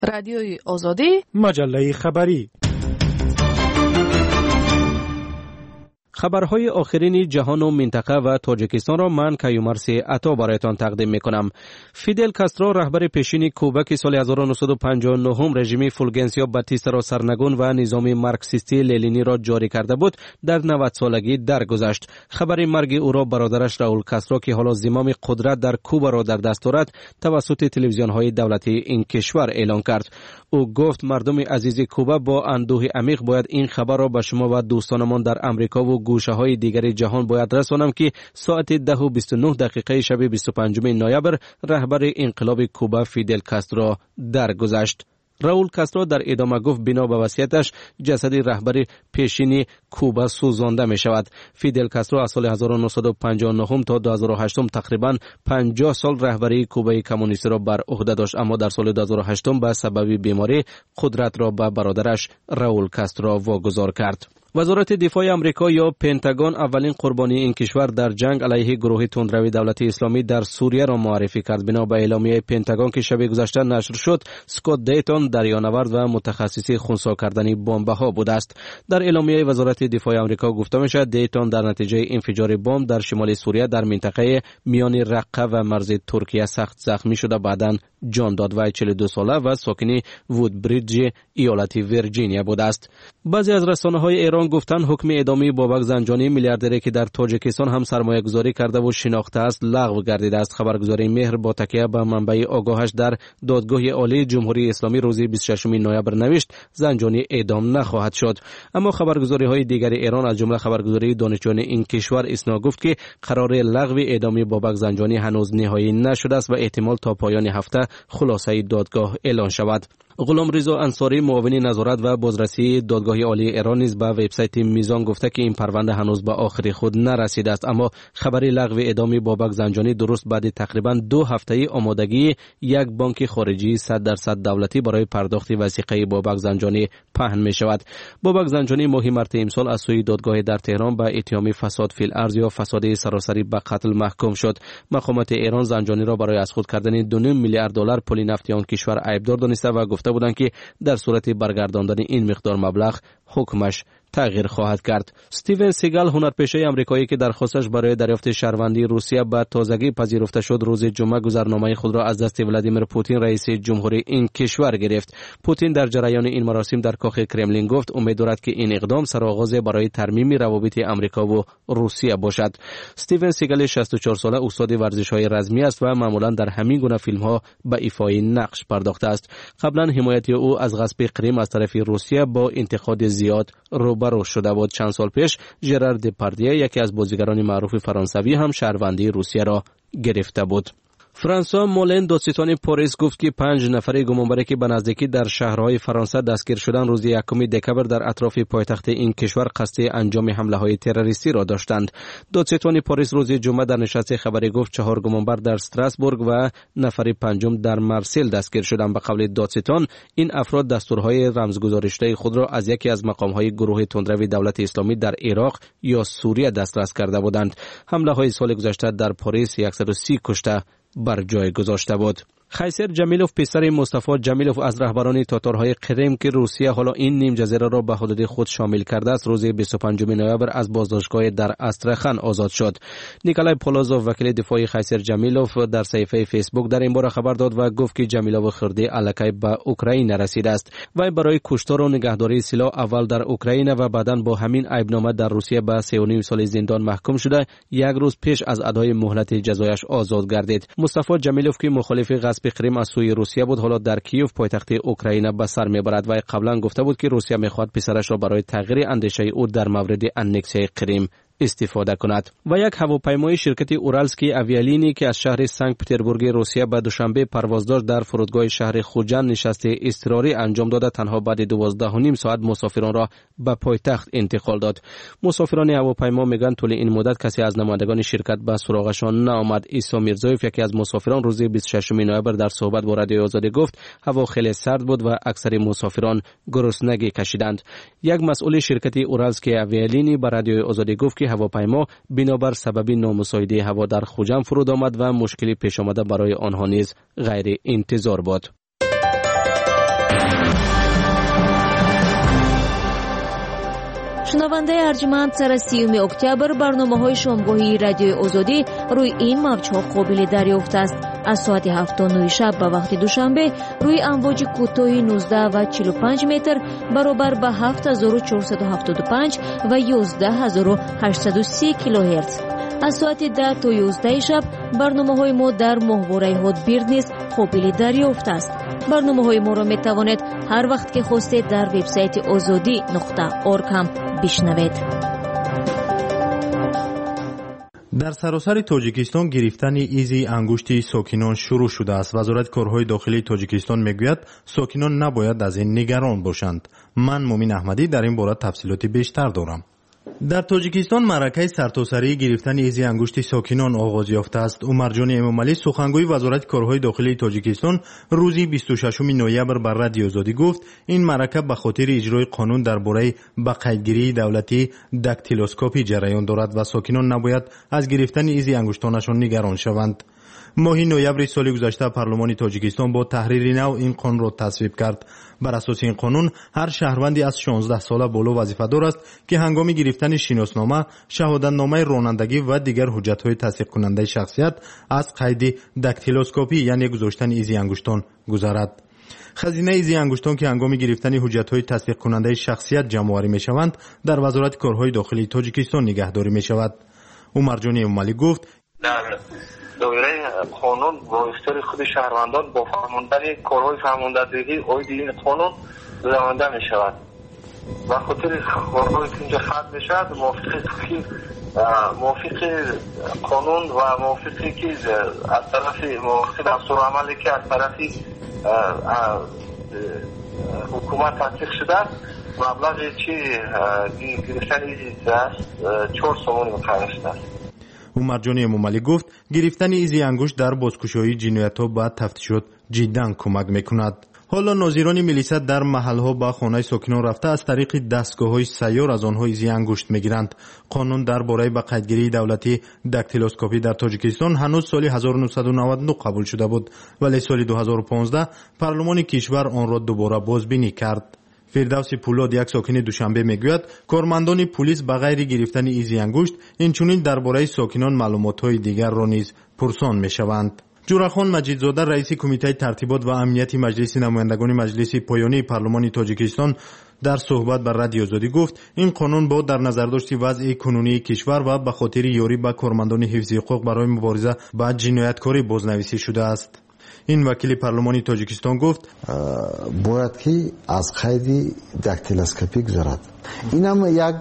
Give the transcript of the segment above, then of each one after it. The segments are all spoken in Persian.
رادیوی آزادی، مجله خبری. خبرهای آخرین جهان و منطقه و تاجیکستان را من کیومرثی عطا برایتان تقدیم میکنم. فیدل کاسترو رهبر پیشین کوبا که سال 1959 رژیم فولگنسیو باتیستا را سرنگون و نظام مارکسیستی لنینی را جاری کرده بود، در 90 سالگی درگذشت. خبر مرگ او را برادرش راول کاسترو که حالا زمام قدرت در کوبا را در دست دارد توسط تلویزیون‌های دولتی این کشور اعلام کرد. او گفت مردم عزیز کوبا با اندوه عمیق باید این خبر را به شما و دوستانمان در امریکا و گوشه‌های دیگر جهان باید رسانم که ساعت 10:29 شب 25 نوامبر رهبر انقلاب کوبا فیدل کاسترو درگذشت. راول کاسترو در ادامه گفت بنا به وصیتش جسد رهبر پیشین کوبا سوزانده می شود. فیدل کاسترو از سال 1959 تا 2008 تقریبا 50 سال رهبری کوبای کمونیستی را بر عهده داشت، اما در سال 2008 به سبب بیماری قدرت را به برادرش راول کاسترو واگذار کرد. وزارت دفاع آمریکا یا پنتاگون اولین قربانی این کشور در جنگ علیه گروه تندروی دولت اسلامی در سوریه را معرفی کرد. بنا به اعلامیه پنتاگون که شب گذشته نشر شد، اسکات دیتون دریانورد و متخصص خنثی کردن بمب‌ها بوده است. در اعلامیه وزارت دفاع آمریکا گفته می‌شود دیتون در نتیجه انفجار بمب در شمال سوریه در منطقه میان رقه و مرز ترکیه سخت زخمی شده بعداً جان داد و 42 ساله و ساکن وودبریدج ایالت ویرجینیا بوده است. بعضی از رسانه‌های ایران گفتند حکم اعدامی بابک زنجانی میلیاردری که در تاجیکستان هم سرمایه گذاری کرده و شناخته است لغو گردیده است. خبرگزاری مهر با تکیه به منبع آگاهش در دادگاه عالی جمهوری اسلامی روز 26 نوامبر نوشت زنجانی اعدام نخواهد شد. اما خبرگزاری‌های دیگر ایران از جمله خبرگزاری دانشجویان این کشور اسنا گفت که قرار لغو اعدامی بابک زنجانی هنوز نهایی نشده است و احتمال تا پایان هفته خلاصه دادگاه اعلان شود. غلامرضا انصاری معاون نظارت و بازرسی دادگاه عالی ایران نیز به وبسایت میزان گفته که این پرونده هنوز به آخر خود نرسیده است، اما خبر لغو اعدام بابک زنجانی درست بعد تقریبا 2 هفته آمادگی یک بانک خارجی 100% دولتی برای پرداخت وثیقه بابک زنجانی پهن می شود. بابک زنجانی ماه مارس امسال از سوی دادگاه در تهران به اتهام فساد فی الارض یا فساد سراسری به قتل محکوم شد. مقامات ایران زنجانی را برای از خود کردن 2.5 میلیارد دلار پول نفتی آن کشور عیبدار دانسته و گفته بودند که در صورت برگرداندن این مقدار مبلغ حکمش تغییر خواهد کرد. استیون سیگال هنرپیشه آمریکایی که درخواستش برای دریافت شهروندی روسیه به تازگی پذیرفته شد روز جمعه گذرنامه خود را از دست ولادیمیر پوتین رئیس جمهوری این کشور گرفت. پوتین در جریان این مراسم در کاخ کرملین گفت امیدوارد که این اقدام سرآغاز برای ترمیم روابط آمریکا و روسیه باشد. استیون سیگال 64 ساله استاد ورزش‌های رزمی است و معمولا در همین گونه فیلم‌ها به ایفای نقش پرداخته است. قبلا حمایت او از غصب کریم از طرف روسیه با انتقاد زیاد روبرو شده بود. چند سال پیش ژرار دپاردیه یکی از بازیگران معروف فرانسوی هم شهروندی روسیه را گرفته بود. فرانسوا مولن دادستان پاریس گفت که 5 نفر گمانبر که به نزدیکی در شهرهای فرانسه دستگیر شدند روز 1 دکمبر در اطراف پایتخت این کشور قصد انجام حمله‌های تروریستی را داشتند. دادستان پاریس روز جمعه در نشست خبری گفت 4 گمانبر در استراسبورگ و نفر پنجم در مارسل دستگیر شدند. به قول دادستان این افراد دستورهای رمزگذاری شده خود را از یکی از مقام‌های گروه تندروی دولت اسلامی در عراق یا سوریه دسترس کرده بودند. حمله‌های سال گذشته در پاریس 130 کشته بر جای گذاشته بود. خیسر جمیلوف پسر مصطفی جمیلوف از رهبران تاتارهای قرم که روسیه حالا این نیم جزیره را به حدود خود شامل کرده است روز 25 نوامبر از بازداشتگاه در استرخان آزاد شد. نیکولای پولازوف وکیل دفاعی خیسر جمیلوف در صفحه فیسبوک در این باره خبر داد و گفت که جمیلوف خرده الکی به اوکراین رسیده است. وی برای کشتار و نگهداری سلاح اول در اوکراین و بعداً با همین عیبنامه در روسیه به 3.5 سال زندان محکوم شده، یک روز پیش از ادای مهلت جزایش آزاد گردید. مصطفی جمیلوف که مخالف غصب کریم از سوی روسیه بود حالا در کیوف پایتخت اوکراین به سر میبرد و قبلا گفته بود که روسیه میخواد پسرش را برای تغییر اندیشه او در مورد انکسه کریم استفاده کند. و یک هواپیمای شرکت اورالسکی اویالینی که از شهر سنت پترزبورگ روسیه به دوشنبه پرواز داشت در فرودگاه شهر خوجند نشست اضطراری انجام داده تنها بعد 12.5 ساعت مسافران را به پایتخت انتقال داد. مسافران هواپیما میگن طول این مدت کسی از نمایندگان شرکت به سراغشان نآمد. عیسی میرزایف یکی از مسافران روز 26 نوامبر در صحبت با رادیو آزادی گفت هوا خیلی سرد بود و اکثر مسافران گرسنگی کشیدند. یک مسئول شرکت اورالسکی اویالینی به رادیو آزادی گفت که هواپیما بنابر سبب نامساعده هوا در خوجند فرود آمد و مشکلی پیش آمده برای آنها نیز غیر انتظار بود. шунавандаи арҷманд сара 30 октябр барномаҳои шомгоҳии радиои озодӣ рӯи ин мавҷҳо қобили дарёфт аст. аз соати 7:09 шаб ба вақти душанбе рӯи амвоҷи кӯтоҳи 19 ва 45 метр баробар ба 7475 ва 11830 килоҳерц. аз соати 10 то 11 шаб барномаҳои мо дар моҳвораи ҳотбирд низ қобили дарёфт аст. барномаҳои моро метавонед ҳар вақт ки хостед дар вебсайти озодӣ.орг ҳам бишнавед. дар саросари тоҷикистон гирифтани изи ангушти сокинон шурӯъ шудааст. вазорати корҳои дохилии тоҷикистон мегӯяд сокинон набояд аз ин нигарон бошанд. ман муъмин аҳмадӣ дар ин бора тафсилоти бештар дорам. дар тоҷикистон маъракаи сартосарии гирифтани изи ангушти сокинон оғоз ёфтааст. умарҷони эмомалӣ сухангӯи вазорати корҳои дохилии тоҷикистон рӯзи 26 ноябр бар радиои озодӣ гуфт ин маърака ба хотири иҷрои қонун дар бораи ба қайдгирии давлатӣ дактилоскопӣ ҷараён дорад ва сокинон набояд аз гирифтани изи ангуштонашон нигарон шаванд. моҳи ноябри соли гузашта парлумони тоҷикистон бо таҳрири нав ин қонунро тасвиб кард. бар асоси ин қонун ҳар шаҳрванди аз 16 сола боло вазифадор аст ки ҳангоми гирифтани шиноснома, шаҳодатномаи ронандагӣ ва дигар ҳуҷҷатҳои тасдиқкунандаи шахсият аз қайди дактилоскопӣ яъне гузоштани изи ангуштон гузарад. хазинаи изи ангуштон ки ҳангоми гирифтани ҳуҷҷатҳои тасдиқкунандаи шахсият ҷамъоварӣ мешаванд дар вазорати корҳои дохилии тоҷикистон нигаҳдорӣ мешавад. умарҷони эмомалӣ гуфт доираи қонун бо ихтиёри худи шаҳрвандон бо фаҳмондани корҳои фаҳмондадеҳӣ оиди ин қонун гузаронда мешавад. ба хотири корҳое ки инҷо хат мешавад мувофиқи қонун ва мувофиқи ки аз тарафи мувофиқи дастурамале ки аз тарафи ҳукумат тасдиқ шудааст маблағи чи гирифтани изи 4 сомони муқаррар шудааст. умарҷони эмомалӣ гуфт гирифтани изи ангушт дар бозкушоии ҷиноятҳо ба тафтишот ҷиддан кӯмак мекунад. ҳоло нозирони милисат дар маҳалҳо ба хонаи сокинон рафта аз тариқи дастгоҳҳои сайёр аз онҳо изи ангушт мегиранд. қонун дар бораи ба қайдгирии давлатӣ дактилоскопӣ дар тоҷикистон ҳанӯз соли 1999 қабул шуда буд, вале соли 2015 парлумони кишвар онро дубора бозбинӣ кард. фирдавси пулод як сокини душанбе мегӯяд кормандони пулис ба ғайри гирифтани изи ангушт инчунин дар бораи сокинон маълумотҳои дигарро низ пурсон мешаванд. ҷурахон маҷидзода раиси кумитаи тартибот ва амнияти маҷлиси намояндагони маҷлиси поёнии парлумони тоҷикистон дар суҳбат ба радиои озодӣ гуфт ин қонун бо дар назардошти вазъи кунунии кишвар ва ба хотири ёрӣ ба кормандони ҳифзи ҳуқуқ барои мубориза ба ҷинояткорӣ бознависӣ шудааст. ин вакили парлумони тоҷикистон гуфт бояд ки аз қайди дактилоскопӣ гузарад. инам як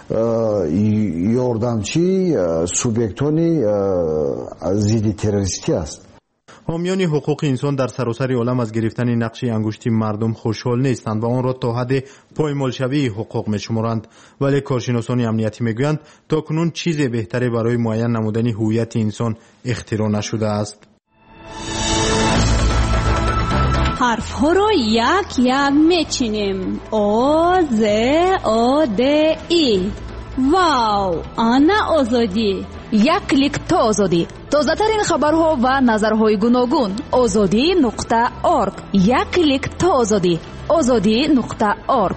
ёрдамчи субъектони зидди террористӣ аст. ҳомиёни ҳуқуқи инсон дар саросари олам аз гирифтани нақши ангушти мардум хушҳол нестанд ва онро то ҳадди поймолшавии ҳуқуқ мешуморанд, вале коршиносони амниятӣ мегӯянд то кунун чизе беҳтаре барои муайян намудани ҳуввияти инсон ихтироъ нашудааст. ҳарфҳоро як мечинем. о з о д и. вау, ана озодӣ. як клик то озодӣ. тозатарин хабарҳо ва назарҳои гуногун. озодӣ.орг. як клик то озодӣ. озодӣ.орг.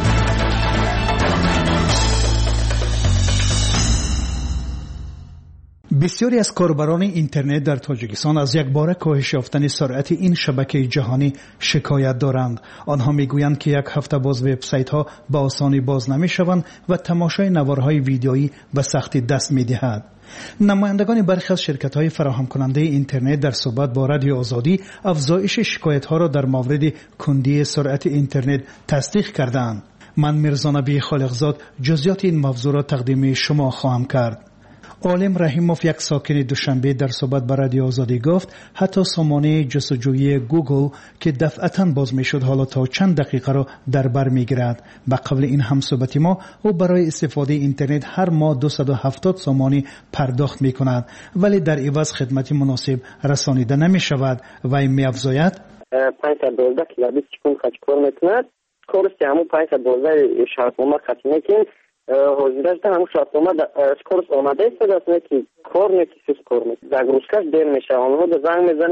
бисёре аз корбарони интернет дар тоҷикистон аз якбора коҳиш ёфтани суръати ин шабакаи ҷаҳонӣ шикоят доранд. онҳо мегӯянд ки як ҳафта боз вебсайтҳо ба осонӣ боз намешаванд ва тамошои наворҳои видеоӣ ба сахтӣ даст медиҳад. намояндагони бархе аз ширкатҳои фароҳамкунандаи интернет дар суҳбат бо радиои озодӣ афзоиши шикоятҳоро дар мавриди кундии суръати интернет тасдиқ карданд. ман мирзонабии холиқзод ҷузъиёти ин мавзӯъро тақдими шумо хоҳам кард. олим раҳимов як сокини душанбе дар суҳбат ба радиои озодӣ гуфт ҳатто сомонаи ҷустуҷӯии Google ки дафъатан боз мешуд ҳоло то чанд дақиқаро дар бар мегирад. ба қабли ин ҳамсӯҳбати мо ӯ барои истифодаи интернет ҳар моҳ 270 сомонӣ пардохт мекунад, вале дар иваз хидмати муносиб расонида намешавад. вай меафзояд 5-12 килобит секунд кор мекунад. скорости ҳамон 5-12 шартнома қатъи ҳозираш дар ҳамун шартнома скорост омада истодааст, ки кор мекунад, загрузкаш дер мешавад. онҳо да занг мезанен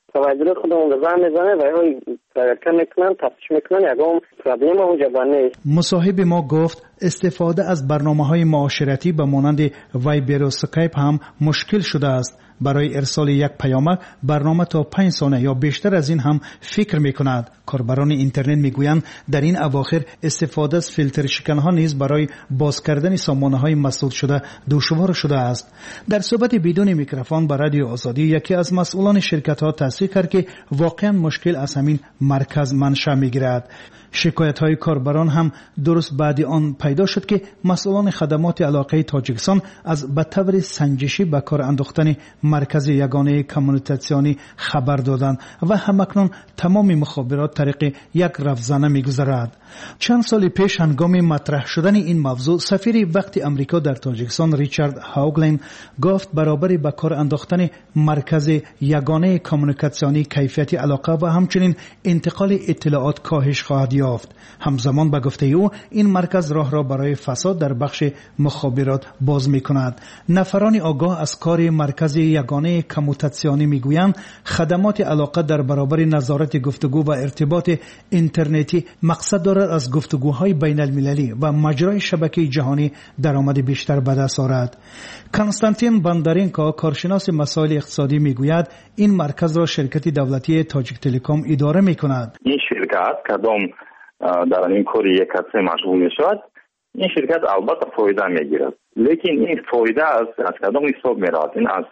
توجه خودمون رو زن میزنه و کم میکنن تفتیش میکنن یکم پرابلم اونجا بانه. مصاحب ما گفت استفاده از برنامه‌های معاشرتی به مانند وایبر و اسکایپ هم مشکل شده است. برای ارسال یک پیامک برنامه تا 5 ثانیه یا بیشتر از این هم فکر می‌کند. کاربران اینترنت میگویند در این اواخر استفاده از فیلتر شکن‌ها نیز برای باز کردن سامانه‌های مسدود شده دشوار شده است. در صحبت بدون میکروفون با رادیو آزادی یکی از مسئولان شرکت‌ها تصدیق کرد که واقعا مشکل از همین مرکز منشأ می‌گیرد. شکایت‌های کاربران هم درست بعد آن پیدا شد که مسئولان خدمات علاقه تاجیکستان از به طور سنجشی به کار انداختن مرکز یگانه کمیونیکاسیونی خبر دادند و همکنون تمام مخابرات طریق یک رفزنه می‌گذرد. چند سال پیش هنگام مطرح شدن این موضوع سفیر وقت امریکا در تاجیکستان ریچارد هاوگلین گفت برابر به کار انداختن مرکز یگانه کمیونیکاسیونی کیفیت علاقه و همچنین انتقال اطلاعات کاهش خواهد یافت. همزمان به گفته او این مرکز راه را برای فساد در بخش مخابرات باز می‌کند. نفران آگاه از کار مرکز یگانه کمیونیکاسیونی میگویند خدمات علاقه در برابر نظارت گفتگو و ارتباط اینترنتی مقصد دارد از گفتگوهای بین المللی و مجرای شبکه جهانی درآمد بیشتر به دست آورد. کنستانتین باندارینکا کارشناس مسائل اقتصادی میگوید این مرکز را شرکت دولتی تاجیک تلکام اداره میکند. این شرکت کدام در این کاری یک کسی مشغول میشود این شرکت البته فایده میگیرد لیکن این فایده از کدام حساب میرود این از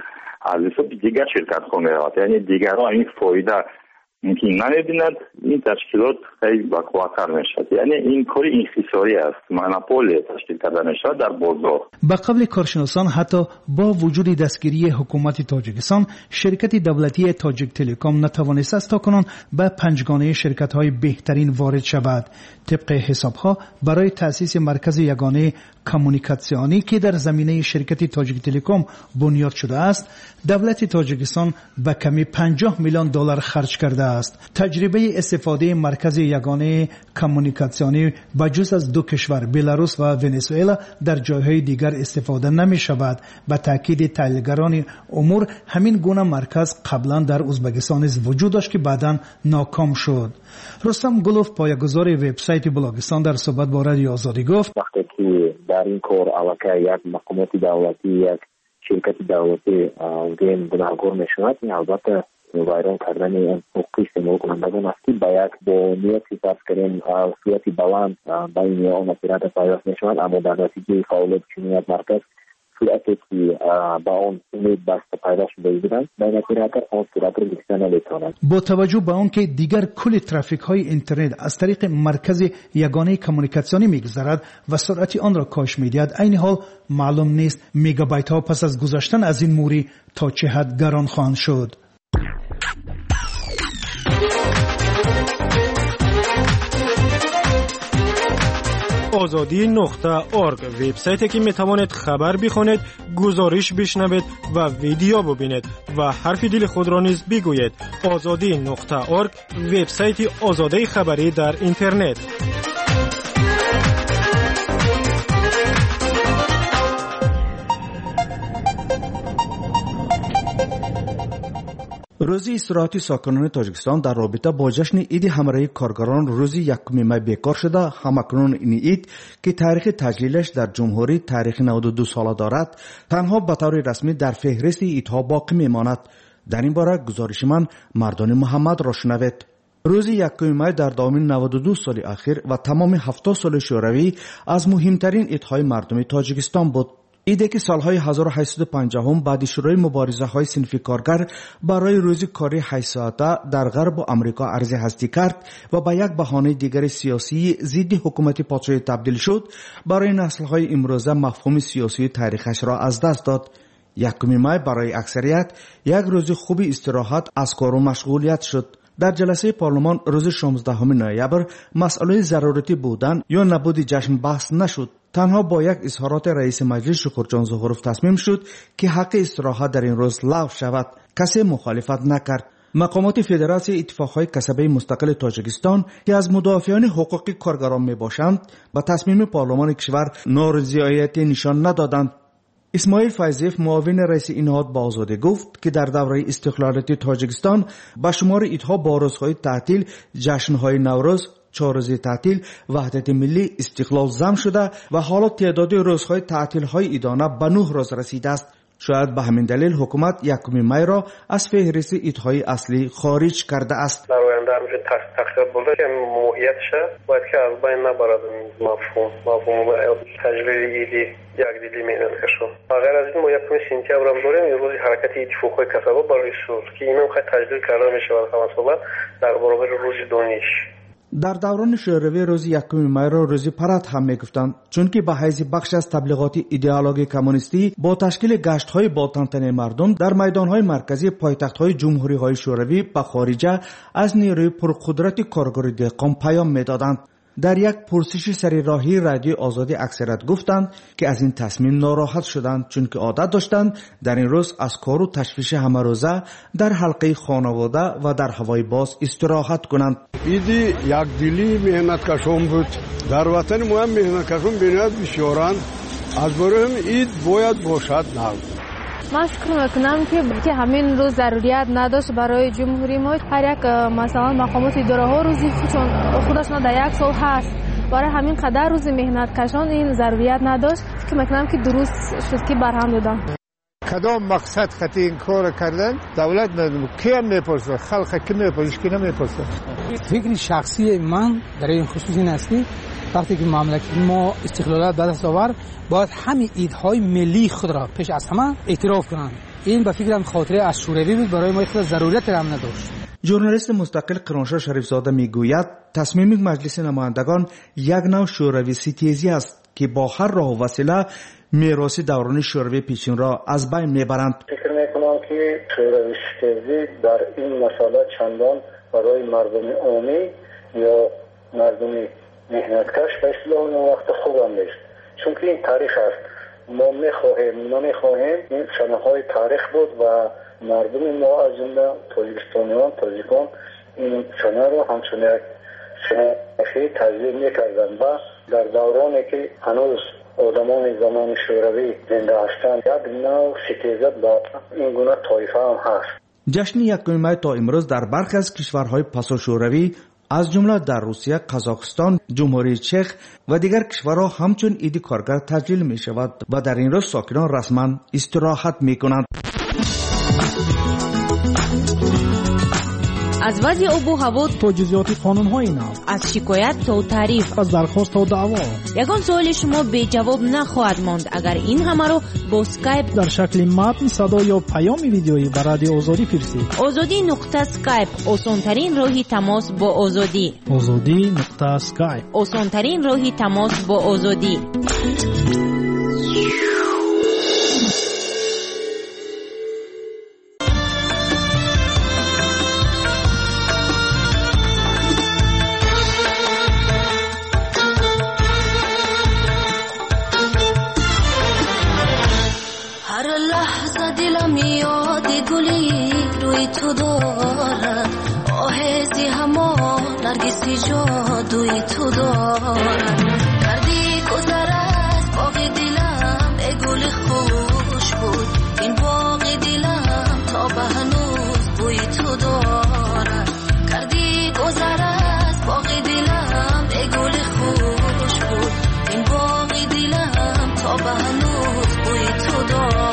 حساب دیگر شرکت ها میرود یعنی دیگران این فایده اینکه نمیبیند این تشکیلات خیلی بقواتر میشد یعنی این کاری انحصاری است مونوپول تشکیل کرده میشد در بازار. به قول کارشناسان حتی با وجود دستگیری حکومت تاجیکستان شرکت دولتی تاجیک تلکام نتوانسته است تاکنون به پنجگانه شرکت های بهترین وارد شود. طبق حساب ها برای تأسیس مرکز یگانه کمیونیکاسیونی که در زمینه شرکت تاجیک تلکام بنیاد شده است دولت تاجیکستان به کمی $50 میلیون خرج کرده است. تجربه استفاده مرکز یگانه کمیونیکاسیونی بجز از دو کشور بلاروس و ونزوئلا در جایهای دیگر استفاده نمی شود. به تاکید تحلیلگران امور همین گونه مرکز قبلا در ازبکستان وجود داشت که بعداً ناکام شد. رستم گلوف پایه‌گذار وبسایت بلاگستان در صحبت با رادیو آزادی گفت وقتی که در این کار علاقه یک مقامات دولتی یک شرکت دولتی گیم گناهکار میشود این البته ویران کردن حقوق استعمال کنندگان است که باید با نیتی فرض کنیم صورتی بلند بین آن پیرات پیدا میشود اما در نتیجه فعالیت چنین یک مرکز صورتی که با آن امید بسته پیدا شده بودند بین پیرات آن صورت را گرفته نمیتواند. با توجه به آن که دیگر کل ترافیک های اینترنت از طریق مرکز یگانه کمیونیکاسیونی میگذرد و سرعت آن را کاهش میدهد این حال معلوم نیست میگابایت ها پس از گذشتن از این موری تا چه حد گران خواهند شد. azadi.org وبسایتی که میتوانید خبر بخونید، گزارش بشنوید و ویدیو ببینید و حرف دل خود را نیز بگویید. azadi.org وبسایت آزادی خبری در اینترنت. روزی استراحتی ساکنان تاجیکستان در رابطه با جشن عید همراهی کارگران روزی 1 می بیکار شده. همکنون این عید که تاریخ تجلیلش در جمهوری تاریخ 92 ساله دارد تنها به طور رسمی در فهرست عیدها باقی میماند. در این باره گزارش من مردان محمد را شنوید. روزی 1 می در دامن 92 سال اخیر و تمام 70 سال شوروی از مهمترین عیدهای مردم تاجیکستان بود. ایده که سالهای 1850 بعد شروع مبارزه های صنفی کارگر برای روزی کاری 8 ساعته در غرب آمریکا عرض هستی کرد و به یک بهانه دیگر سیاسی ضد حکومت پادشاهی تبدیل شد، برای نسل‌های امروزه مفهوم سیاسی تاریخش را از دست داد. 1 می برای اکثریت یک روز خوبی استراحت از کار و مشغولیت شد. در جلسه پارلمان روز 16 نوامبر مسئله ضرورتی بودن یا نبود جشن بحث نشد. تنها با یک اظهارات رئیس مجلس شکرجان ظهوروف تصمیم شد که حق استراحت در این روز لغو شود. کسی مخالفت نکرد. مقامات فدراسیون اتفاقهای کسبه مستقل تاجیکستان که از مدافعان حقوق کارگران می باشند با تصمیم پارلمان کشور نارضایتی نشان ندادند. اسماعیل فیضیف معاون رئیس این نهاد با آزادی گفت که در دوره استقلالیت تاجیکستان به شمار ایدها با روزهای تعطیل، جشنهای نوروز، 4 روزه تعطیل، وحدت ملی، استقلال ضم شده و حالا تعداد روزهای تعطیل‌های ایدانه به 9 روز رسیده است. شاید به همین دلیل حکومت 1 می را از فهرست ایدهای اصلی خارج کرده است. در آینده همچنین تغییرات بوده که موقعیتش باید که از بین نبرد مفهوم تجلیل ایدی یکدیدی مهنتکشو. غیر از این ما 1 سپتامبر هم داریم، روز حرکت اتفاقی کسبا برای سول که این هم خیلی تجلیل کرده میشه در برابر روز دانش. در دوران شوروی روز 1 می را روز پرد هم میگفتند، چون که به حیث بخش از تبلیغات ایدئولوژی کمونیستی با تشکیل گشت‌های با تنطنه مردم در میدان‌های مرکزی پایتخت‌های جمهوری‌های شوروی به خارجه از نیروی پرقدرت کارگر دهقان پیام می‌دادند. در یک پرسش سری راهی رادیو آزادی اکثریت گفتند که از این تصمیم ناراحت شدند، چون که عادت داشتند در این روز از کار و تشویش همه روزه در حلقه خانواده و در هوای باز استراحت کنند. ایدی یک دلی مهنتکشان بود. در وطن ما هم مهنتکشان بنیاد بسیارند. از برای هم اید باید باشد نبود. من فکر میکنم که همین روز ضروریت نداشت برای جمهوری ما. هر یک مثلا مقامات اداره ها روزی خودشون در یک سال هست، برای همین قدر روز مهنت کشان این ضروریت نداشت. فکر میکنم که درست شد که برهم دادن. کدام مقصد خاطر این کار کردن دولت نداره، کی هم میپرسه، خلق کی میپرسه، کی نمیپرسه. فکر شخصی من در این خصوص این است که وقتی که مملکت ما استقلالت به دست آورد باید همین ایدهای ملی خود را پیش از همه اعتراف کنند. این به فکرم خاطره از شوروی بود، برای ما خود ضرورت هم نداشت. ژورنالیست مستقل قرانشاه شریفزاده میگوید تصمیم مجلس نمایندگان یک نوع شوروی ستیزی است که با هر راه و وسیله میراث دوران شوروی پیشین را از بین میبرند. فکر میکنم که شوروی ستیزی در این مسئله چندان برای مردم عامی یا مردم مهنتکش به اصطلاح اون وقت خوب هم نیست، چون که این تاریخ است. ما نمیخواهیم این سنه‌های تاریخ بود و مردم ما از جمله تاجیکان این سنه رو همچون یک سنه تجلیل میکردن و در دورانی که هنوز آدمان زمان شوروی زنده هستند یک نوع ستیزت با این گونه طایفه هم هست. جشن 1 می تا امروز در برخی از کشورهای پسا شوروی از جمله در روسیه، قزاقستان، جمهوری چک و دیگر کشورها همچون عید کارگر تجلیل می شود و در این روز ساکنان رسما استراحت می کنند. از وضع آب و هوا تا جزئیات قانون‌های نو، از شکایت تا تعریف، از درخواست تا دعوا، یگان سوال شما به جواب نخواهد ماند اگر این همه رو با اسکایپ در شکل متن، صدا یا پیام ویدیویی به رادیو آزادی فرستید. azadi.skype آسان‌ترین راهی تماس با آزادی. azadi.skype آسان‌ترین راهی تماس با آزادی. تو دارد آهزی همان نرگسی جادوی تو دارد کردی گذر از باغ دلم ای گل خوش بود این باغ دلم تا به هنوز بوی تو دارد کردی گذر از باغ دلم ای گل خوش بود این باغ دلم تا به هنوز بوی تو دارد.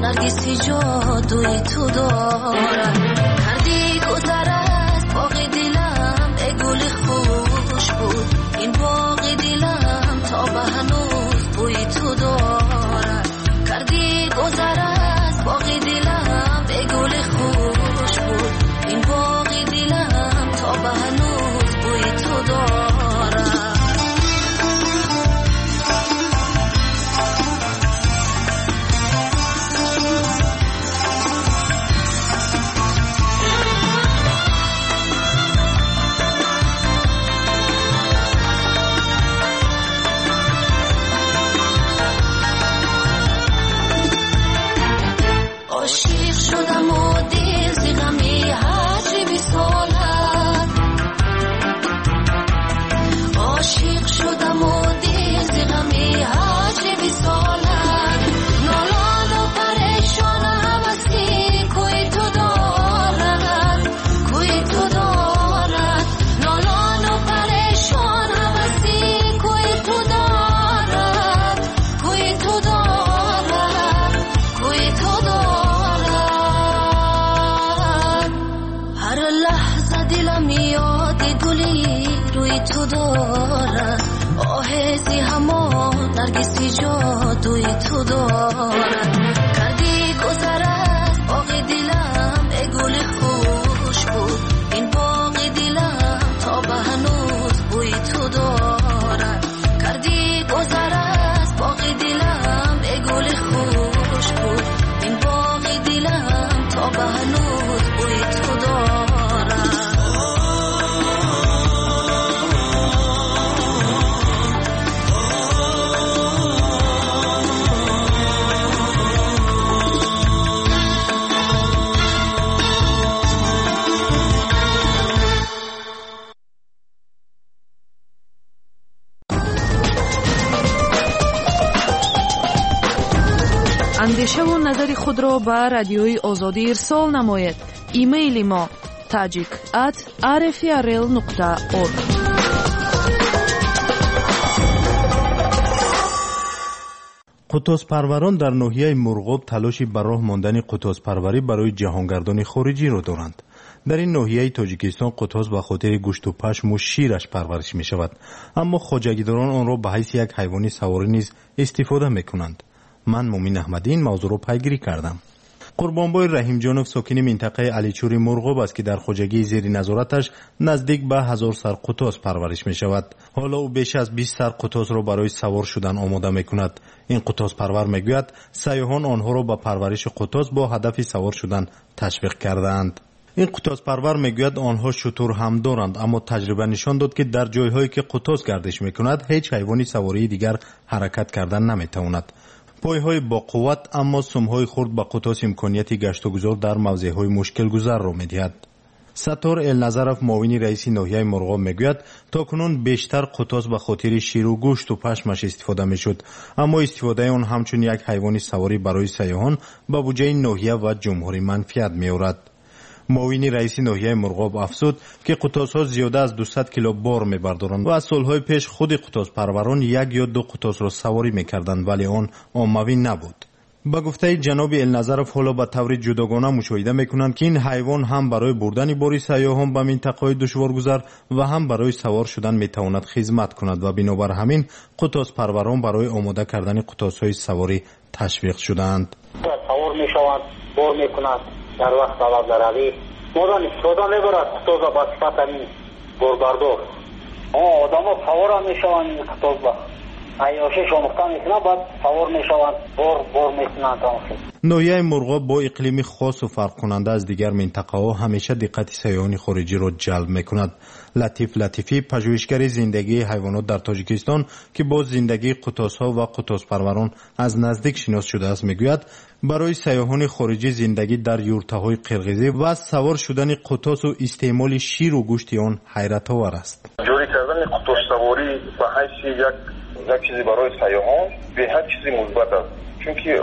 نرگسی جادوی تو دارد کردی گذر از باغ دلم ای گل خوش بود این باغ دلم تا به هنوز بوی تو دارد کردی گذر از باغ دلم ای گل خوش بود این باغ دلم تا به هنوز بوی تو دارد عاشق شدم و دل زیغمی هجر وصالت عاشق شدم و دل زیغمی هجر وصالت نالان و پریشان هوسی کوی تو دارد کوی تو دارد نالان و پریشان هوسی کوی تو دارد کوی تو دارد کوی تو دارد هر لحظه دلم یاد گلی روی تو دارد آهزی همان نرگسی جادوی تو دارد کردی گذر از باغ دلم ای گل خوش بود این باغ دلم تا به هنوز بوی تو دارد کردی گذر از باغ دلم ای گل خوش بود این باغ دلم تا به هنوز بوی تو دارد اندیشه و نظر خود را به رادیوی آزادی ارسال نماید. ایمیل ما tajik@rfrl.org. قطازپروران در ناحیه مرغاب تلاشی بر راه ماندن قطازپروری برای جهانگردان خارجی را دارند. در این ناحیه تاجیکستان قطاز به خاطر گوشت و پشم و شیرش پرورش می شود، اما خواجگیداران آن را به حیث یک حیوان سواری نیز استفاده می کنند. من مومین احمدی این موضوع را پیگیری کردم. قربانبای رحیم جانوف ساکن منطقه علیچوری مرغاب است که در خواجگی زیر نظارتش نزدیک به 1000 سر قطاز پرورش می شود. حالا او بیش از 20 سر قطاز را برای سوار شدن آماده می کند. این قطاز پرور می گوید سیاحان آنها را به پرورش قطاز با هدف سوار شدن تشویق کردند. این قطاز پرور می گوید آنها شتر هم دارند، اما تجربه نشان داد که در جایهایی که قطاز گردش می کند هیچ حیوانی سواری دیگر حرکت کردن نمی تواند. پایهای با قوت اما سمهای خرد با قطاز امکانیت گشت و گذار در موضعهای مشکل گذر را می‌دهد. ستار النظرف معاون رئیس ناحیه مرغاب میگوید تاکنون بیشتر قطاز به خاطر شیر و گوشت و پشمش استفاده میشد، اما استفاده آن همچون یک حیوان سواری برای سیاحان به بودجه ناحیه و جمهوری منفعت می‌آورد. معاون رئیس ناحیه مرغاب افزود که قطازها زیاده از 200 کیلو بار می‌بردارند و از سالهای پیش خود قطاز پروران یک یا دو قطاز را سواری می‌کردند، ولی آن عمومی نبود. با گفته جناب النظرف حالا به طور جداگانه مشاهده می‌کنند که این حیوان هم برای بردن بار سیاحان به منطقه‌های دشوارگذر و هم برای سوار شدن می‌تواند خدمت کند و بنابر همین قطاز پروران برای آماده کردن قطازهای سواری تشویق شدند. سوار می‌شوند، بار می‌کنند در وقت طلب دارد. مادام استفاده می‌برد قطاز با صفت همین باربردار. آدم‌ها سوار می‌شوند این قطاز با عیاشی شامختن می‌کنند، بعد سوار می‌شوند، بار می‌کنند. ناحیه مرغاب با اقلیمی خاص و فرق کننده از دیگر منطقه‌ها همیشه دقت سیاحان خارجی را جلب می‌کند. لطیف لطیفی پژوهشگر زندگی حیوانات در تاجیکستان که با زندگی قطازها و قطازپروران از نزدیک شناس شده است میگوید برای سیاحان خارجی زندگی در یورته‌های قرقیزی و سوار شدن قطاز و استعمال شیر و گوشت آن حیرت آور است. جوری کردن قطاز سواری به حیث یک چیزی برای سیاحان به هر چیزی مثبت است، چون که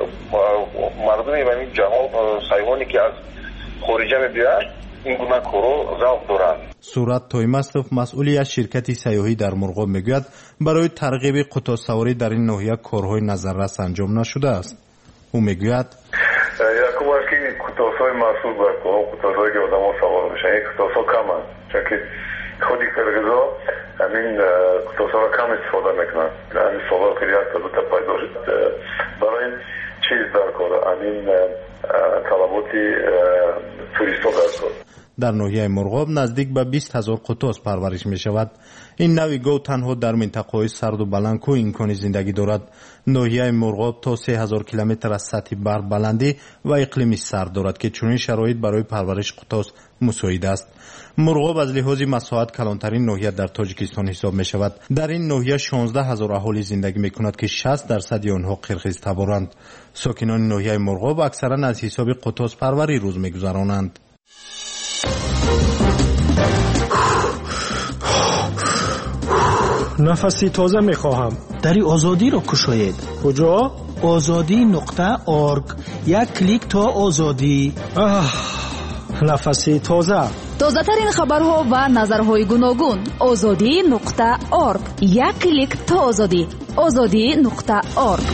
مردم این جهان سیاحانی که از خارج می‌بیاید این گونه کارو ذوق دارند. صورت تویمستوف مسئولی از شرکت سیاحی در مرغاب میگوید برای ترغیب قطاز سواری در این ناحیه کارهای نظررس انجام نشده است. او میگوید якумаш ки кутосҳои масъул ба кутосҳое ки одамҳо савор мешаванд кутосҳо каманд чунки худи қирғизҳо ҳамин кутосҳоро кам истифода мекунанд ҳамин солҳо хеле як дута пайдо шуд барои ин чиз даркор ҳамин талаботи туристҳо даркор. дар ноҳияи мурғоб наздик ба 20,000 қутос парвариш мешавад. ин нави гов танҳо дар минтақаҳои сарду баландкӯҳ имкони зиндагӣ дорад. ноҳияи мурғоб то 3000 километр аз сатҳи бар баландӣ ва иқлими сард дорад ки чунин шароит барои парвариши қутос мусоид аст. мурғоб аз лиҳози масоҳат калонтарин ноҳия дар тоҷикистон ҳисоб мешавад. дар ин ноҳия 16000 аҳолӣ зиндагӣ мекунад ки 60% онҳо қирғизтаборанд. сокинони ноҳияи мурғоб аксаран аз ҳисоби қутос парварӣ рӯз мегузаронанд. нафаси тоза мехоҳам. дари озодиро кушоед. куҷо? ozodi.org. як клик то озодӣ. нафаси тоза. тозатарин хабарҳо ва назарҳои гуногун. ozodi.org. як клик то озодӣ. ozodi.org.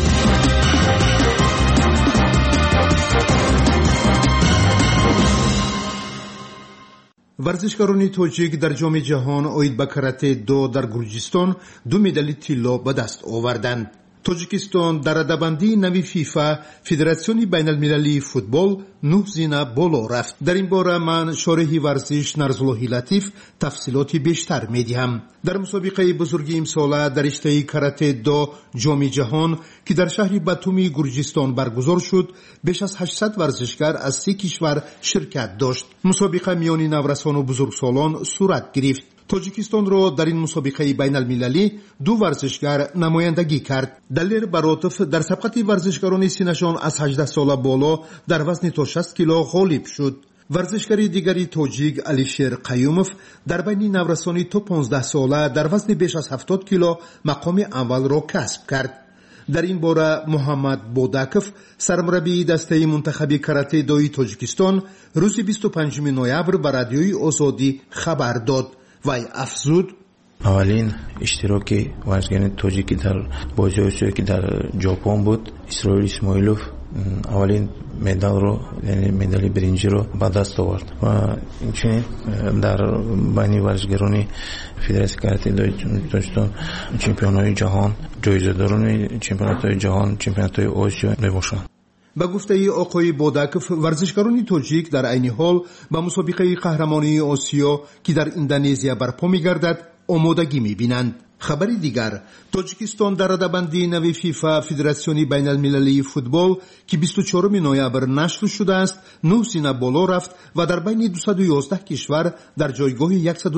варзишгарони тоҷик дар ҷоми ҷаҳон оид ба карате до дар гурҷистон 2 медали тилло ба даст оварданд. тоҷикистон дар радабандии нави фифа федератсиони байналмилалии футбол 9 зина боло рафт. дар ин бора ман шореҳи варзиш нарзуллоҳи латиф тафсилоти бештар медиҳам. дар мусобиқаи бузурги имсола дар риштаи карате до ҷоми ҷаҳон ки дар шаҳри батуми гурҷистон баргузор шуд, беш аз 800 варзишгар аз 3 кишвар ширкат дошт. мусобиқа миёни наврасону бузургсолон сурат гирифт. тоҷикистонро дар ин мусобиқаи байналмилалӣ 2 варзишгар намояндагӣ кард. далер баротов дар сабқати варзишгарони синашон аз 18 сола боло дар вазни то 60 кило ғолиб шуд. варзишгари дигари тоҷик алишер қаюмов дар байни наврасони то 15 сола дар вазни беш аз 70 кило мақоми аввалро касб кард. дар ин бора муҳаммад бодаков сармураббии дастаи мунтахаби каратедои тоҷикистон рӯзи 25 ноябр ба радиои озодӣ хабар дод. вай афзуд: аввалин иштироки варзишгарони тоҷикӣ дар бозии осиё ки дар ҷопон буд, исроил исмоилов аввалин медалро, яъне медали биринҷиро ба даст овард ва инчунин дар байни варзишгарони федератсияи каратедои тоҷикистон чемпионҳои ҷаҳон, ҷоизадорони чемпионатҳои ҷаҳон, чемпионатҳои осиё мебошанд. ба гуфтаи оқои бодаков, варзишгарони тоҷик дар айни ҳол ба мусобиқаи қаҳрамонии осиё ки дар индонезия барпо мегардад омодагӣ мебинанд. хабари дигар, тоҷикистон дар радабандии нави фифа федератсиони байналмилалии футбол ки 24 ноябр нашр шудааст 9 зина боло рафт ва дар байни 211 кишвар дар ҷойгоҳи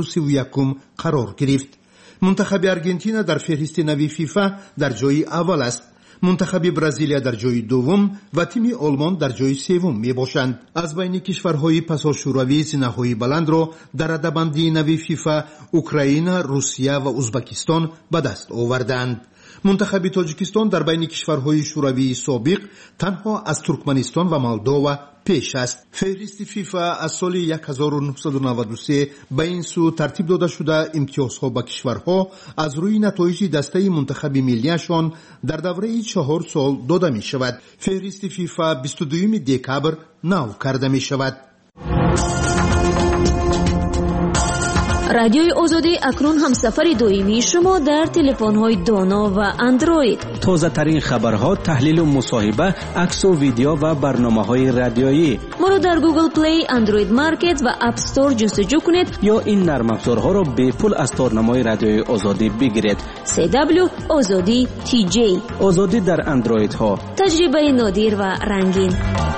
131 қарор гирифт. мунтахаби аргентина дар феҳристи нави фифа дар ҷойи аввал аст. мунтахаби бразилия дар ҷойи дуввум ва тими олмон дар ҷойи севум мебошанд. аз байни кишварҳои пасошӯравӣ зинаҳои баландро дар радабандии нави фифа украина, русия ва узбекистон ба даст оварданд. мунтахаби тоҷикистон дар байни кишварҳои шӯравии собиқ танҳо аз туркманистон ва молдова пеш аст. феҳристи фифа аз соли 1993 ба ин сӯ тартиб дода шуда имтиёзҳо ба кишварҳо аз рӯи натоиҷи дастаи мунтахаби миллияшон дар давраи 4 сол дода мешавад. феҳристи фифа 22 декабр нав карда мешавад. радиои озодӣ акнун ҳамсафари доимии шумо дар телефонҳои доно ва андроид. тозатарин хабарҳо, таҳлилу мусоҳиба, аксу видео ва барномаҳои радиоӣ. моро дар Google Play, Android Market ва App Store ҷустуҷӯ кунед ё ин нармафзорҳоро бепул аз торнамои радиои озодӣ бигиред. CW Озодӣ TJ. озодӣ дар андроидҳо. таҷрибаи нодир ва рангин.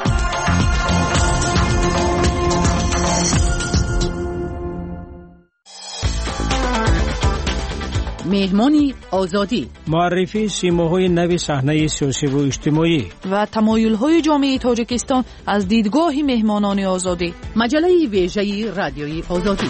меҳмони озодӣ, муаррифии симоҳои нави саҳнаи сиёсиву иҷтимоӣ ва тамоюлҳои ҷомеаи тоҷикистон аз дидгоҳи меҳмонони озодӣ. маҷалаи вежаи радиои озодӣ.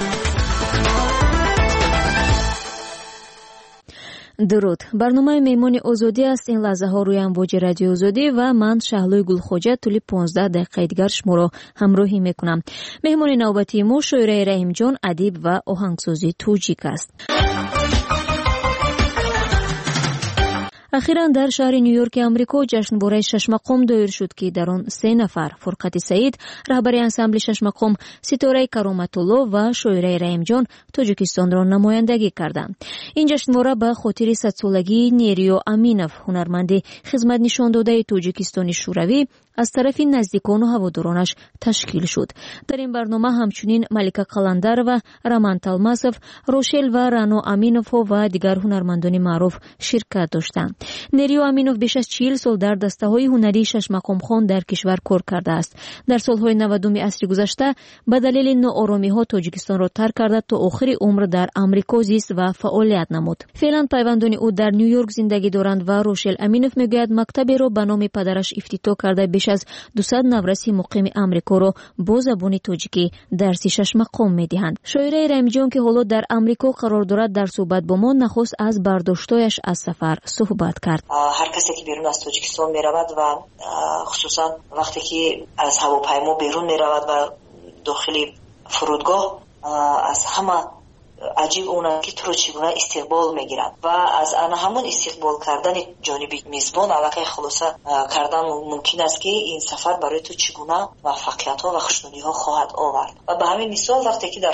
дуруд. барномаи меҳмони озодӣ аст. ин лаҳзаҳо рӯи амвоҷи радиои озодӣ ва ман шаҳлои гулхоҷа тӯли 15 дақиқаи дигар шуморо ҳамроҳӣ мекунам. меҳмони навбатии мо шоираи раҳимҷон, адиб ва оҳангсози тоҷик аст. اخیراً در شهر نیویورک آمریکا جشنواره ششمقم دایر شد که در آن 3 نفر فرقت سعید رهبر انسامبل ششمقم، ستاره کرامت‌الله و شویره رحیمجان تاجیکستان را نمایندگی کردند. این جشنواره به خاطر 100 سالگی نیریو امینوف هنرمند خدمت نشان داده تاجیکستانی شوروی از طرف نزدیکان و هوادارانش تشکیل شد. در این برنامه همچنین ملکه قلندر و رمان تالماسов، روشل و رانو امینوف و دیگر هنرمندان معروف شرکت داشتند. نیریو امینوف بیش از 40 سال در دسته‌های هنری ششمقم خان در کشور کار کرده است. در سال‌های 90 عصر گذشته به دلیل ناآرامی‌ها تاجیکستان را ترک کرده تا آخر عمر در آمریکا زیست و فعالیت نمود. فعلا پیوندان او در نیویورک زندگی دارند و روشل امینوف میگوید مکتبی را به نام پدرش افتتاح کرده بیش از 200 نورسی مقیم آمریکا را با زبان تاجیکی درس ششمقم می‌دهند. شاعره رحیمجان که حالا در آمریکا قرار دارد در صحبت با ما نخست از برداشت‌هایش از سفر صحبت کرد. هر کسی که بیرون از تاجیکستان می‌رود و خصوصا وقتی که از هواپیما بیرون می‌رود و داخل فرودگاه از همه عجیب اونه که تو رو چگونه استقبال میگیرن و از آن همون استقبال کردن جانبی میزبان علاقه خلاصه کردن ممکن است که این سفر برای تو چگونه موفقیت ها و خوشنودی ها خواهد آورد. و به همین مثال وقتی که در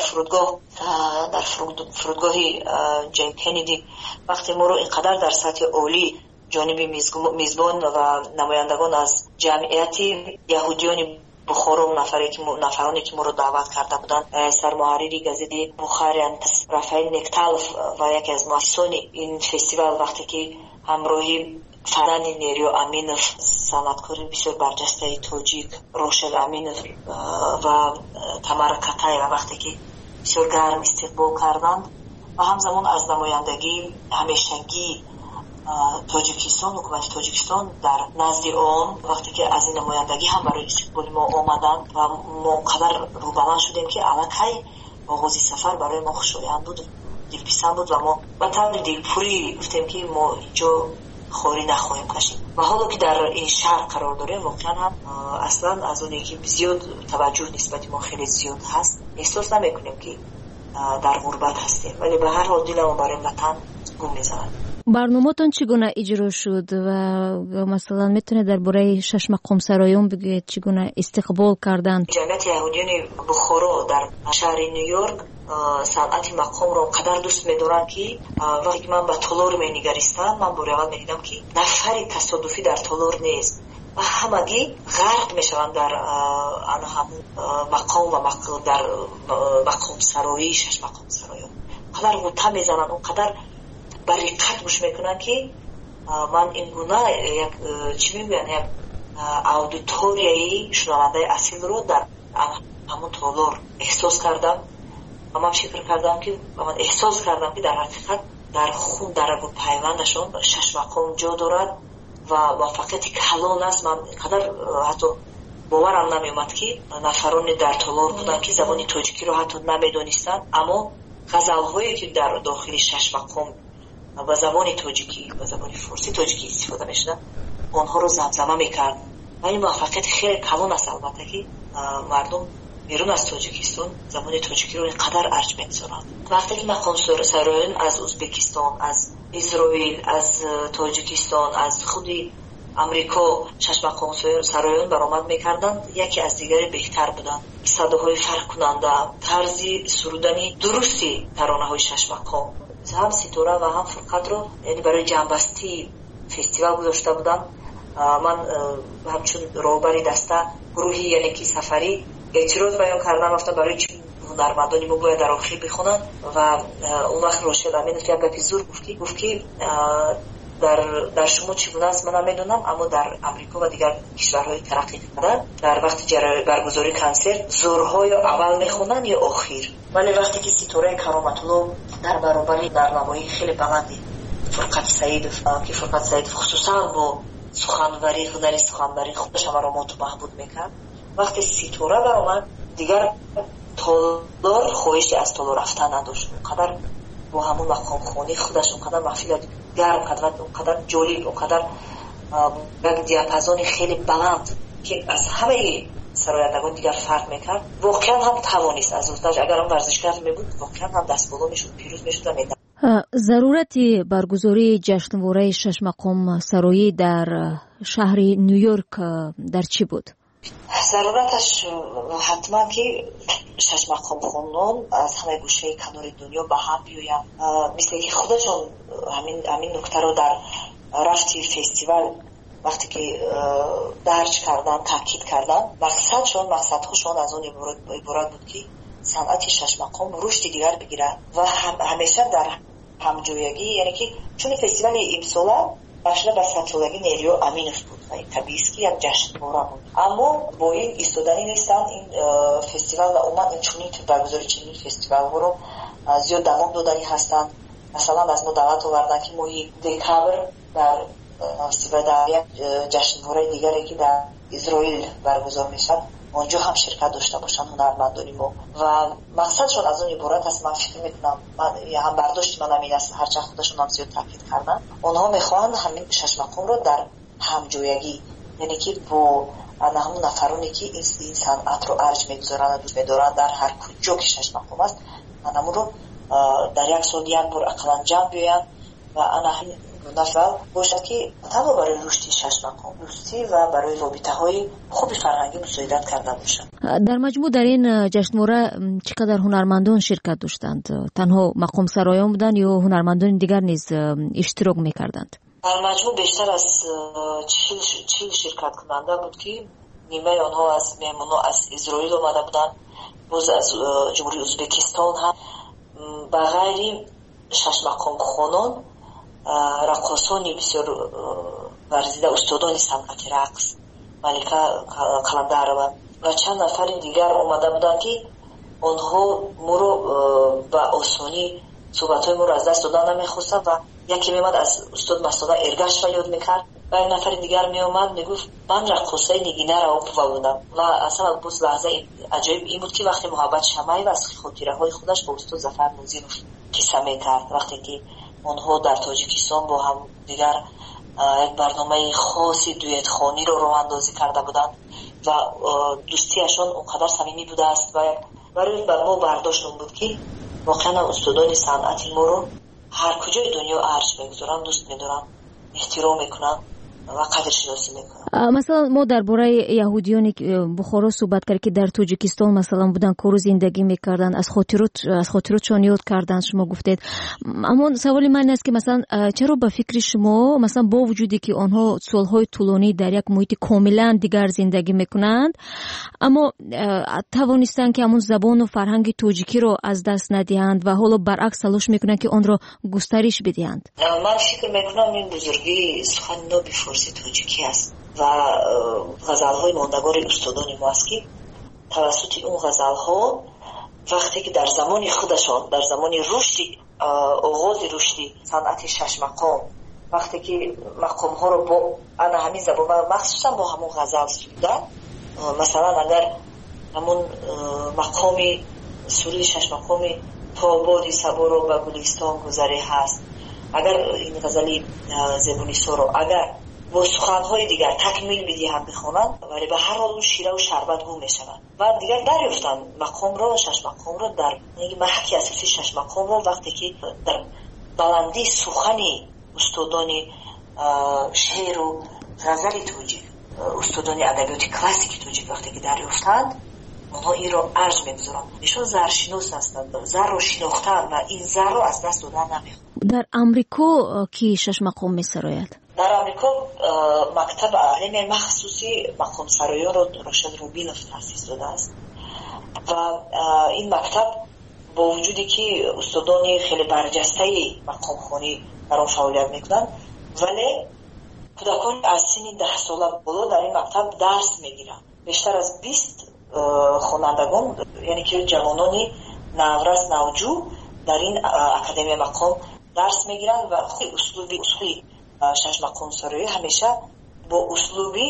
فرودگاه جین کندی وقتی ما رو اینقدر در سطح عالی جانبی میزبان و نمایندگان از جمعیت یهودیان بخارا و نفرانی که ما رو دعوت کرده بودن، سرمحرری گازete بخاریان رافائل نکتالوف و یکی از مؤسسان این فستیوال وقتی که همراهی فرزند نیریو امینوف صنعتکار بسیار برجسته تاجیک روشل امینوف و تمارا کاتایوا وقتی که بسیار گرم استقبال کردند و همزمان از نمایندگی همیشگی تاجیکستان، حکومت تاجیکستان در نزد آن وقتی که از این نمایندگی هم برای استقبال ما آمدن و ما قدر روبلند شدیم که الکی آغازی سفر برای ما خوشایند بود، دلپسند بود و ما با طور دلپوری گفتیم که ما اینجا خوری نخواهیم کشید. و حالا که در این شهر قرار داریم واقعا هم اصلا از اونی که زیاد توجه نسبت ما خیلی زیاد هست احساس نمیکنیم که در غربت هستیم، ولی به هر حال دلمون برای وطن گم میزند. برنامه‌تون چگونه اجرا شد و مثلا میتونه درباره ششمقم سرایان بگید چگونه استقبال کردند؟ جمعیت یهودیان بخارا در شهر نیویورک صنعت مقام را قدر دوست می‌دارند که وقتی من به تالار می‌نگریستم من با اول می‌دیدم که نفری تصادفی در تالار نیست و همگی غرق میشوند در آن همون مقام و در مقام سرایی ششمقم سرایان. قدر غوطه میزنند اونقدر باریکت گوش میکنن که من این گونه یک چی میگن یک اودیتوریایی شنونده اصیل رو در همون تالار احساس کردم و من فکر کردم که من احساس کردم که در حقیقت در خون در رگ و پیوندشون ششمقم جا دارد و موفقیت کلان است. من قدر حتی باورم نمیومد که نفرانی در تالار بودن که زبان تاجیکی رو حتی نمیدونستن، اما غزل‌هایی که در داخل ششمقم و زبان تاجیکی و زبان فارسی تاجیکی استفاده میشدن آنها رو زمزمه میکرد و این موفقیت خیلی کلان است. البته که مردم بیرون از تاجیکستان زبان تاجیکی رو اینقدر ارج می‌گذارند. وقتی که مقام سرایان از ازبکستان، از اسرائیل، از تاجیکستان، از خودی امریکا ششمقام سرایان برآمد میکردند یکی از دیگری بهتر بودند. صداهای فرق کننده، طرز سرودنی درستی ترانه‌های ششمقام هم ستاره و هم فرقت رو یعنی برای جنبستی فستیوال گذاشته بودن. من همچون راهبری دسته گروهی یعنی که سفری اعتراض بیان کردم رفتم برای هنرمندانی ما باید در آخر بخونن و اون وقت روشل امینوف یک گپی زور گفت که در شما چگونه است من نمیدونم، اما در امریکا و دیگر کشورهای ترقی کرده در وقت برگزاری کنسرت زورهای اول میخونن یا آخر، ولی وقتی که ستاره کرامت‌الله در برابر در نوایی خیلی بلندی فرقت سعیدوف که فرقت سعیدوف خصوصا با سخنوری هنری سخنوری خودش همه را محبوب میکرد، وقتی ستاره برآمد دیگر تالار خواهشی از تالار رفتن نداشت. اونقدر با همون مقام خونی خودش اونقدر محفل گرم کرد، اونقدر جالب، اونقدر یک دیاپازون خیلی بلند که از همه سرایندگان دیگر فرق میکرد. واقعا هم توانست از اوستاج اگر هم ورزشکار میبود واقعا هم دست بالا میشد، پیروز میشد و зарурати баргузории ҷашнвораи шашмақом сароӣ дар шаҳри Нью-Йорк дар чӣ буд? зарураташ ҳатман ки шашмақомхонон аз ҳамаи гӯшаи канори дунё ба ҳам биёянд, мисле ки худашон ҳамин нуктаро дар рафти фестивал вақте ки дарҷ кардан, таъкид кардан, мақсадҳошон аз он иборат буд ки санъати шашмақом рушди дигар бигирад ва ҳамеша дар ҳамҷоягӣ, яъне ки чуни фестивали имсола башла ба садсолаги Нелиё Аминов буд ва табиист ки як ҷашнвора буд, аммо бо ин истодани нестанд. ин фестивал ва умуман инчунин баргузори чунин фестивалҳоро зиёд давом додани ҳастанд. масалан аз мо даъват овардан ки моҳи декабр дар як ҷашнвораи дигаре ки дар Изроил баргузор мешавад, онҷо ҳам ширкат дошта бошанд ҳунармандони мо ва мақсадшон аз он иборат аст. ман фикр мекунам, ҳам бардошти ман ҳамин аст, ҳарчанд худашон ҳам зиёд таъкид карданд, онҳо мехоҳанд ҳамин шашмақомро дар ҳамҷоягӣ, яъне ки бо ҳамун нафароне ки ин санъатро арҷ мегузоранд, дӯст медоранд, дар ҳар куҷо ки шашмақом аст, анамуро дар як сол як бор ақаллан ҷамъ биёянд ва ана ҳамин нафал бошад ки танҳо барои рушди шашмақом дӯстӣ ва барои робитаҳои хуби фарҳангӣ мусоидат карда бошад. дар маҷмӯъ дар ин ҷашнвора чӣ қадар ҳунармандон ширкат доштанд? танҳо мақомсароён буданд ё ҳунармандони дигар низ иштирок мекарданд? дар маҷмӯъ бештар аз 40 ширкаткунанда буд ки нимаи онҳо аз меҳмонҳо аз Изроил омада буданд, боз аз ҷумҳурии Узбекистон ҳам. ба ғайри шашмақомхонон рақосони бисёр варзида, устодони санъати рақс, Малика Каландарова ва чанд нафари дигар омада буданд ки онҳо моро ба осонӣ суҳбатҳои моро аз даст додан намехостанд ва яке меомад аз устод Масода Эргашва ёд мекард ва як нафари дигар меомад мегуфт ман рақосаи Нигинаро пувалудам ва асlan боз лаҳзаи аҷоиб ин буд ки вақте Муҳаббат Шамаев аз хотираҳои худаш ба устод Зафар Нозиров қисса мекард, вақте ки онҳо дар Тоҷикистон бо ҳам дигар як барномаи хоси дуэтхониро роҳандозӣ карда буданд ва дӯстиашон он қадар самимӣ будааст ва барои ба мо бардошт он буд ки воқеан устодони санъати моро ҳар куҷои дунё арҷ мегузоранд, дӯст медоранд, эҳтиром мекунанд ва қадршиносӣ мекунанд. масалан мо дар бораи яҳудиёни Бухоро суҳбат кардем ки дар Тоҷикистон масалан буданд, кору зиндагӣ мекарданд, аз хотиротшон ёд карданд, шумо гуфтед. аммо саволи ман аст ки масалан чаро ба фикри шумо масалан бо вуҷуде ки онҳо солҳои тӯлонӣ дар як муҳити комилан дигар зиндагӣ мекунанд, аммо тавонистанд ки ҳамун забону фарҳанги тоҷикиро аз даст надиҳанд ва ҳоло баръакс талош мекунанд ки онро густариш бидиҳанд? ман фикр мекунам ин бузургии сухани ноби форси тоҷикӣ аст ва ғазалҳои мондагори устодони мо аст ки тавассути он ғазалҳо вақте ки дар замони худашон, дар замони рушди оғози рушди санъати шашмақом, вақте ки мақомҳоро бо ана ҳамин забон махсусан бо ҳамон ғазал сӯданд, масалан агар ҳамун мақоми суруди шашмақоми то боди саборо ба гулистон гузаре ҳаст, агар ин ғазали зебунисоро агар бо суханҳои дигар такмил бидиҳанд бихонанд, вале ба ҳар ҳол шираву шарбат гум мешаванд ва дигар дарёфтанд мақомро, шашмақомро дар маҳки асоси шашмақомро вақте ки дар баландии сухани устодони шеъру ғазали тоҷик, устодони адабиёти классики тоҷик вақте ки дарёфтанд, онҳо инро арҷ мегузоранд. ишон заршинос ҳастанд, зарро шинохтаанд ва ин зарро аз даст додан намехоҳанд. дар амрико ки шашмақом месарояд? дар амрико мактаб алими махсуси мақомсароёнро Рошад Рубинов таъсис додааст ва ин мактаб бо вуҷуде ки устодони хеле барҷастаи мақомхонӣ дар он фаъолият мекунанд, вале кӯдакони аз синни 10 сола боло дар ин мактаб дарс мегиранд. бештар аз 20 хонандагон, яъне ки ҷавонони наврас навҷӯ дар ин академия мақом дарс мегиранд ва услуби шашмақомсароӣ ҳамеша бо услуби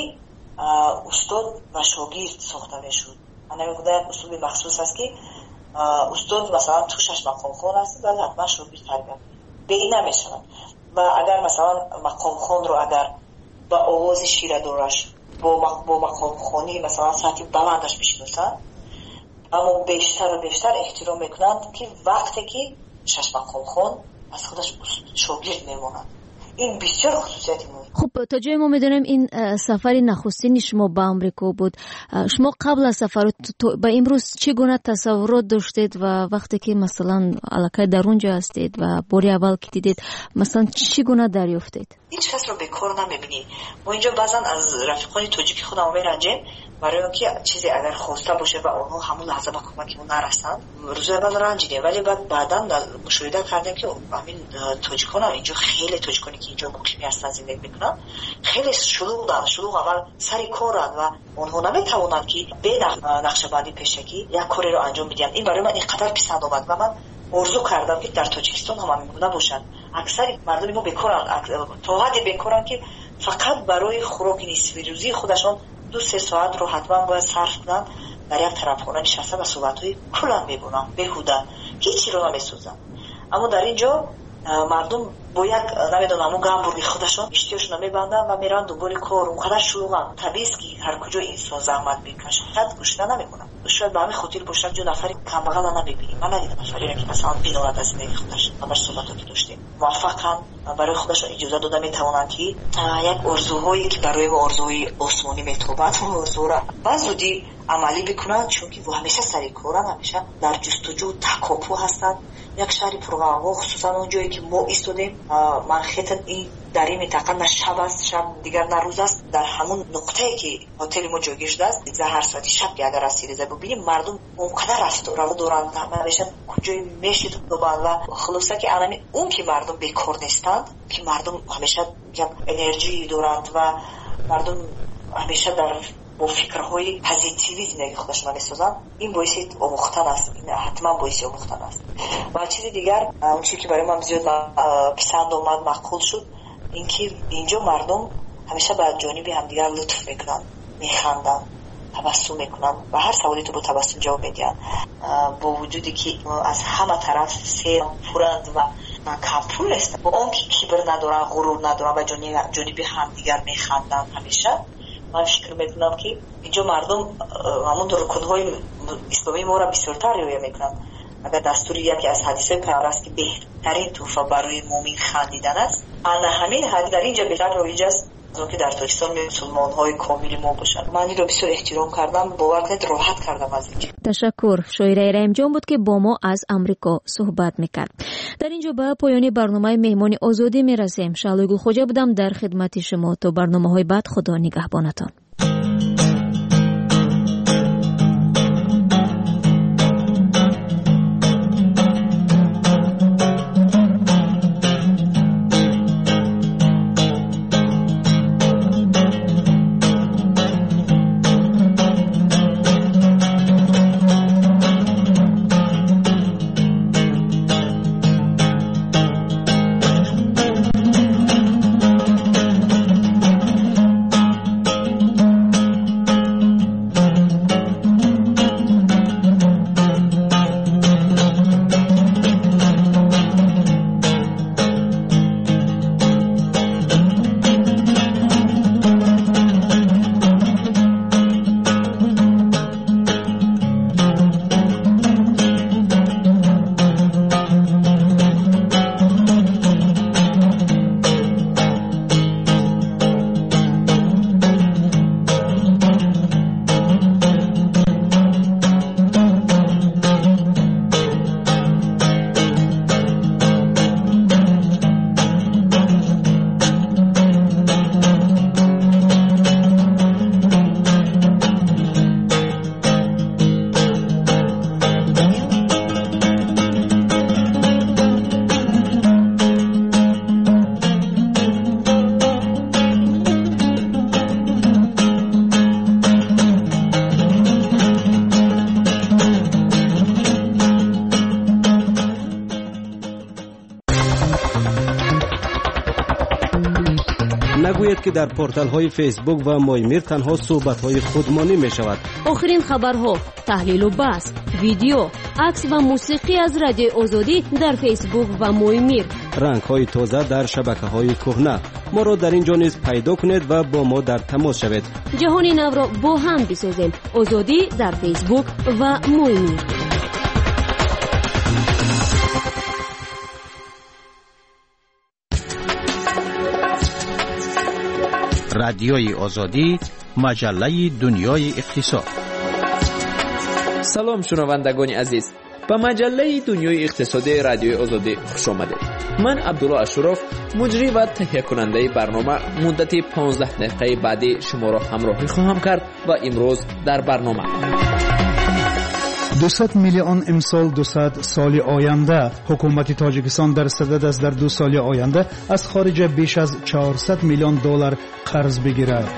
устод ва шогирд сохта мешуд. як услуби махсус аст ки устод масалан ту шашмақомхон аст, баъд ҳатман шогирд тарбия беӣ намешавад ва агар масалан мақомхонро агар ба овози ширадораш бо мақомхонӣ масалан сатҳи баландаш бишиносанд, аммо бештару бештар эҳтиром мекунанд ки вақте ки шашмақомхон از خودش شاگرد میمونند. این بسیار خصوصیت مهمه. خب تا جای ما میدونیم این سفر نخستین شما به آمریکا بود. شما قبل از سفر به امروز چگونه تصورات داشتید و وقتی که مثلا علاقه در اونجا هستید و باری اول که دیدید مثلا چگونه دریافتید؟ هیچ کس رو بیکار نمیبینی. ما اینجا بعضا از رفیقان توجیکی خودمون میرنجیم برای اینکه چیزی اگر خواسته باشه و اونها همون لحظه به کمکمون نرسن روز اول رنجیدیم، ولی بعدا مشاهده کردیم که همین توجیکان اینجا خیلی توجیکانی که اینجا مقیمی هستن زندگی میکنن خیلی شلوغ اول سری کارن و اونها نمیتوانند که به نقشه‌بندی پیشگی یک کاری رو انجام بدن. این برای من اینقدر پسند اومد و من آرزو کردم که در تاجیکستان هم همین گونه باشد. اکثر مردم ما بیکارن، تا حدی بیکارن که فقط برای خوراک نصف روزی خودشون 2-3 ساعت رو حتما باید صرف کنن در یک طرفخانه نشسته و صحبت‌های کلا می‌کنن بیهوده، هیچی رو نمی‌سوزن. اما در اینجا مردم با یک نمیدونم اون گامبورگی خودشون اشتیاش نمیبندن و میرن دنبال کار. اونقدر شلوغن، طبیعی است که هر کجا انسان زحمت میکشه شاید گشنه نمیمونن. شاید به همین خاطر باشد جو نفری کمبغل نمیبینیم. من ندیدم نفری را که مثلا بی‌نوبت از زندگی خودش همش صحبتاتی داشتیم موفقن برای خودشون اجازه داده میتوانن که یک آرزوهایی که برای ما آرزوی آسمانی میتوبند اون آرزو را بزودی عملی بکنن، چون که همیشه سری کارن، همیشه در جستجو تکاپو هستن. یک شهر پرغوغا، خصوصا اون جایی که ما ایستادیم، من خیلی این در این منطقه نه شب است شب دیگر نه روز است، در همون نقطه‌ای که هتل ما جایگیر شده است هر ساعت شب که اگر رسیده ببینیم مردم اونقدر رفت رو دوران همیشه کجای میشید دوباره و خلاصه که الان اون که مردم بیکار نیستند، که مردم همیشه یک انرژی دارند و مردم همیشه در با فکرهای پوزیتیوی زندگی خودشون می‌سازن، این باعث آموختن است. این حتما باعث آموختن است. و چیز دیگر اون چیزی که برای من زیاد پسند اومد مقبول شد اینکه اینجا مردم همیشه به جانب همدیگر لطف میکنن، میخندن، تبسم میکنن و هر سوالی تو با تبسم جواب میدن، با وجودی که از همه طرف سیر پرند و کمپول است، با اون که کبر ندارن، غرور ندارن و جانب همدیگر میخندن. همیشه من فکر میکنم که اینجا مردم همون رکودهای اسلامی ما را بسیارتر رعایت میکنن. اگر دستور یکی از حدیث پیامبر است که بهترین تحفه برای مؤمن خندیدن است، انا همین حدیث در اینجا بهتر رایج است از اون که در تاجیکستان مسلمان های کامل ما باشند. من این را بسیار احترام کردم، باور کنید راحت کردم از اینجا. تشکر. شاعره رحیم جان بود که با ما از امریکا صحبت میکرد. در اینجا به پایان برنامه مهمان آزادی میرسیم. شعله گل خوجا بودم در خدمت شما. تا برنامه‌های بعد خدا نگهبانتان. نگوید که در پورتال های فیسبوک و مایمیر تنها صحبت های خودمانی می شود. آخرین خبرها، تحلیل و بحث، ویدیو، عکس و موسیقی از رادیو آزادی در فیسبوک و مایمیر. رنگ های تازه در شبکه های کهنه. ما را در اینجا نیز پیدا کنید و با ما در تماس شوید. جهان نو را با هم بسازیم. آزادی در فیسبوک و مایمیر. رادیوی آزادی، مجله دنیای اقتصاد. سلام شنوندگان عزیز، به مجله دنیای اقتصادی رادیوی آزادی خوش آمدید. من عبدالله اشرف، مجری و تهیه کننده برنامه، مدت 15 دقیقه بعدی شما را همراهی خواهم کرد و امروز در برنامه 200 میلیون امسال 200 سال آینده. حکومت تاجیکستان در صدد است در 2 سال آینده از خارج بیش از 400 میلیون دلار قرض بگیرد.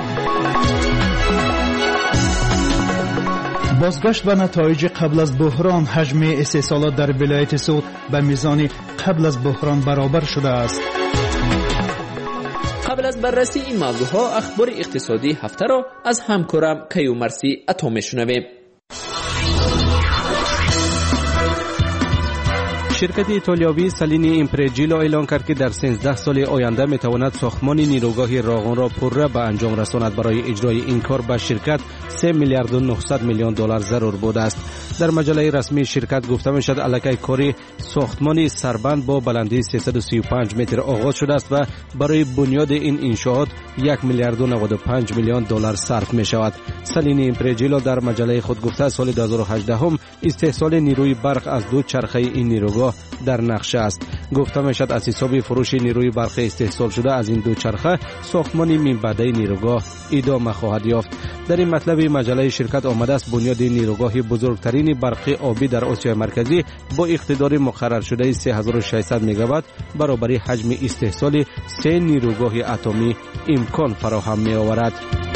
بازگشت به نتایج قبل از بحران. حجم استحصالات در ولایت سوت به میزان قبل از بحران برابر شده است. قبل از بررسی این موضوع ها، اخبار اقتصادی هفته را از همکارم کیومرثی عطا میشنویم. شرکت ایتالیایی سالینی ایمپرجیلو اعلان کرد که در 13 سال آینده میتواند ساختمان نیروگاه راغون را پرره به انجام رساند. برای اجرای این کار به شرکت 3 میلیارد و 900 میلیون دلار ضرور بوده است. در مجله رسمی شرکت گفته میشد الکی کاری ساختمانی سربند با بلندی 335 متر آغاز شده است و برای بنیاد این انشاءات 1 میلیارد و 95 میلیون دلار صرف می شود. سالینی ایمپرجیلو در مجله خود گفته سال 2018 هم استحصال نیروی برق از 2 چرخه این نیروگاه در نقشه است. گفته میشد از حساب فروش نیروی برق استحصال شده از این 2 چرخه ساختمان منبعی نیروگاه ادامه خواهد یافت. در این مطلب مجله شرکت آمده است بنیاد نیروگاه بزرگترین برقی آبی در آسیا مرکزی با اقتدار مقرر شده 3600 مگاوات برابر حجم استحصال 3 نیروگاه اتمی امکان فراهم می آورد.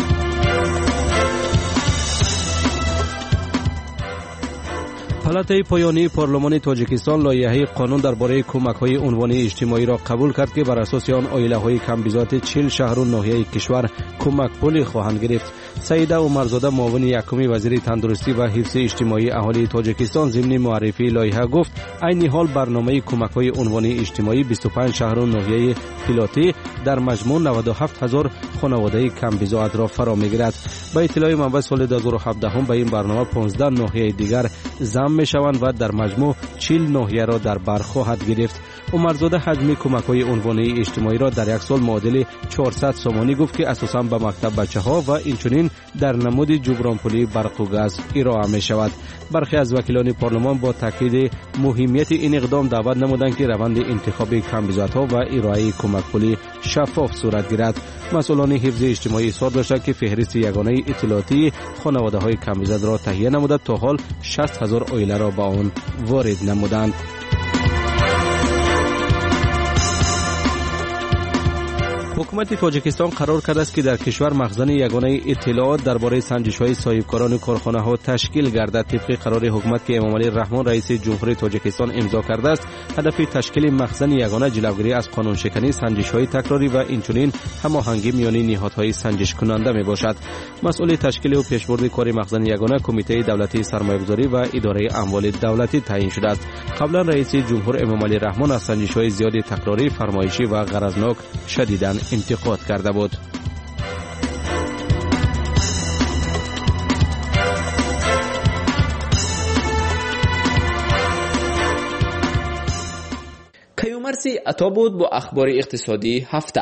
پالاتای پایانی پارلمان تاجیکستان لایحه قانون درباره کمک‌های عنوانی اجتماعی را قبول کرد که بر اساس آن عائله‌های کم‌بزاعت 40 شهر و ناحیه کشور کمک پولی خواهند گرفت. سعیده عمرزاده معاون یکم وزیر تندرستی و حفظ اجتماعی اهالی تاجیکستان ضمن معرفی لایحه گفت عین حال برنامه کمک‌های عنوانی اجتماعی 25 شهر و ناحیه پلاتی در مجموع 97000 خانواده کم‌بزاعت را فرا می‌گیرد. با اطلاع منبع سال 2017 هم به این برنامه 15 ناحیه دیگر ضم می‌شوند و در مجموع 40 ناحیه را در بر خواهد گرفت. عمرزاده حجم کمک‌های عنوانی اجتماعی را در یک سال معادل 400 سومانی گفت که اساساً به مکتب بچه‌ها و اینچنین در نمود جبران پولی برق و گاز ارائه می‌شود. برخی از وکیلان پارلمان با تاکید مهمیت این اقدام دعوت نمودند که روند انتخاب کم‌بزاعت‌ها و ارائه کمک پولی شفاف صورت گیرد. مسئولان حفظ اجتماعی اصرار داشتند که فهرست یگانه اطلاعاتی خانواده‌های کم‌بزاعت را تهیه نموده تا حال 60000 عائله را به آن وارد نمودند. حکومت تاجیکستان قرار کرده است که در کشور مخزن یگانه اطلاعات درباره سنجش‌های صاحبکاران کارخانه‌ها تشکیل گردد. طبق قرار حکومت که امامعلی رحمان رئیس جمهوری تاجیکستان امضا کرده است، هدف تشکیل مخزن یگانه جلوگیری از قانون شکنی، سنجش‌های تکراری و اینچنین هماهنگی میان نهادهای سنجش کننده میباشد. مسئول تشکیل و پیشبرد کار مخزن یگانه کمیته دولتی سرمایه‌گذاری و اداره اموال دولتی تعیین شده است. قبلا رئیس جمهور امامعلی رحمان از سنجش‌های زیاد تکراری، فرمایشی و غرضناک شدیداً انتقاد کرده بود. کیومرثی عطا بود با اخبار اقتصادی هفته.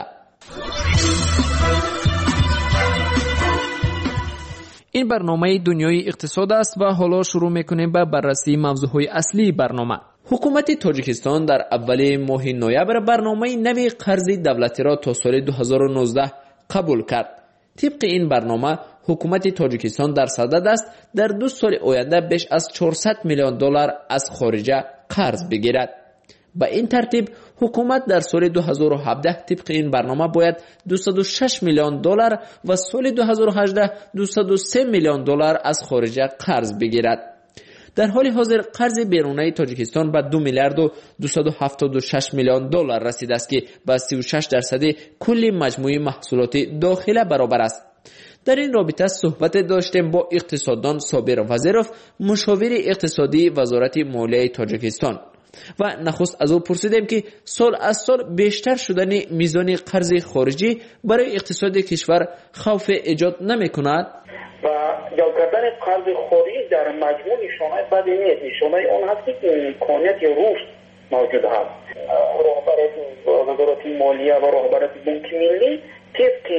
این برنامه دنیای اقتصاد است و حالا شروع میکنیم به بررسی موضوعهای اصلی برنامه. حکومت تاجیکستان در اول ماه نوامبر برنامه نوی قرض دولتی را تا سال 2019 قبول کرد. طبق این برنامه حکومت تاجیکستان در صدد است در 2 سال آینده بیش از 400 میلیون دلار از خارجه قرض بگیرد. به این ترتیب حکومت در سال 2017 طبق این برنامه باید 206 میلیون دلار و سال 2018 203 میلیون دلار از خارجه قرض بگیرد. در حال حاضر قرض بیرونی تاجیکستان به 2 میلیارد و 276 میلیون دلار رسیده است که به 36% کل مجموع محصولات داخله برابر است. در این رابطه صحبت داشتیم با اقتصاددان صابر وزیرов، مشاور اقتصادی وزارت مالیه تاجیکستان، و نخست از او پرسیدیم که سال از سال بیشتر شدن میزان قرض خارجی برای اقتصاد کشور خوف ایجاد نمی کند؟ و یا کردن قرض خارجی در مجموع نشانه بدی نیست. نشانه اون هست که امکانیت رشد موجود هست. رهبر وزارت مالیه و رهبر بانک ملی طبق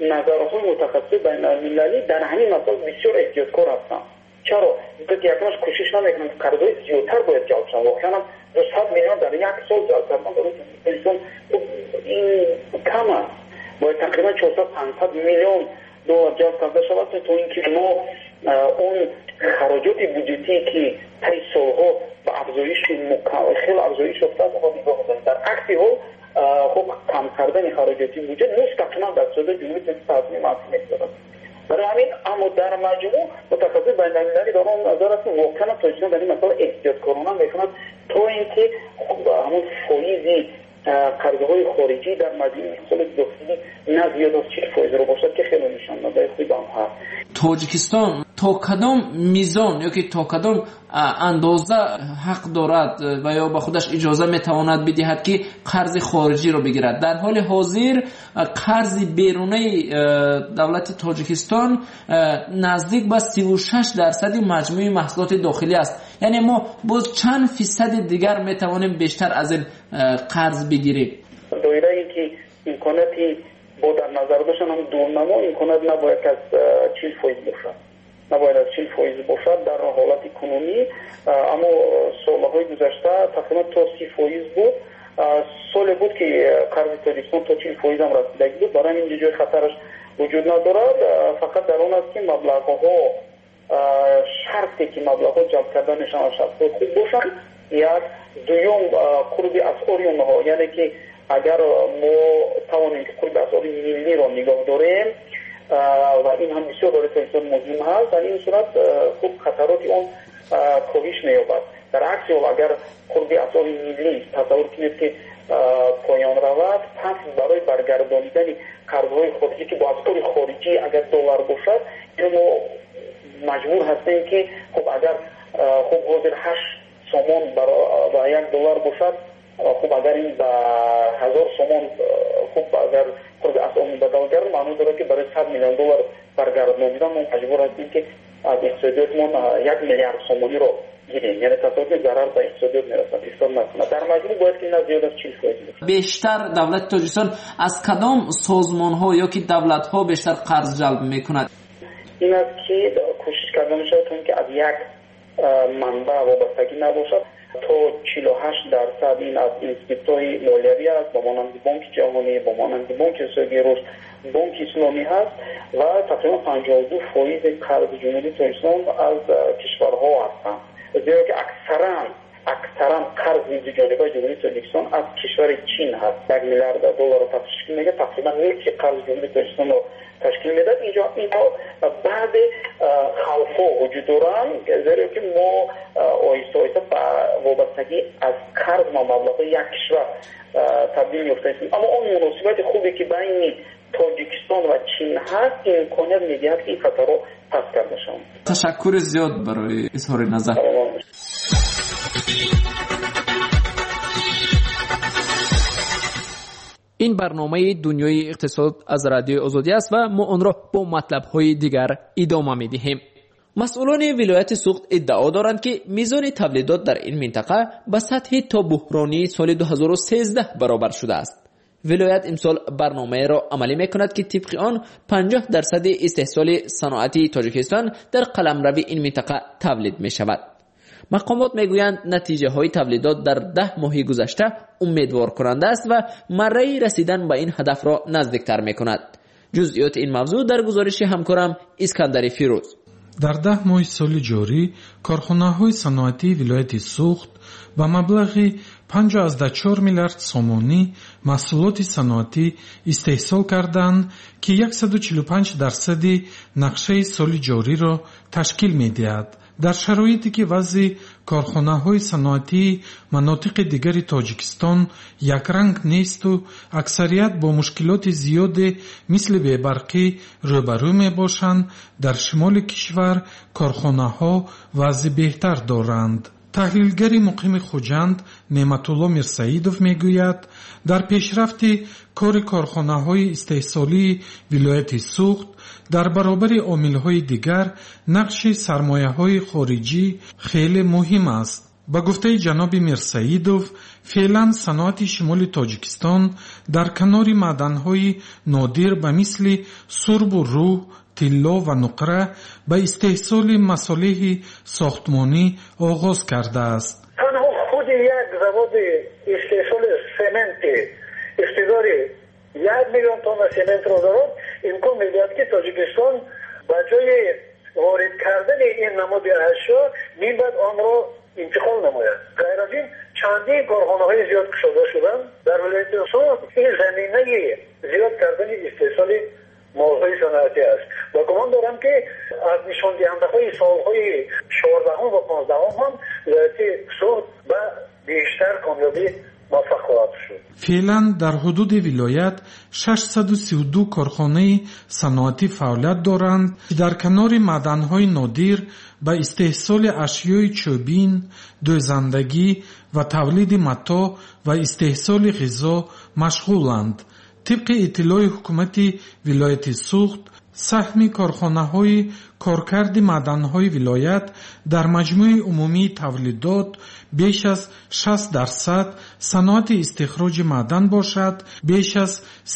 назарهای متخصص بین المللی در همین مسائل بسیار احتیاطکار هستند. چرا؟ اینکه یکمش کوشش نمیکنن که قرضهای زیادتر باید جلب شن. واقعا 200 میلیون در یک سال جلب کردن برای تاجیکستان این کم است. باید تقریبا 400-500 میلیون دلار جلب کرده شود تا اینکه ما اون خراجات بودجتی که طی سالها به افزایش خیلی افزایش افتاد رو نگاه کنیم. در عکس حال خب کم کردن خراجات بودجه مستقیما در صورت جمهوری اسلامی منفی می‌شود. برای همین اما در مجموع متخصص بین المللی در آن نظر است که واقعا تاجیکستان در این مسئله احتیاطکارانه میکند تا اینکه همون فایز قرضهای خارجی در مجموع سال داخلی نه زیاد از 40% رو باشد که خیلی نشان‌دهنده خوبی هم هست. تاجیکستان تا کدام میزان یا که تا کدام اندازه حق دارد و یا به خودش اجازه میتواند بدهد که قرض خارجی رو بگیرد؟ در حال حاضر قرض بیرونی دولت تاجیکستان نزدیک به 36% مجموع محصولات داخلی است. یعنی ما باز چند فیصد دیگر میتوانیم بیشتر از این قرض بگیریم. دایره‌ای که امکاناتی با در نظر داشتن هم دورنما امکانات نباید از 40% باشد. نباید از 40% باشد در حالت کنونی. اما سالهای گذشته تقریبا تا 30% بود. سال بود که قرض تاجیکستان تا 40% هم رسیدگی بود. برای این جای خطرش وجود ندارد. فقط در اون است که مبلغ‌ها شرطی که مبلغ‌ها جلب کردنشان شرط خوب باشند. یک دوم قرب اسعار اونها، یعنی که اگر ما توانیم که قرب اسعار ملی را نگاه داریم و این هم بسیار برای تاجیکستان مهم هست، در این صورت خوب خطرات اون کاهش می‌یابد. در عکس حال اگر قرب اسعار ملی تصور کنید که پایان رود، پس برای برگردانیدن قرض‌های خارجی که با اسعار خارجی اگر دلار باشد، این ما مجبور هستیم که خب اگر خب حاضر 8 سومون برای $1 باشد، خب اگر این به 1000 سومون خب اگر خود اسعار بدل گردد، معنی داره که برای $100 میلیون برگردانیدن ما مجبور هستیم که از اقتصادیاتمون 1 میلیارد سومونی رو گیریم. یعنی تصادف ضرر به اقتصادیات میرسد. اقتصاد نکنه. در مجموع باید که نه زیاد از 40% بیشتر دولت تاجیکستان از کدام سازمان‌ها یا که دولت‌ها بیشتر قرض جلب می‌کند؟ این است که کوشش کردن شده تا اینکه از یک منبع وابستگی نباشد. تا 48% این از اینستیتوت‌های مالیوی است، با مانند بانک جهانی، با مانند بانک اقتصادی رشد، بانک اسلامی هست و تقریبا 52% قرض جمهوری تاجیکستان از کشورها هستند. زیرا که اکثرا قرض جانبه جمهوری تاجیکستان از کشور چین هست. $1 میلیارد رو تشکیل میده. تقریبا نصف قرض جمهوری تاجیکستان رو تشکیل میده. اینجا بعض خوف‌ها وجود دارند، زیرا که ما آهسته آهسته وابستگی از قرض ما مبلغ یک کشور تبدیل یافتیم. اما اون مناسبت خوبی که بین تاجیکستان و چین هست امکانیت میدهد که این خطر رو پس کرده شوند. تشکر زیاد برای اظهار نظر. این برنامه دنیای اقتصاد از رادیو آزادی است و ما آن را با مطلب‌های دیگر ادامه می‌دهیم. مسئولان ولایت سوخت ادعا دارند که میزان تولیدات در این منطقه به سطح تا بحرانی سال 2013 برابر شده است. ولایت امسال برنامه را عملی می‌کند که طبق آن 50% استحصال صنعتی تاجیکستان در قلمرو این منطقه تولید می‌شود. مقامات میگویند نتیجه های تولیدات در 10 ماه گذشته امیدوار کننده است و مره رسیدن به این هدف را نزدیکتر میکند. جزئیات این موضوع در گزارش همکارم اسکندر فیروز. در 10 ماه سال جاری کارخانه‌های صنعتی ولایت سوخت با مبلغ 5.4 میلیارد سومانی محصولات صنعتی استحصال کردند که 145% نقشه سال جاری را تشکیل می‌دهد. در شرایطی که وضع کارخانه‌های صنعتی مناطق دیگر تاجیکستان یک رنگ نیست و اکثریت با مشکلات زیاد مثل بی‌برقی روبرو می‌باشند، در شمال کشور کارخانه‌ها وضع بهتر دارند. تحلیلگر مقیم خوجند نعمتالله میرسعیدوف میگوید در پیشرفت کار کارخانه‌های استحصالی ولایت سوخت در برابر عامل‌های دیگر نقش سرمایه‌های خارجی خیلی مهم است. ба гуфтаи ҷаноби Мирсаидов, феълан саноати шимоли Тоҷикистон дар канори маъданҳои нодир ба мисли сурбу рӯҳ, тилло ва нуқра ба истеҳсоли масолиҳи сохтмонӣ оғоз кардааст. танҳо худи як заводи истеҳсоли сементи иқтидори 1 миллион тонна сементро дорад, имкон медиҳад ки Тоҷикистон ба ҷои ворид кардани ин намуди ашё мебад онро интиқол намояд. ғайр аз ин чандин корхонаҳои зиёд кушода шуданд дар вилояти Суд. ин заминаи зиёд кардани истеҳсоли мавзӯи саноатӣ аст. ва гумон дорам ки аз нишондиҳандаҳои солҳои 14 ва 15 ҳам вилояти Суд ба бештар камёбӣ муваффақ хоҳад шуд. феълан дар ҳудуди вилоят 632 корхонаи саноатӣ фаъолият доранд ки дар канори маъданҳои нодир ба истеҳсоли ашёи чӯбин, дӯзандагӣ ва тавлиди матоъ ва истеҳсоли ғизо машғуланд. тибқи иттилои ҳукумати вилояти Суғд, саҳми корхонаҳои коркарди маъданҳои вилоят дар маҷмӯи умумии тавлидот беш аз 60%, саноати истихроҷи маъдан бошад беш аз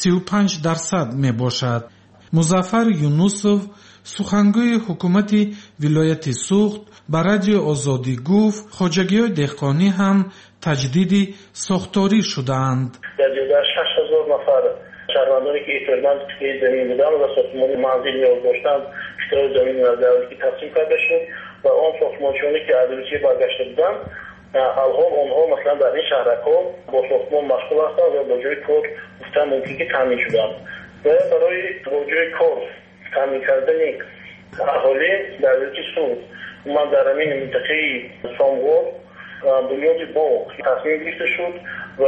35% мебошад. Музаффар Юнусов, сухангӯи ҳукумати вилояти Суғд, ба радиои Озодӣ гуфт, хоҷагиҳои деҳқонӣ ҳам таҷдиди сохторӣ шудаанд. 60,000 нафар шаҳрвандоне ки эҳтиёҷманд кистои замин буданд ва сохтмони манзил ниёз доштанд, кистои замин аз давлатӣ тақсим карда шуд ва он сохтмончиёне ки аз Русия баргашта буданд, алҳол онҳо маслан дар ин шаҳракҳо бо сохтмон машғул ҳастанд ва бо ҷои кор гуфтан мумкин ки таъмин шуданд. ва барои бо ҷои кор таъмин кардани аҳолӣ дар вилояти Суд ман дар ҳамин минтақаи Сомғор бунёди боғ тасмим гирифта шуд ва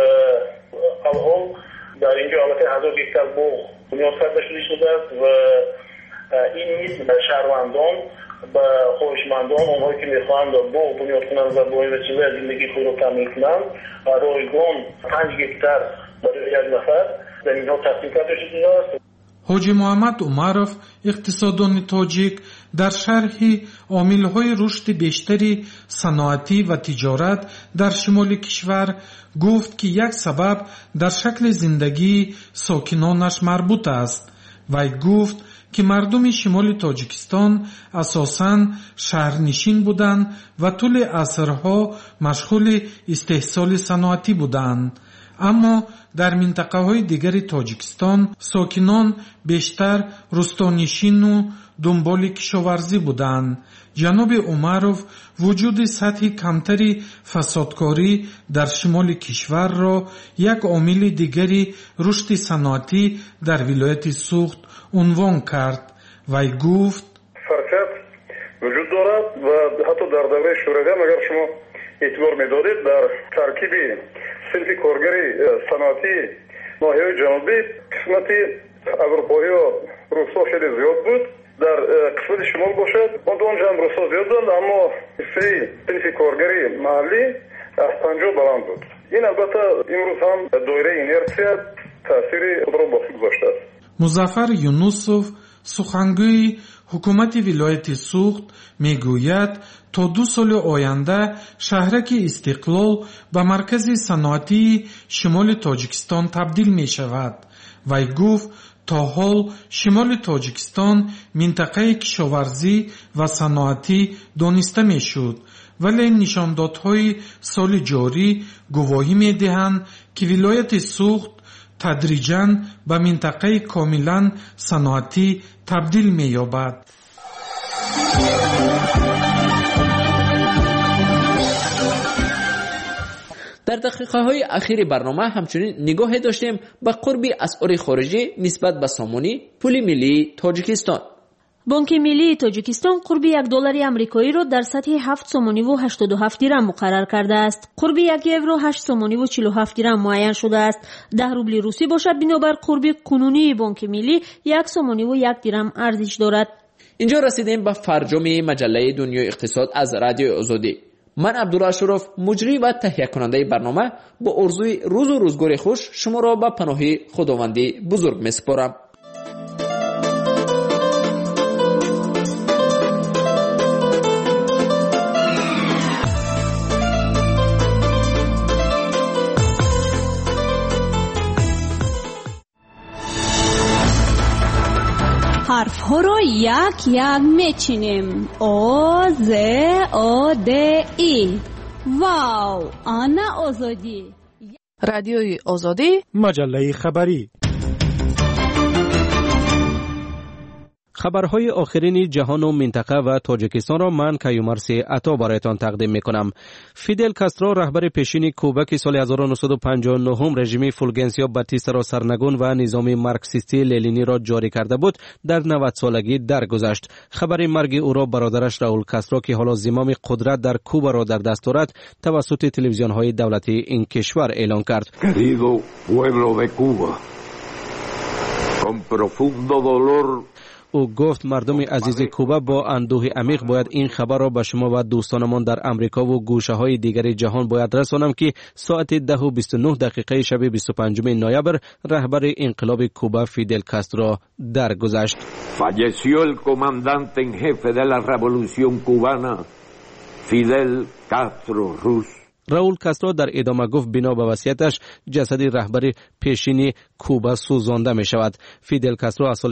алҳол дар инҷо албатта 1000 гектар боғ бунёд карда шудааст ва ин низ шаҳрвандон ба хоҳишмандон, онҳое ки мехоҳанд боғ бунёд кунанд ва бо ин васила зиндагии худро таъмин кунанд, ройгон 5 гектар барои як нафар заминҳо тақсим карда шудааст. ҳоҷӣ Муҳаммад Умаров, иқтисоддони тоҷик, дар шарҳи омилҳои рушди бештари саноатӣ ва тиҷорат дар шимоли кишвар гуфт, ки як сабаб дар шакли зиндагии сокинонаш марбут аст. вай гуфт, ки мардуми шимоли Тоҷикистон асосан шаҳрнишин буданд ва тӯли асрҳо машғули истеҳсоли саноатӣ буданд. аммо дар минтақаҳои дигари Тоҷикистон сокинон бештар рӯстонишину дунболи кишоварзӣ буданд. ҷаноби Умаров вуҷуди сатҳи камтари фасодкорӣ дар шимоли кишварро як омили дигари рушди саноатӣ дар вилояти Суғд унвон кард. вай гуфт, фарқият вуҷуд дорад ва ҳатто дар давраи шӯравиям агар шумо эътибор медодед, дар таркиби синфи коргари саноатӣ ноҳияҳои ҷанубӣ қисмати аврупоиё рӯсҳо хеле зиёд буд. дар қисмати шимол бошад онҷа ҳам рӯсҳо зиёд буданд, аммо ҳиссаи синфи коргари маҳаллӣ аз 50 баланд буд. ин албатта имрӯз ҳам доираи инерсия таъсири худро боқӣ гузоштааст. Музаффар Юнусов, сухангӯи ҳукумати вилояти Суғд, мегӯяд, то 2 соли оянда шаҳраки Истиқлол ба маркази саноатии шимоли Тоҷикистон табдил мешавад. вай гуфт, то ҳол шимоли Тоҷикистон минтақаи кишоварзӣ ва саноатӣ дониста мешуд, вале нишондодҳои соли ҷорӣ гувоҳӣ медиҳанд, ки вилояти Суғд тадриҷан ба минтақаи комилан саноатӣ табдил меёбад. дар дақиқаҳои ахири барнома ҳамчунин нигоҳе доштем ба қурби асъори хориҷӣ нисбат ба сомонӣ пули миллии Тоҷикистон. бонки миллии Тоҷикистон қурби $1 амрикоиро дар сатҳи 7.87 дирам муқаррар кардааст. қурби €1 8.47 дирам муайян шудааст. 10 рубли русӣ бошад, бинобар қурби кунунии бонки миллӣ $1.1 дирам арзиш дорад. инҷо расидем ба фарҷоми маҷаллаи Дунёи иқтисод аз радиои Озодӣ. ман Абдулла Ашуров, муҷрӣ ва таҳиякунандаи барнома, бо орзуи рӯзу рӯзгори хуш шуморо ба паноҳи худованди бузург месупорам. حرفها را یک یک میچینیم. آ ز آ د ای. واو، آنا آزادی. رادیوی آزادی، مجله خبری. خبرهای آخرین جهان و منطقه و تاجیکستان را من کیومرثی عطا برایتان تقدیم میکنم. فیدل کاسترو رهبر پیشین کوبا که سال 1959 رژیم فولگنسیو باتیستا را سرنگون و نظام مارکسیستی لنینی را جاری کرده بود، در 90 سالگی درگذشت. خبر مرگ او را برادرش راول کاسترو که حالا زمام قدرت در کوبا را در دست دارد توسط تلویزیون های دولتی این کشور اعلان کرد. Querido pueblo de Cuba, con profundo dolor او گفت مردم عزیز کوبا با اندوه عمیق باید این خبر را به شما و دوستانمان در امریکا و گوشه های دیگر جهان باید رسانم که ساعت 10:29 شب 25 نوامبر رهبر انقلاب کوبا فیدل کاسترو درگذشت. falleció el comandante en jefe de la revolución cubana Fidel Castro Ruz. راول کاسترو در ادامه گفت بنا به وصیتش جسد رهبر پیشین کوبا سوزانده می شود. فیدل کاسترو از سال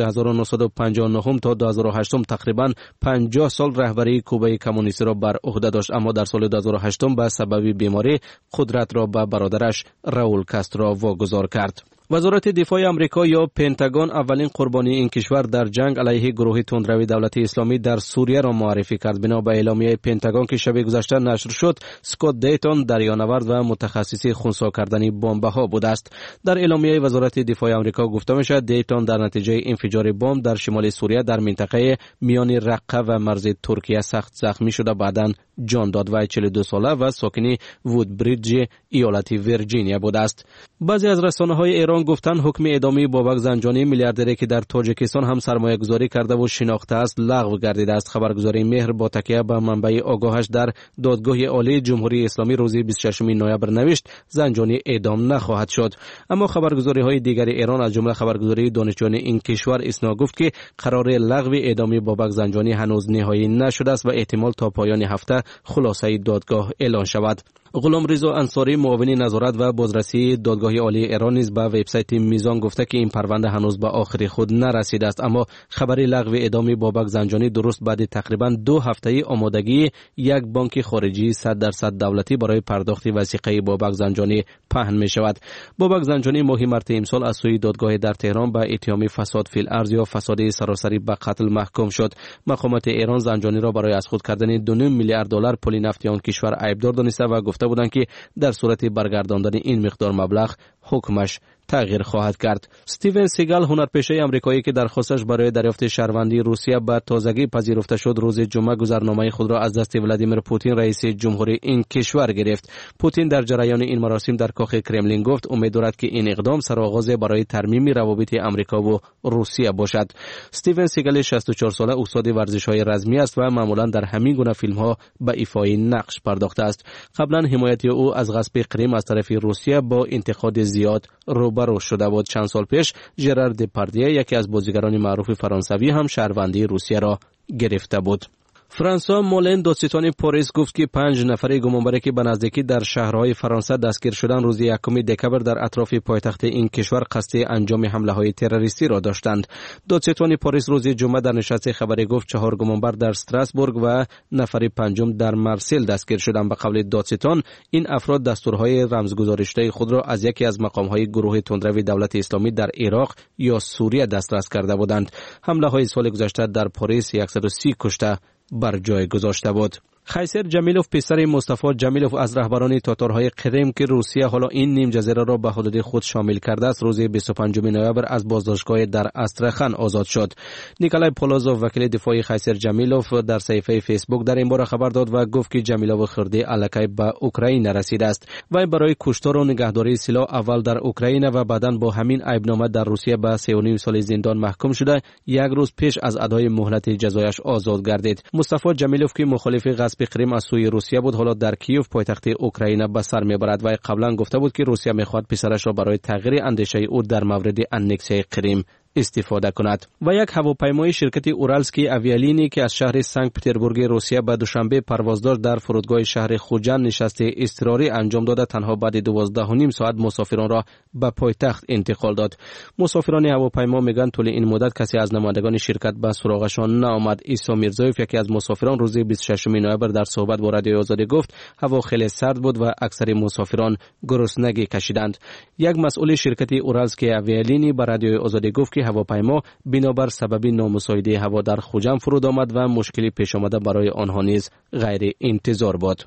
1959 تا 2008 تقریبا 50 سال رهبری کوبای کمونیستی را بر عهده داشت، اما در سال 2008 به سبب بیماری قدرت را به برادرش راول کاسترو واگذار کرد. وزارت دفاع آمریکا یا پنتاگون اولین قربانی این کشور در جنگ علیه گروه تندروی دولت اسلامی در سوریه را معرفی کرد. بنا به اعلامیه پنتاگون که شب گذشته نشر شد، اسکات دیتون دریانورد و متخصص خنثی کردن بمب‌ها بوده است. در اعلامیه وزارت دفاع آمریکا گفته می‌شد دیتون در نتیجه انفجار بمب در شمال سوریه در منطقه میان رقه و مرز ترکیه سخت زخمی شده، بعداً جان داد و 42 ساله و ساکن وودبریدج ایالت ویرجینیا بوده است. بعضی از رسانه‌های ایران گفتند حکم اعدامی بابک زنجانی میلیاردری که در تاجیکستان هم سرمایه گذاری کرده و شناخته است لغو گردیده است. خبرگزاری مهر با تکیه به منبع آگاهش در دادگاه عالی جمهوری اسلامی روز 26 نوامبر نوشت زنجانی اعدام نخواهد شد. اما خبرگزاری‌های دیگر ایران از جمله خبرگزاری دانشجویان این کشور اسنا گفت که قرار لغو اعدامی بابک زنجانی هنوز نهایی نشده است و احتمال تا پایان هفته خلاصه دادگاه اعلان شود. غلامرضا انصاری معاون نظارت و بازرسی دادگاه عالی ایران نیز به وبسایت میزان گفته که این پرونده هنوز به آخر خود نرسیده است، اما خبر لغو اعدام بابک زنجانی درست بعد تقریبا 2 هفته آمادگی یک بانک خارجی 100% دولتی برای پرداخت وثیقه بابک زنجانی پهن می شود. بابک زنجانی ماه مارس امسال از سوی دادگاه در تهران به اتهام فساد فی الارض یا فساد سراسری به قتل محکوم شد. مقامات ایران زنجانی را برای از خود کردن 2.5 میلیارد دلار پول نفتی آن کشور عیبدار دانسته و گفته بودند که در صورت برگرداندن این مقدار مبلغ حکمش تغییر خواهد کرد. استیون سیگال هنرپیشه آمریکایی که درخواستش برای دریافت شهروندی روسیه به تازگی پذیرفته شد، روز جمعه گذرنامه خود را از دست ولادیمیر پوتین رئیس جمهوری این کشور گرفت. پوتین در جریان این مراسم در کاخ کرملین گفت امید دارد که این اقدام سرآغاز برای ترمیم روابط آمریکا و روسیه باشد. استیون سیگال 64 ساله استاد ورزش‌های رزمی است و معمولا در همین گونه فیلم‌ها به ایفای نقش پرداخته است. قبلا حمایت او از غصب کریم از طرف روسیه با انتقاد زیاد روبرو شده بود. چند سال پیش ژرار دپاردیه یکی از بازیگران معروف فرانسوی هم شهروندی روسیه را گرفته بود. فرانسوا مولن دادستان پاریس گفت که 5 نفر گمانبر که به نزدیکی در شهرهای فرانسه دستگیر شدند روز 1 دکمبر در اطراف پایتخت این کشور قصد انجام حمله‌های تروریستی را داشتند. دادستان پاریس روز جمعه در نشست خبری گفت 4 گمانبر در استراسبورگ و نفر پنجم در مارسل دستگیر شدند. به قول دادستان این افراد دستورهای رمزگذاری شده خود را از یکی از مقام‌های گروه تندروی دولت اسلامی در عراق یا سوریه دسترس کرده بودند. حمله‌های سال گذشته در پاریس 130 کشته بر جای گذاشته بود. خیسر جمیلوف پسر مصطفی جمیلوف از رهبران تاتارهای قرم که روسیه حالا این نیم جزیره را به حدود خود شامل کرده است روز 25 نوامبر از بازداشتگاه در استرخان آزاد شد. نیکولای پولازوف وکیل دفاعی خیسر جمیلوف در صفحه فیسبوک در این باره خبر داد و گفت که جمیلوف خرده الکی به اوکراین رسیده است. وی برای کشتار و نگهداری سلاح اول در اوکراین و بعداً با همین عیبنامه در روسیه به 3.5 سال زندان محکوم شده، یک روز پیش از ادای مهلت جزایش آزاد گردید. مصطفی جمیلوف که مخالف غصب کریم از سوی روسیه بود، حالا در کیوف پایتخت اوکراین به سر میبرد و قبلا گفته بود که روسیه میخواهد پسرش را برای تغییر اندیشه او در مورد انکسیون کریم استفاده کند. و یک هواپیمای شرکت اورالسکی آویالینی که از شهر سنت پترزبورگ روسیه به دوشنبه پرواز داشت در فرودگاه شهر خوجند نشست اضطراری انجام داده تنها بعد 12.5 ساعت مسافران را به پایتخت انتقال داد. مسافران هواپیما میگن طول این مدت کسی از نمایندگان شرکت به سراغشان نآمد. عیسی میرزایف یکی از مسافران روز 26 نوامبر در صحبت با رادیوی آزادی گفت هوا خیلی سرد بود و اکثر مسافران گرسنگی کشیدند. یک مسئول شرکت اورالسکی آویالینی به رادیوی آزادی گفت که هواپیما بنابر سبب نامساعده هوا در خوجند فرود آمد و مشکلی پیش آمده برای آنها نیز غیر انتظار بود.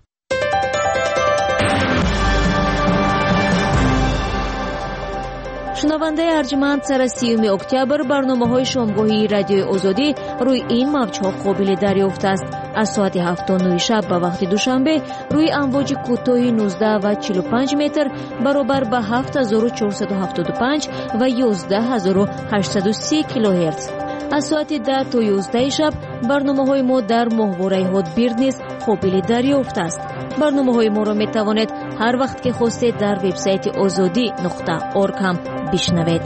شنونده ارجمند، سر 30 اکتبر برنامه‌های شامگاهی رادیوی آزادی روی این موج‌ها قابل دریافت است. از ساعت 7:09 شب به وقت دوشنبه روی امواج کوتاه 19 و 45 متر برابر به 7475 و 11830 کیلوهرتز. از ساعت 10 تا 11 شب برنامه‌های ما در ماهواره هاتبیرد نیز قابل دریافت است. برنامه‌های ما را می‌توانید هر وقت که خواستید در وبسایت azadi.org هم بشنوید.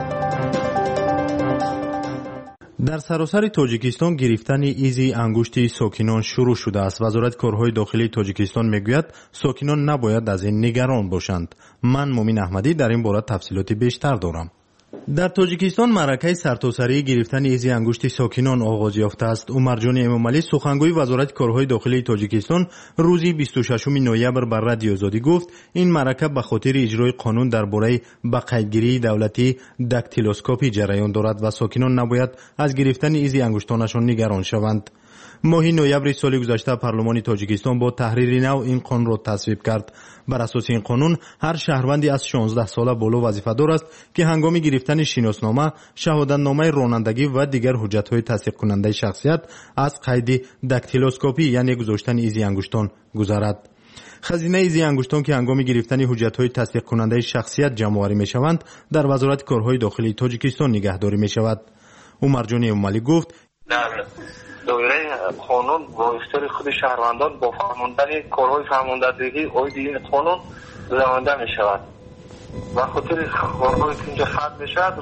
در سراسر تاجیکستان گرفتن ایزی انگشت ساکنان شروع شده است. وزارت کارهای داخلی تاجیکستان میگوید ساکنان نباید از این نگران باشند. من مومین احمدی در این باره تفصیلات بیشتر دارم. در تاجیکستان معرکه سرتاسری گرفتن ایزی انگشت ساکنان آغاز یافته است. عمرجان امامعلی سخنگوی وزارت کارهای داخلی تاجیکستان روز 26 نوامبر بر رادیو آزادی گفت این معرکه به خاطر اجرای قانون درباره به قیدگیری دولتی داکتیلوسکوپی جریان دارد و ساکنان نباید از گرفتن ایزی انگشتانشان نگران شوند. ماه نوامبر سال گذشته پارلمان تاجیکستان با تحریر نو این قانون را تصویب کرد. بر اساس این قانون هر شهروندی از 16 ساله بالا وظیفه‌دار است که هنگام گرفتن شناسنامه، شهادتنامه رانندگی و دیگر حجت‌های تصدیق کننده شخصیت از قید داکتیلوسکوپی یعنی گذاشتن ایزی انگشتان گذرد. خزینه ایزی انگشتان که هنگام گرفتن حجت‌های تصدیق کننده شخصیت جمع‌آوری می‌شوند در وزارت کارهای داخلی تاجیکستان نگهداری می‌شود. عمرجان امامعلی گفت در دایره قانون با اختیار خود شهروندان با فرماندن کارهای فرماندهی اوید این قانون زمانده می شود و خاطر کارهایی که اینجا فرد می شود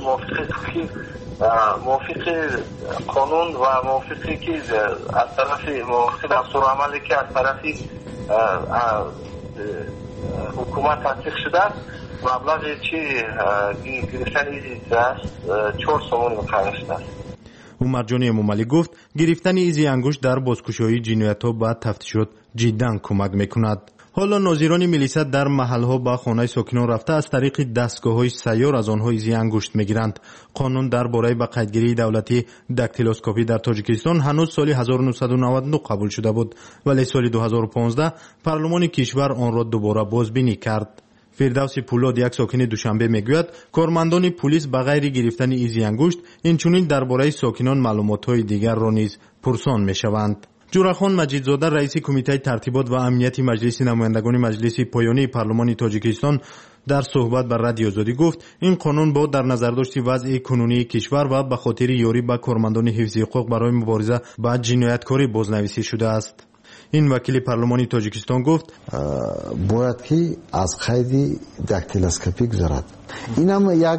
موافق قانون و موافقی که از طرف موافق دستور عملی که از طرف حکومت تصدیق شده مبلغ چی گرفتن ایزی است 4 سومون مقرر شده است. عمرجان امامعلی گفت گرفتن ایزی انگشت در بازگشایی جنایت‌ها و تفتیشات جدا کمک می‌کند. حالا ناظران ملیسیت در محل‌ها با خانه ساکنان رفته از طریق دستگاه‌های سیار از آنها ایزی انگشت می‌گیرند. قانون درباره به قیدگیری دولتی داکتیلوسکوپی در تاجیکستان هنوز سال 1999 قبول شده بود ولی سال 2015 پارلمان کشور آن را دوباره بازبینی کرد. فردوس پولاد یک ساکن دوشنبه میگوید کارمندان پلیس به غیر گرفتن ایزی انگشت اینچنین درباره ساکنان معلومات‌های دیگر را نیز پرسان میشوند. جورخان مجیدزاده رئیس کمیته ترتیبات و امنیت مجلس نمایندگان مجلس پایانی پارلمان تاجیکستان در صحبت بر رادیو آزادی گفت این قانون با در نظر داشت وضع کنونی کشور و به خاطر یاری به کارمندان حفظ حقوق برای مبارزه با جنایتکاری بازنویسی شده است. این وکیل پارلمانی تاجیکستان گفت باید که از قید داکتیلوسکوپی گذرد. این هم یک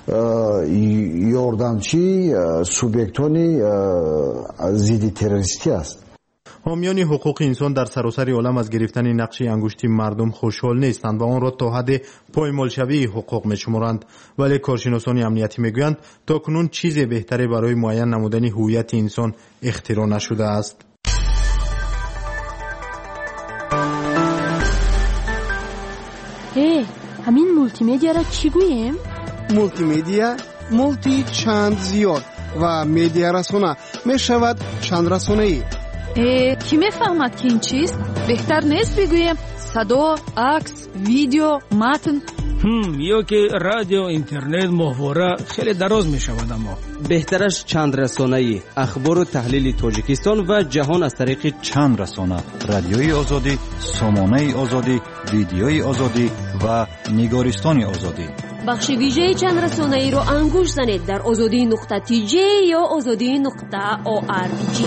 یاردمچی سوبیکتونی ضد تروریستی است. حامیان حقوق انسان در سراسر عالم از گرفتن نقش انگشت مردم خوشحال نیستند و آن را تا حد پایمالشوی حقوق می‌شمارند ولی کارشناسان امنیتی میگویند تاکنون چیز بهتری برای معین نمودن هویت انسان اختراع نشده است. همین مولتی مدیا را چی گوییم؟ مولتی مدیا مولتی چند زیاد و مدیا رسانه می شود چند رسانه ای. کی میفهمد که این چیست؟ بهتر نیست بگوییم صدا، عکس، ویدیو، متن؟ یا که رادیو، اینترنت، ماهواره خیلی دراز می شود اما بهترش چند رسانه‌ای اخبار و تحلیل تاجیکستان و جهان از طریق چند رسانه رادیوی آزادی، سامانه آزادی، ویدیوی آزادی و نگارستان آزادی. بخش ویژه چند رسانه‌ای رو انگوش زنید در azadi.tj یا azadi.org.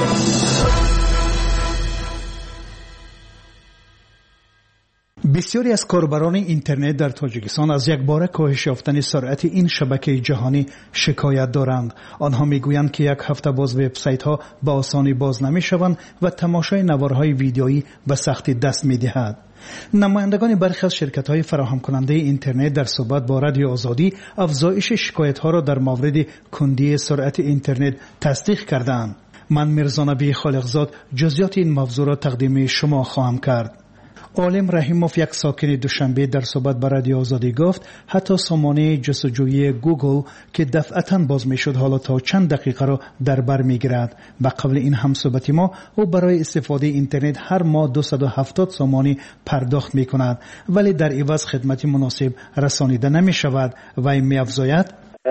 بسیاری از کاربران اینترنت در تاجیکستان از یک باره کاهش یافتن سرعت این شبکه جهانی شکایت دارند. آنها میگویند که یک هفته باز وبسایت ها به آسانی باز نمیشوند و تماشای نوارهای ویدیویی به سختی دست میدهد. نمایندگان برخی از شرکت‌های فراهم کننده اینترنت در صحبت با رادیو آزادی افزایش شکایت‌ها را در مورد کندی سرعت اینترنت تصدیق کردند. من میرزا نبی خالقزاد جزئیات این موضوع را تقدیم شما خواهم کرد. عالم رحیموف یک ساکن دوشنبه در صحبت با رادیو آزادی گفت حتی سامانه جستجویی گوگل که دفعتاً باز میشد حالا تا چند دقیقه را در بر میگیرد. به قبل این هم صحبت ما او برای استفاده اینترنت هر ماه 270 سامانی پرداخت میکند ولی در عوض خدمتی مناسب رسانیده نمی شود و این می افزاید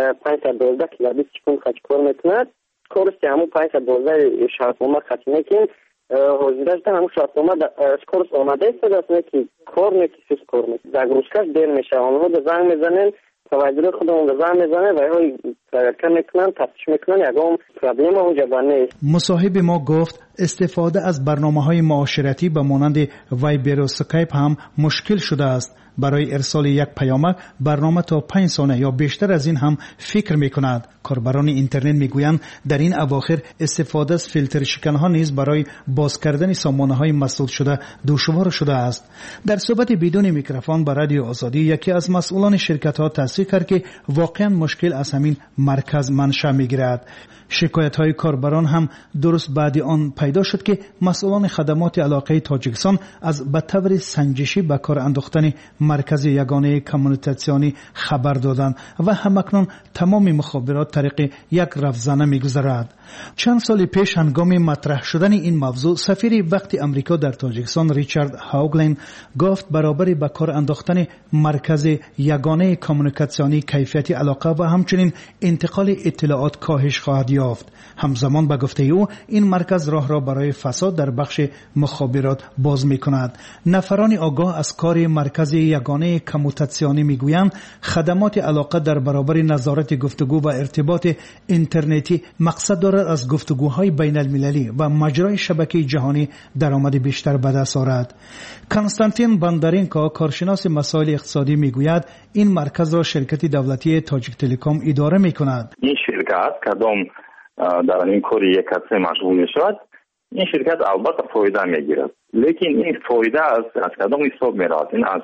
$5 که در 20 سکند خرج کار میکند کارش که همون $5 شرطنامه خرج میکنیم حضورش هم شرطنامه کورس آمده است دست که کار نکیسیس کار میکنه در گروشکش دیر میشه آنها به زنگ میزنن توجه خودمون به زنگ میزنه و های ترکه میکنن تفتیش میکنن یکم پرابلم اونجا بانه است. مصاحب ما گفت استفاده از برنامه‌های معاشرتی به مانند وایبر و اسکایپ هم مشکل شده است. برای ارسال یک پیامک برنامه تا 5 ثانیه یا بیشتر از این هم فکر می‌کند. کاربران اینترنت میگویند در این اواخر استفاده از فیلتر شکن‌ها نیز برای باز کردن سامانه‌های مسدود شده دشوار شده است. در صحبت بدون میکروفون با رادیو آزادی یکی از مسئولان شرکت‌ها تصدیق کرد که واقعا مشکل از همین مرکز منشأ می‌گیرد. شکایت‌های کاربران هم درست بعد آن پیدا شد که مسئولان خدمات علاقه تاجیکستان از به طور سنجشی به کار انداختن مرکز یگانه کمیونیکاسیونی خبر دادند و همکنون تمام مخابرات طریق یک رفزنه می‌گذرد. چند سال پیش هنگام مطرح شدن این موضوع سفیر وقت امریکا در تاجیکستان ریچارد هاوگلین گفت برابر به کار انداختن مرکز یگانه کمیونیکاسیونی کیفیت علاقه و همچنین انتقال اطلاعات کاهش خواهد یافت. همزمان به گفته او این مرکز راه را برای فساد در بخش مخابرات باز می‌کند. نفران آگاه از کار مرکز یگانه کمیونیکاسیونی میگویند خدمات علاقه در برابر نظارت گفتگو و ارتباط اینترنتی مقصد دارد از گفتگوهای بین المللی و مجرای شبکه جهانی درآمد بیشتر به دست آورد. کنستانتین باندارینکا کارشناس مسائل اقتصادی میگوید این مرکز را شرکت دولتی تاجیک تلکام اداره میکند. این شرکت کدام در این کار یک کسی مشغول میشود این شرکت البته فایده میگیرد لیکن این فایده از کدام حساب میرود این از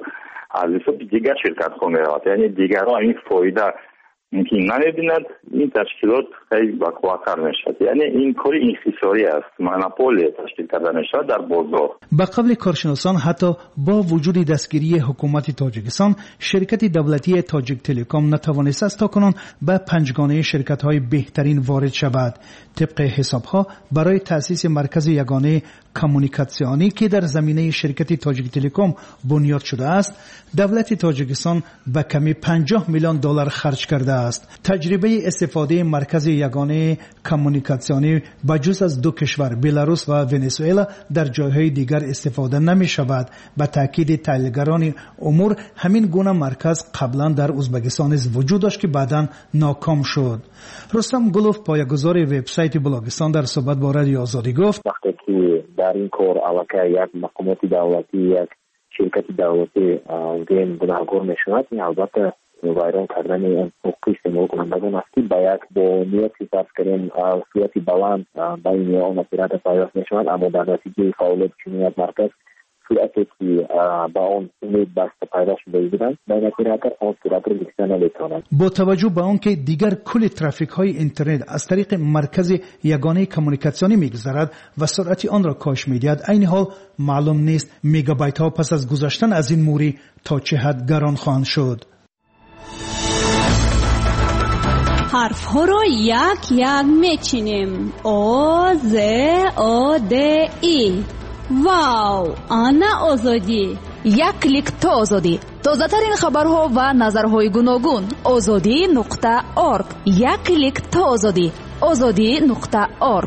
حساب دیگر شرکت ها میرود یعنی دیگرها این فایده ممکن نمیبیند این تشکیلات خیلی بقواتر میشد یعنی این کاری انحصاری است مونوپول تشکیل کرده میشد در بازار. به قبل کارشناسان حتی با وجود دستگیری حکومت تاجیکستان شرکت دولتی تاجیک تلکام نتوانسته است تاکنون به پنجگانه شرکت های بهترین وارد شود. طبق حساب ها برای تأسیس مرکز یگانه کمیونیکاسیونی که در زمینه شرکت تاجیک تلکام بنیاد شده است دولت تاجیکستان به کمی $50 میلیون خرج کرده است. تجربه استفاده مرکز یگانه کمیونیکاسیونی بجز از دو کشور بلاروس و ونزوئلا در جایهای دیگر استفاده نمی شود. به تاکید تحلیلگران امور همین گونه مرکز قبلا در ازبکستان وجود داشت که بعداً ناکام شد. رستم گلوف پایه‌گذار وبسایت بلاگستان در صحبت با رادیو آزادی گفت وقتی که در این کار علاقه یک مقامات دولتی یک شرکت دولتی گیم گناهگار میشود این البته ویران کردن حقوق استعمال کنندگان است که با یک با نیتی فرض کنیم صورتی بلند بین آن صورت پیداست میشود اما در نتیجه فعالیت چنین یک مرکز صورتی که با آن امید بسته پیدا شده بودند بین صورت آن صورت را گرفته نمیتواند. با توجه به آن که دیگر کل ترافیک های اینترنت از طریق مرکز یگانه کمیونیکاسیونی میگذرد و سرعت آن را کاهش میدهد این حال معلوم نیست میگابایت ها پس از گذشتن از این موری تا چه حد گران خواهند شد. حرف ها رو یک یک میچینیم. او ز او د ای. واو، آنا آزادی. یک کلیک تا آزادی. تازه ترین خبرها و نظرهای گوناگون. azadi.org. یک کلیک تا آزادی. azadi.org.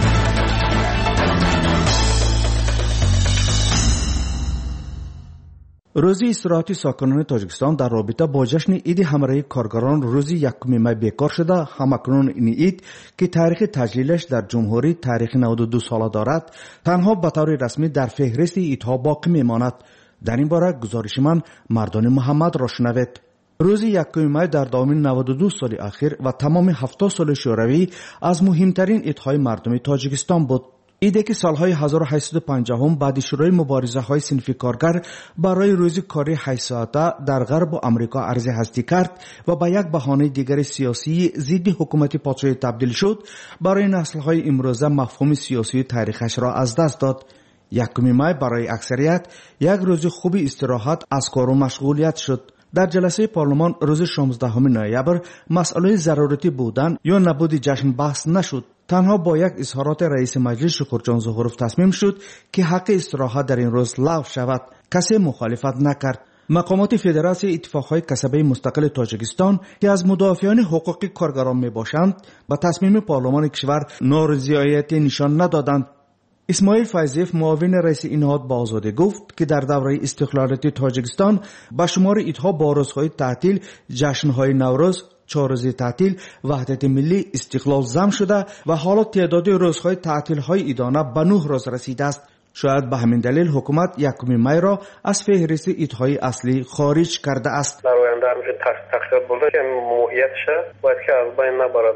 روزی استراحتی ساکنان تاجیکستان در رابطه با جشن عید همراهی کارگران روزی 1 می بیکار شده. همکنون این عید که تاریخ تجلیلش در جمهوری تاریخ 92 ساله دارد تنها به طور رسمی در فهرست عیدها باقی میماند. در این باره گزارش من مردان محمد را شنوید. روز 1 می در دام 92 سال اخیر و تمام 70 سال شوروی از مهمترین عیدهای مردم تاجیکستان بود. ایده که سالهای 1850 بعد شروع مبارزه های صنفی کارگر برای روز کاری 8 ساعته در غرب آمریکا عرض هستی کرد و به یک بهانه دیگر سیاسی ضد حکومت پادشاهی تبدیل شد، برای نسل های امروزه مفهوم سیاسی تاریخش را از دست داد. 1 می برای اکثریت یک روز خوبی استراحت از کار و مشغولیت شد. در جلسه پارلمان روز 16 نوامبر مسئله ضرورتی بودن یا نبود جشن بحث نشد. تنها با یک اظهارات رئیس مجلس شکرجان ظهورف تصمیم شد که حق استراحت در این روز لغو شود. کسی مخالفت نکرد. مقامات فدراسیون اتفاقهای کسبه مستقل تاجیکستان که از مدافعان حقوق کارگران می باشند با تصمیم پارلمان کشور نارضایتی نشان ندادند. اسماعیل فیضیف معاون رئیس این نهاد با آزادی گفت که در دوره استقلالیت تاجیکستان با شمار عیدها با روزهای تعطیل، جشنهای نوروز، 4 روزه تعطیل، وحدت ملی، استقلال ضم شده و حالا تعداد روزهای تعطیل‌های عیدانه به 9 روز رسیده است. شاید به همین دلیل حکومت 1 می را از فهرست عیدهای اصلی خارج کرده است. در آینده همیشه تغییرات بوده که موهیتش باید که از بین نبرد.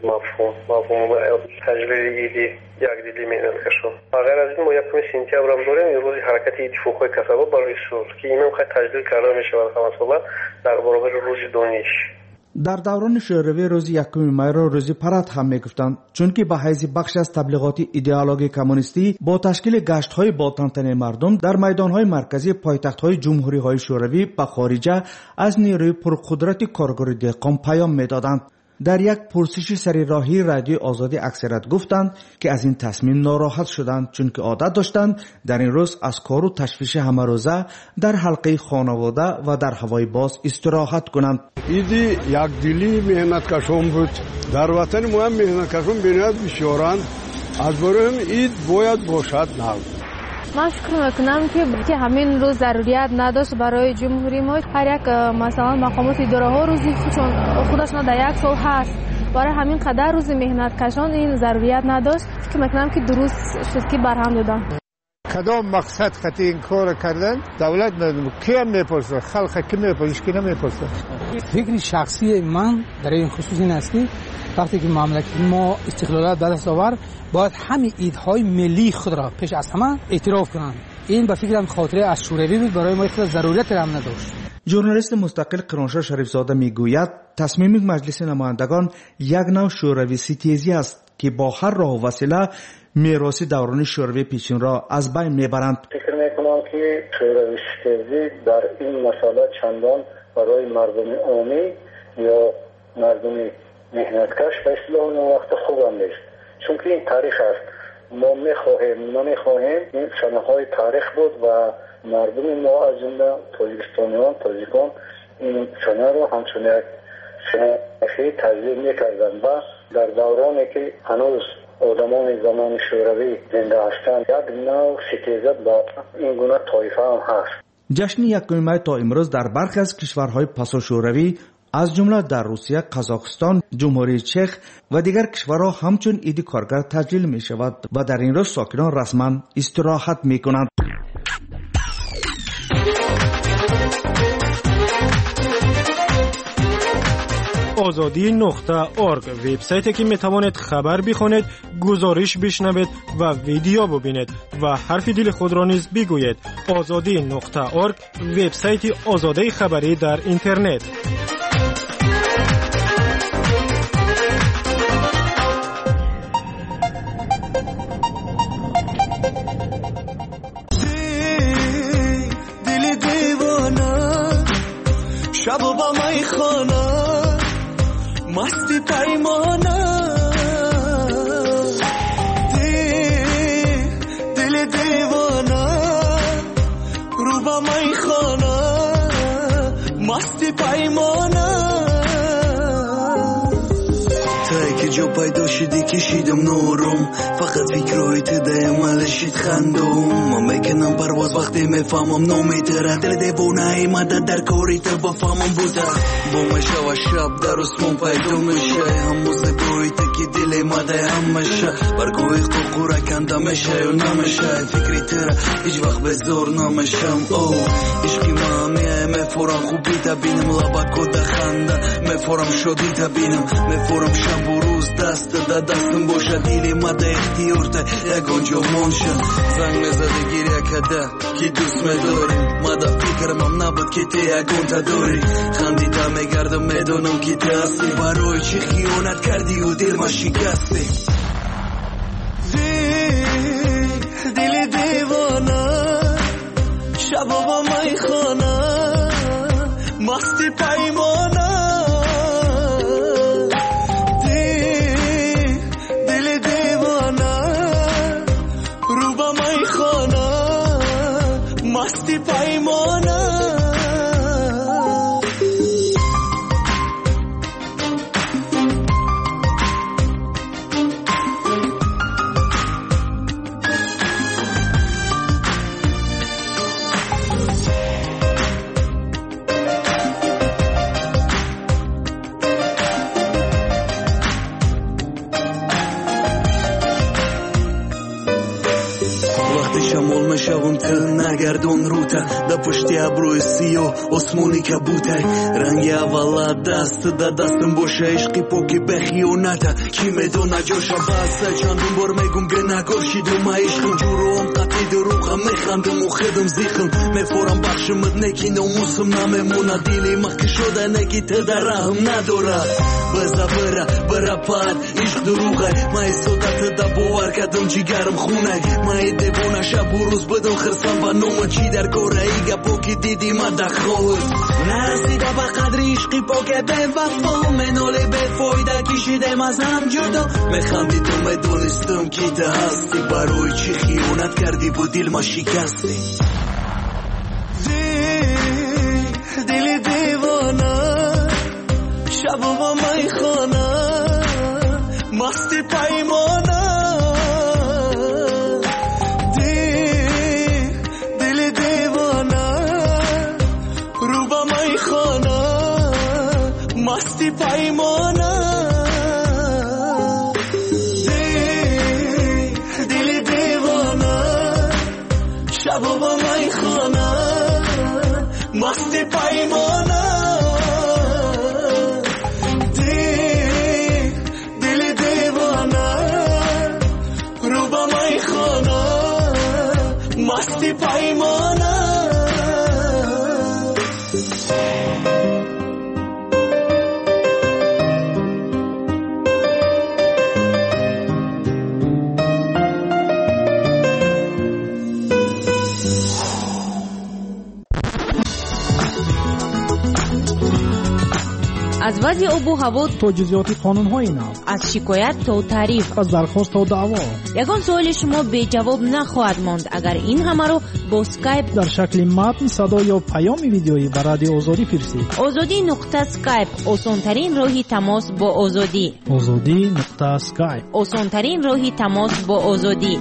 مفهوم تجلیل عیدی یکدلی مهنتکشان. غیر از این ما 1 سپتامبر هم داریم، روز حرکت اتفاقهای کسبه برای صلح که اینم خیلی تجلیل کرده میشه و در برابر روز دانش. در دوران شوروی روز 1 می را روز پرد هم میگفتند، چون که به حیث بخش از تبلیغاتی ایدئولوژی کمونیستی با تشکیل گشت‌های بالاترین مردم در میدان‌های مرکزی پایتخت‌های جمهوری‌های شوروی به خارجه از نیروی پرقدرت کارگر دهقان پیام میدادند. در یک پرسش سری راهی رادیو آزادی اکثریت گفتند که از این تصمیم ناراحت شدند، چون که عادت داشتند در این روز از کار و تشویش همه روزه در حلقه خانواده و در هوای باز استراحت کنند. ایدی یک دلی مهنتکشان بود. در وطن ما هم مهنتکشان بنیاد بسیارند. از برای هم اید باید باشد نو. من فکر میکنم که همین روز ضروریت نداشت برای جمهوری ما. هر یک مثلا مقامات اداره ها روزی خودشون در 1 سال هست، برای همین قدر روز مهنت کشان این ضروریت نداشت. فکر میکنم که درست شد که برهم دادن. کدام مقصد خاطر این کار کردن دولت نداره، کی هم میپرسه، خلق کی میپرسه، کی نمیپرسه. فکر شخصی من در این خصوص این است که وقتی که مملکت ما استقلال به دست آورد باید همین ایدهای ملی خود را پیش از همه اعتراف کنند. این به فکرم خاطره از شوروی بود، برای ما خود ضرورت هم نداشت. ژورنالیست مستقل قرانشاه شریف زاده میگوید تصمیم مجلس نمایندگان یک نوع شوروی ستیزی است که با هر راه و وسیله میراث دوران شوروی پیشین را از بین میبرند. فکر میکنم که شوروی ستیزی در این مسئله چندان برای مردم عامی یا مردم مهنتکش به اصطلاح اون وقت خوب هم نیست، چون که این تاریخ است. ما میخواهیم نمیخواهیم این سنهای تاریخ بود و مردم ما از جمله تاجیکان این سنه رو همچون یک سنه تجلیل میکردن و در دورانی که هنوز آدمان زمان شوروی زنده هستند یک نوع ستیزت با این گونه طایفه هم هست. جشن 1 می تا امروز در برخی از کشورهای پسا شوروی از جمله در روسیه، قزاقستان، جمهوری چک و دیگر کشورها همچون عید کارگر تجلیل می شود و در این روز ساکنان رسما استراحت می کنند. azadi.org وبسایتی که می توانید خبر بخونید، گزارش بشنوید و ویدیو ببینید و حرف دل خود را نیز بگویید. azadi.org وبسایت آزادی خبری در اینترنت. دل دیوانه شب و با مای خانه مستی پیمانه دل دیوانه رو با مای خانه مستی پیمانه ته که جا پیدا شدی کشیدم نورم فقط فکرهای تده ملشید خندم ما میکنم پرواز وقتی میفهمم نمیتره دل دیوونه ایمده در کاری تا بفهمم بوده با مشه و شب در اسمون پیدا میشه هم موزگوی تکی دل مده هم میشه برگوی قوقوره کنده میشه یا نمیشه فکری تره هیچ وقت به زور نمیشم او عشقی ما همیه میفورم خوبی تبینم لبکو ده خنده میفورم شدی تبینم میفورم شب و روز دست ده دستم باشه دیلی مده اختیار ده یکان جا منشه زنگ میزده گیریه کده کی دوست میداریم مده فکرم هم نبود که تی یکان تا داری خندیده میگردم میدونم که تی هستی برای چی خیانت کردی و دل ما شکستی دل دیوانه شب با مای خانه مستی پیمانه دل دیوانه رو با مای خانه مستی پیمانه شبم تل نگردون روته دا پشتی ابروی سیاه اسمونی که بوته رنگی اولا دست دا دستم باشه عشقی پاکی بخیونته کی میدونه جاشم بسته چندون بار میگم به نگاشیدم ما عشقم جورم قطعی دروغم میخندم و خدم زیخم میفورم بخشمت نکی ناموسم نمیمونه دیلی مخی شده نکی تده رحم نداره بزا بره پاد عشق دروغه ما ایستادت دا باور کدم جیگرم خونه ما ای دیوانه شب و روز بدون خرسم و نوم چی در کاره ایگه پاکی دیدی ما دخواه نرسیده با قدر عشقی پاکه به وفا مناله به فایده کشیده مزم جدا میخندی تو میدونستم کی ده هستی برای چی خیانت کردی و دل ما شکستی دل دیوانه شب با مای خانه مستی پیمانه دل دیوانه رو با مای خانه مستی پیمانه دل دیوانه شب با مای خانه مستی پیمانه مستی پیمانه از وضع آب و هوا تا جزئیات قانون‌های نو، از شکایت تا تعریف، از درخواست تا دعوا، یگان سوال شما بی جواب نخواهد ماند اگر این همه رو با اسکایپ در شکل متن، صدا یا پیام ویدیویی به رادیو آزادی فرستید. azadi.skype آسان‌ترین راهی تماس با آزادی. azadi.skype آسان‌ترین راهی تماس با آزادی.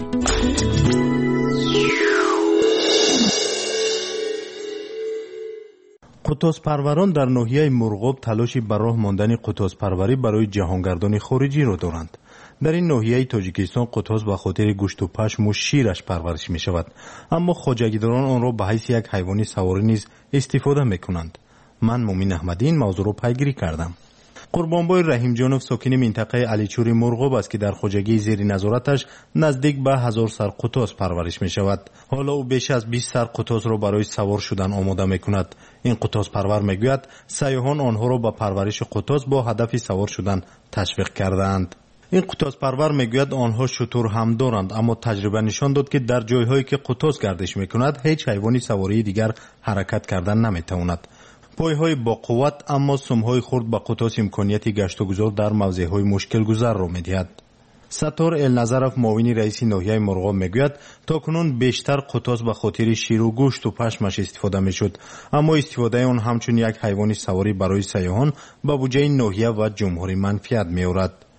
قطاس پروران در ناحیه مرغاب تلاشی بر راه ماندن قطاس پروری برای جهانگردان خارجی را دارند. در این ناحیه تاجیکستان قطاس به خاطر گوشت و پشم و شیرش پرورش می شود، اما خواجگیداران آن را به حیث یک حیوان سواری نیز استفاده می کنند. من مومین احمدی این موضوع را پیگیری کردم. قربانبای رحیم جانوف ساکن منطقه علیچوری مرغاب است که در خواجگی زیر نظارتش نزدیک به 1000 سر قطاس پرورش می شود. حالا او بیش از 20 سر قطاس را برای سوار شدن آماده می کند. این قطاس پرور می گوید سیاحان آنها را به پرورش قطاس با هدف سوار شدن تشویق کردند. این قطاس پرور می گوید آنها شتر هم دارند، اما تجربه نشان داد که در جایهایی که قطاس گردش می کند هیچ حیوانی سواری دیگر حرکت کردن نمی تواند. پایهای با قوت اما سمهای خرد به قطاس امکانیت گشت و گذار در موضعهای مشکل گذر را می‌دهد. ستار النظرف معاون رئیس ناحیه مرغاب میگوید تاکنون بیشتر قطاس به خاطر شیر و گوشت و پشمش استفاده میشد، اما استفاده آن همچون یک حیوان سواری برای سیاحان به بودجه ناحیه و جمهوری منفعت می‌آورد.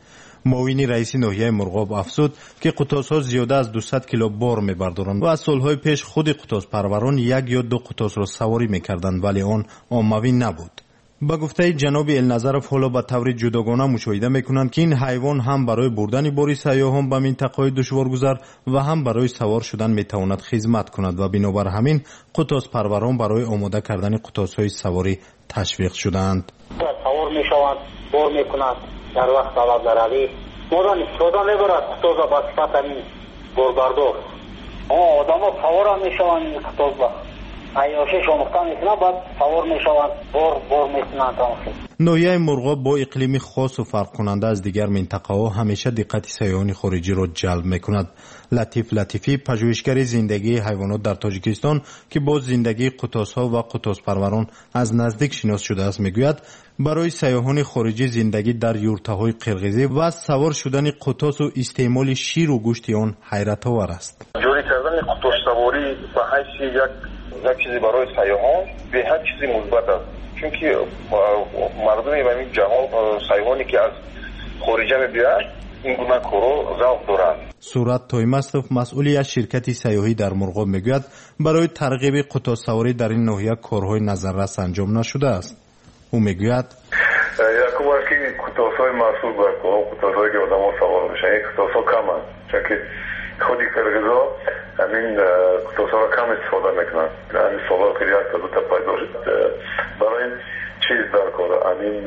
معاون رئیس ناحیه مرغاب افزود که قطاس‌ها زیاده از 200 کیلو بار می‌بردارند و از سال‌های پیش خود قطاس پروران یک یا دو قطاس را سواری می‌کردند ولی آن عمومی نبود. با گفته جناب النظرов حالا به طور جداگانه مشاهده میکنند که این حیوان هم برای بردن بار سیاحان به منطقه‌های دشوارگذر و هم برای سوار شدن میتواند خدمت کند و بنابر همین قطاس پروران برای آماده کردن قطاس‌های سواری تشویق شدند. سوار میشوند، بار میکنند، در وقت طلب دارد. مردن استفاده میبرد قطاس با صفت همین باربردار. آدم‌ها سوار میشوند این قطاس با عیاشی شامختن میکنند، بعد سوار میشوند، بار میکنند. ناحیه مرغاب با اقلیمی خاص و فرق کننده از دیگر منطقه‌ها همیشه دقت سیاحان خارجی را جلب میکند. لطیف لطیفی پژوهشگر زندگی حیوانات در تاجیکستان که با زندگی قطاس‌ها و قطاس پروران از نزدیک شناس شده است میگوید برای سیاحان خارجی زندگی در یورت‌های قرقیزی و سوار شدن قطاس و استعمال شیر و گوشت آن حیرت آور است. جوری کردن قطاس سواری به حیث یک چیزی برای سیاحان به هر چیزی مثبت است، چون که مردم این جهان سیاحانی که از خارجه می‌بیاید این گونه کارو ذوق دارند. صورت تویمستوف مسئولی از شرکت سیاحی در مرغاب میگوید برای ترغیب قطاس سواری در این ناحیه کارهای نظررس انجام نشده است. او میگوید یکم است که قطاس‌های مسئول بر قطاس‌هایی که آدم‌ها سوار میشن این قطاس‌ها کمند، چون که خودی قرقیزا همین قطاس‌ها را کم استفاده میکنند. همین سال‌ها خیلی یک تا دو تا پیدا شد. برای این چیز در کار همین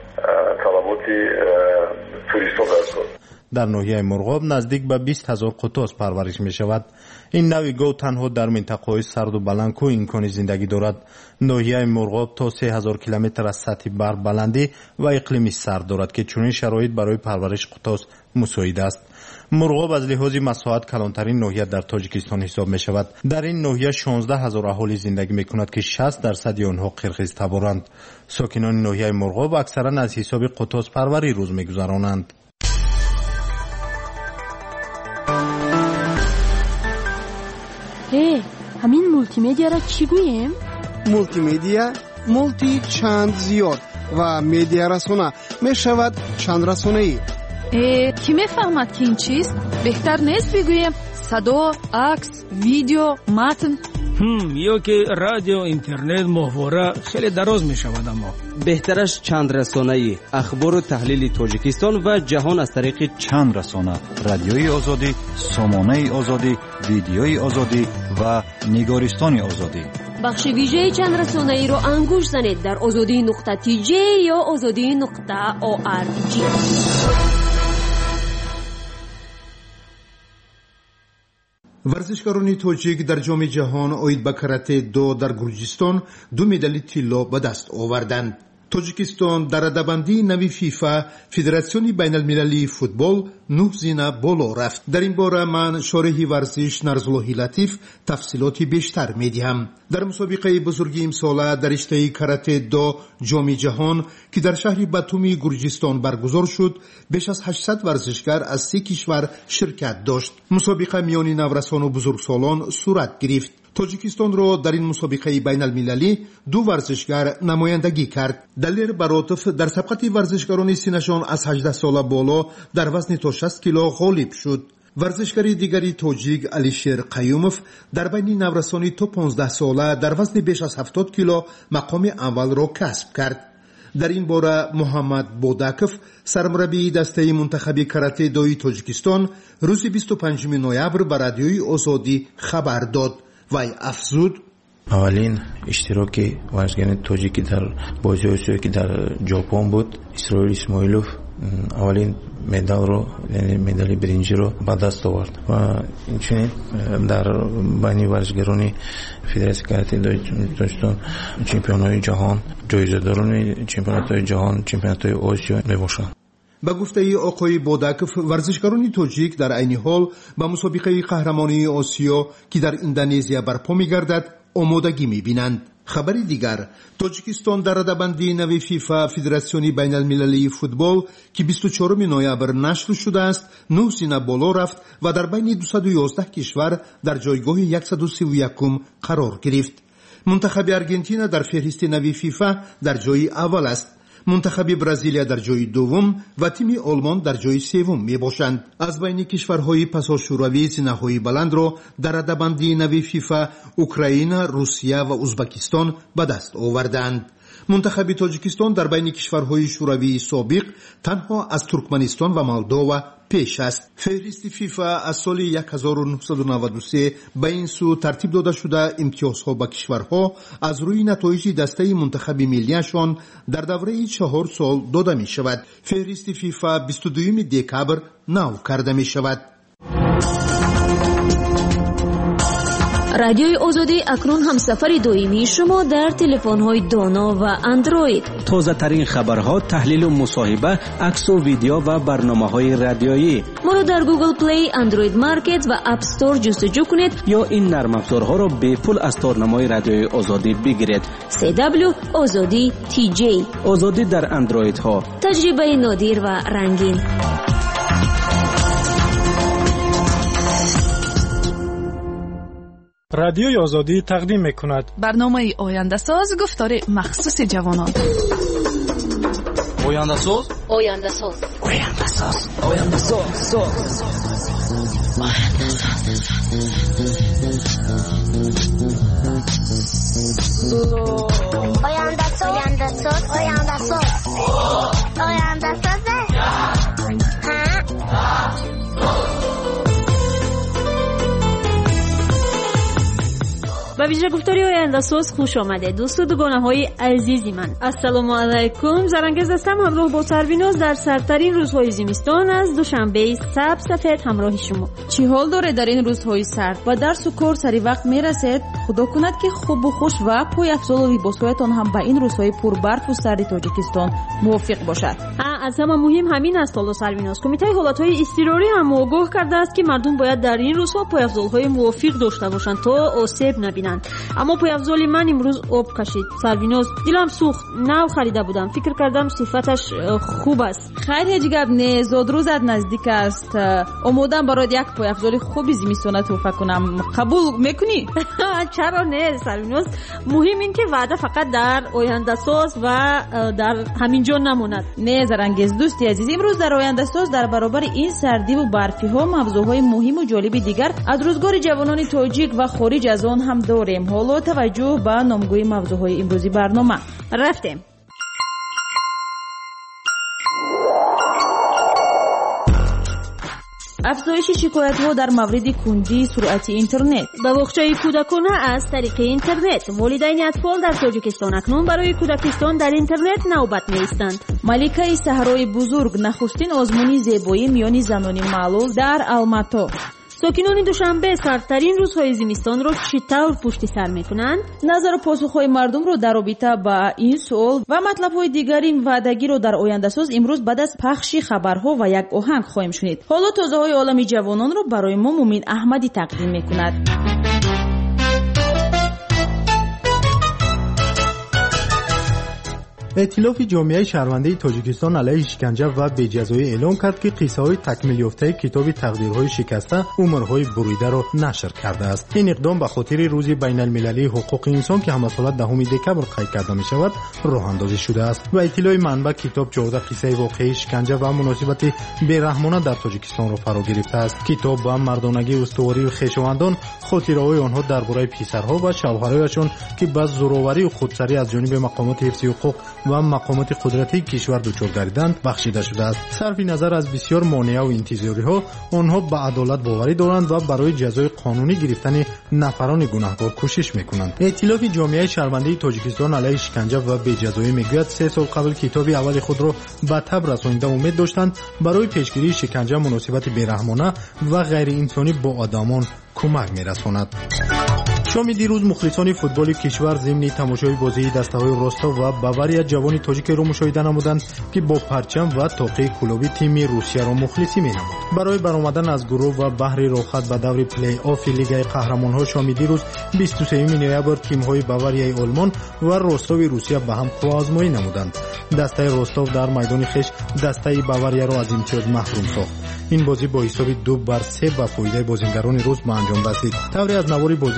طلباتی توریست‌ها در کار. در ناحیه مرغاب نزدیک به 20,000 قطاس پرورش می شود. این نوع گاو تنها در منطقه‌های سرد و بلندکو امکان زندگی دارد. ناحیه مرغاب تا 3000 کیلومتر از سطح بر بلندی و اقلیمی سرد دارد که چنین شرایط برای پرورش قطاس مساعد است. مرغاب از لحاظ مساحت کلانترین ناحیه در تاجیکستان حساب می شود. در این ناحیه 16,000 اهالی زندگی می کند که 60% آنها قرقیز تبارند. ساکنان ناحیه مرغاب اکثرا از حساب قطاس پروری روز می گذرانند. همین مولتی مدیا را چی گوییم؟ مولتی مدیا مولتی چند زیاد و مدیا رسانه می شود چند رسانه ای. کی میفهمد که این چیست؟ بهتر نیست بگویم صدا، عکس، ویدیو، متن؟ یا که رادیو اینترنت ماهواره خیلی دراز می شود، اما بهترش چند رسانه‌ای اخبار و تحلیل تاجیکستان و جهان از طریق چند رسانه: رادیوی آزادی، سامانه آزادی، ویدیوی آزادی و نگارستان آزادی. بخش ویژه چند رسانه‌ای رو انگوش زنید در azadi.tj یا azadi.org. ورزشکاران تاجیک در جام جهان اوید به کاراته دو در گرجستان 2 مدال طلا به دست آوردند. تاجیکستان در رده‌بندی نوی فیفا فدراسیون بین المللی فوتبال 9 زینه بالا رفت. در این باره من شارح ورزش نرزالله لطیف تفصیلات بیشتر میدهم. در مسابقه بزرگی امساله در رشته کاراته دو جام جهان که در شهر باتومی گرجستان برگزار شد بیش از 800 ورزشکار از 3 کشور شرکت داشت. مسابقه میان نورسان و بزرگسالان صورت گرفت. تاجیکستان را در این مسابقه بین المللی 2 ورزشکار نمایندگی کرد. دلیر براتف در سبقت ورزشکاران سینشان از 18 ساله بالا در وزن تا 60 کیلو غالب شد. ورزشکاری دیگری تاجیک علیشیر قیوموف در بین نورسانی تا 15 ساله در وزن بیش از 70 کیلو مقام اول را کسب کرد. در این باره محمد بوداکوف سرمربی دسته منتخب کاراته دوی تاجیکستان روز 25 نوامبر به رادیوی آزادی خبر داد. وی افزود اولین اشتراک ورزشکاران تاجیکی در بازی آسیایی که در ژاپن بود، اسرائیل اسماعیلوف اولین مدال رو، یعنی مدال برنجی رو به دست آورد و اینچنین در بین ورزشکاران فدراسیون کاراته تاجیکستان چمپیونای جهان، جایزه‌داران چمپیونات جهان، چمپیونات آسیا میباشند. با گفته آقای بوداکوف ورزشکاران تاجیک در عین حال به مسابقه قهرمانی آسیا که در اندونزیا برپا می‌گردد آمادگی می‌بینند. خبری دیگر، تاجیکستان در رده‌بندی نوی فیفا فدراسیون بین المللی فوتبال که 24 نوامبر نشر شده است 9 زینه بالا رفت و در بین 211 کشور در جایگاه 131 قرار گرفت. منتخب ارژانتین در فهرست نوی فیفا در جای اول است. منتخب برزیلیا در جای دوم و تیم آلمان در جای سوم میباشند. از بین کشورهای پساشوروی زینه‌های بلند را در رده‌بندی نوی فیفا اوکراین، روسیه و ازبکستان به دست آوردند. منتخب تاجیکستان در بین کشورهای شوروی سابق تنها از ترکمنستان و مولداوا پیش است. فهرست فیفا از سال 1993 به این سو ترتیب داده شده امتیازها به کشورها از روی نتایج دسته منتخب ملیشان در دوره 4 سال داده می شود. فهرست فیفا 22 دکبر نو کرده می شود. رادیوی آزادی اکنون همسفر دائمی شما در تلفن‌های دانا و اندروید. تازه ترین خبرها، تحلیل و مصاحبه، عکس و ویدیو و برنامه‌های رادیویی. ما را در گوگل پلی، اندروید مارکت و اپ استور جستجو کنید یا این نرم افزارها را به پول از تارنمای رادیوی آزادی بگیرید. CW آزادی TJ. آزادی در اندروید ها. تجربه نادر و رنگین. رادیوی آزادی تقدیم میکند برنامه آینده ساز، گفتار مخصوص جوانان. آینده ساز، آینده ساز، آینده ساز، آینده ساز، آینده ساز، آینده ساز، آینده ساز، آینده ساز. با ویژه گفتاری آینده ساز خوش آمده دوست و دوگانه های عزیزی من. السلام علیکم. زرنگز هستم، همراه با سرویناز در سردترین روزهای زمستان از دوشنبه سبز سفید همراه شما. چی حال داره در این روزهای سرد و درس و کار سری وقت میرسید؟ خدا کند که خوب و خوش و پای افضل و لباسهایتان هم با این روزهای پربرف و سرد تاجیکستان موافق باشد. از همه مهم همین است. حالا سرویناز کمیته حالتهای اضطراری هم آگاه کرده است که مردم باید در این روزها پای افضل‌های موافق داشته باشند تا آسیب نبینند. اما پای افضل من امروز آب کشید. سرویناز دلم سوخت، نو خریده بودم، فکر کردم صفتش خوب است. خیر هیچ گپ نه، زاد روزت نزدیک است. اومدم برات یک پای افضل خوب زمستانه تحفه کنم، قبول میکنی؟ چرا نه سرویناز، مهم این که وعده فقط در آینده ساز و در همین جا نماند. نه زرنگز دوستی عزیز، امروز در آینده ساز در برابر این سردی و برفی ها موضوعهای مهم و جالب دیگر از روزگار جوانان تاجیک و خارج از آن هم داریم. حالا توجه به نامگوی موضوعهای امروزی برنامه. رفتیم. افزایش شکایت‌ها در مورد کندی سرعت اینترنت. به بخشای کودکانه از طریق اینترنت. والدین اطفال در تاجیکستان اکنون برای کودکستان در اینترنت نوبت می‌ایستند. ملکه صحرای بزرگ نخستین آزمون زیبایی میان زنان معلول در الماتا. ساکنان دوشنبه سردترین روزهای زمستان را چطور پشت سر میکنند؟ نظر و پاسخهای مردم رو در رابطه با این سوال و مطلبهای دیگری وعدگی رو در آینده ساز امروز بعد از پخش خبرها و یک آهنگ خواهیم شنید. حالا تازه های عالم جوانان رو برای ما مومین احمدی تقدیم میکند. ائتلاف جامعه شهروندان تاجیکستان علیه شکنجه و بی‌جزایی اعلام کرد که قصه‌های تکمیل یافته کتاب تقدیرهای شکسته عمرهای بریده را نشر کرده است. این اقدام به خاطر روز بین المللی حقوق انسان که همسال 10 دکبر قید کرده می شود راه اندازی شده است. و اطلاع منبع کتاب 14 قصه واقعی شکنجه و مناسبت بی‌رحمانه در تاجیکستان را فرا گرفته است. کتاب با مردانگی استواری و خویشاوندان خاطره‌های آنها درباره پسرها و شوهرایشان که به زورآوری و خودسری از جانب مقامات حفظ حقوق و مقامات قدرتی کشور دچار گردیدند بخشیده شده است. صرف نظر از بسیار مانع و انتظاری‌ها آنها به عدالت باوری دارند و برای جزای قانونی گرفتن نفران گناهکار کوشش می‌کنند. ائتلاف جامعه شهروندان تاجیکستان علیه شکنجه و بی‌جزایی میگوید 3 سال قبل کتاب اول خود را به تب رسانیده امید داشتند برای پیشگیری شکنجه مناسبت بی‌رحمانه و غیر انسانی با آدمان کمک می‌رساند. شام دیروز مخلصان فوتبال کشور ضمن تماشای بازی دسته‌های روستاو و باوریا جوان تاجیک را مشاهده نمودند که با پرچم و طاقه کلوبی تیم روسیه را مخلصی می‌نمود. برای برآمدن از گروه و بهر راحت به دور پلی آف لیگ قهرمان‌ها شام دیروز 23 نوامبر تیم‌های باوریای آلمان و روستاو روسیه به هم خواهرآزمایی نمودند. دسته روستاو در میدان خویش دسته باوریا را از امتیاز محروم ساخت. این بازی با حساب 2-3 به فایده بازیگران روس به انجام رسید. طوری از نوار بازی مذکور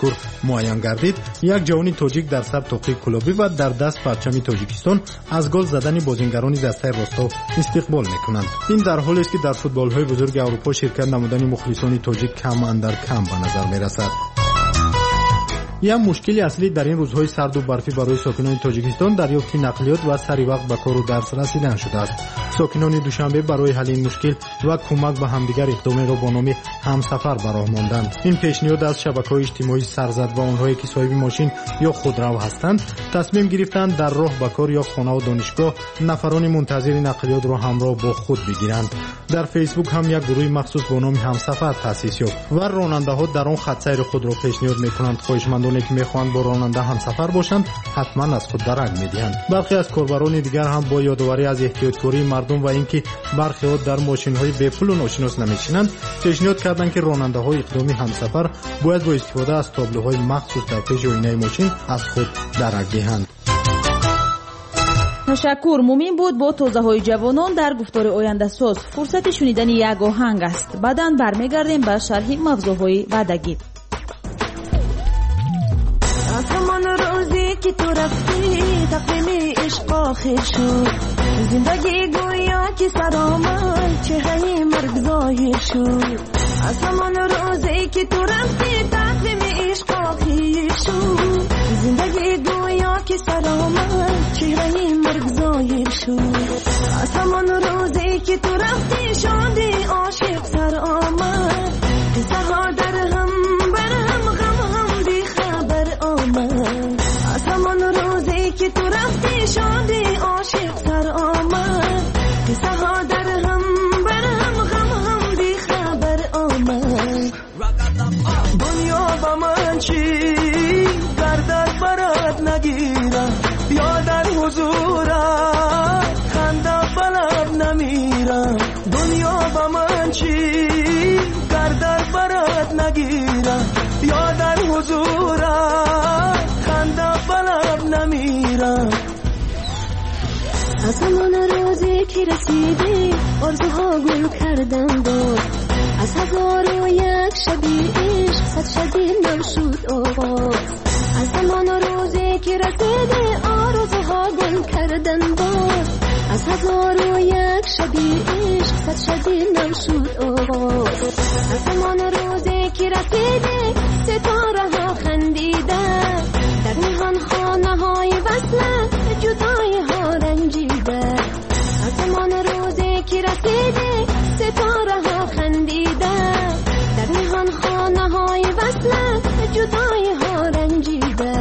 مذکور معین گردید، یک جوان تاجیک در سر توقی کلابی و در دست پرچم تاجیکستان از گل زدن بازیگران دسته رستاو استقبال میکنند. این در حالی است که در فوتبال‌های بزرگ اروپا شرکت نمودن مخلصان تاجیک کم اندر کم به نظر میرسد. یک مشکل اصلی در این روزهای سرد و برفی برای ساکنان تاجیکستان دریافت نقلیات و سری وقت به کار و درس رسیدن شده است. ساکنان دوشنبه برای حل این مشکل و کمک به همدیگر اقدامی را با نام همسفر به راه ماندند. این پیشنهاد از شبکه‌های اجتماعی سرزد و آنهایی که صاحب ماشین یا خودرو هستند تصمیم گرفتند در راه به کار یا خانه و دانشگاه نفران منتظر نقلیات را همراه با خود بگیرند. در فیسبوک هم یک گروه مخصوص با نام همسفر تأسیس یافت و راننده‌ها در آن خط سیر خود را پیشنهاد می‌کنند. خواهشمندانی که می‌خواهند با راننده همسفر باشند حتما از خود درک می‌دهند. برخی از کاربران دیگر هم با یادآوری از احتیاطکاری مردم و اینکه برخی ها در ماشین‌های به‌پول و ناشناس نمی‌شینند پیشنهاد کردند که راننده‌های اقدامی همسفر باید با استفاده از تابلوهای مخصوص در پیش آینه ماشین از خود درک دهند. تشکر. مومین بود با توضیح‌های جوانان در گفتار آینده ساز. فرصت شنیدن یک آهنگ است. بعداً برمیگردیم به شرح موضوع‌های بعدی. همان روزی که تو رفتی تقویم عشق آخر شد، زندگی گویا که سر آمد چهره مرگ ظاهر شد. از همان روزی که تو رفتی تقویم عشق آخر شد، زندگی گویا که سر آمد چهره مرگ ظاهر شد. از همان روزی که تو رفتی شادی عاشق سر آمد، قصه ها در هم از همان روزی که تو رفتی شادی عاشق سر آمد، قصه ها در هم برهم غم هم بی خبر آمد. دنیا با من چی گردد برات نگیرم، یا در حضورت خنده بلب نمیرم. دنیا با من چی گردد برات نگیرم، یا در حضورت خنده بلب نمیرم. از همان روزی که رسیدی آرزوها گل کردن داد، از 1001 شبی عشق صد شبی نو شد آغاز. از همان روزی که رسیدی آرزوها گل کردن داد، از 1001 شبی عشق صد شبی نو شد آغاز. از همان روزی که رسیدی ستاره ها خندیده، در میهن خانه های وصلت جدای ها رنجیده. از همان روزی که رسیدی ستاره ها خندیده، در میهن خانه های وصلت جدای ها رنجیده.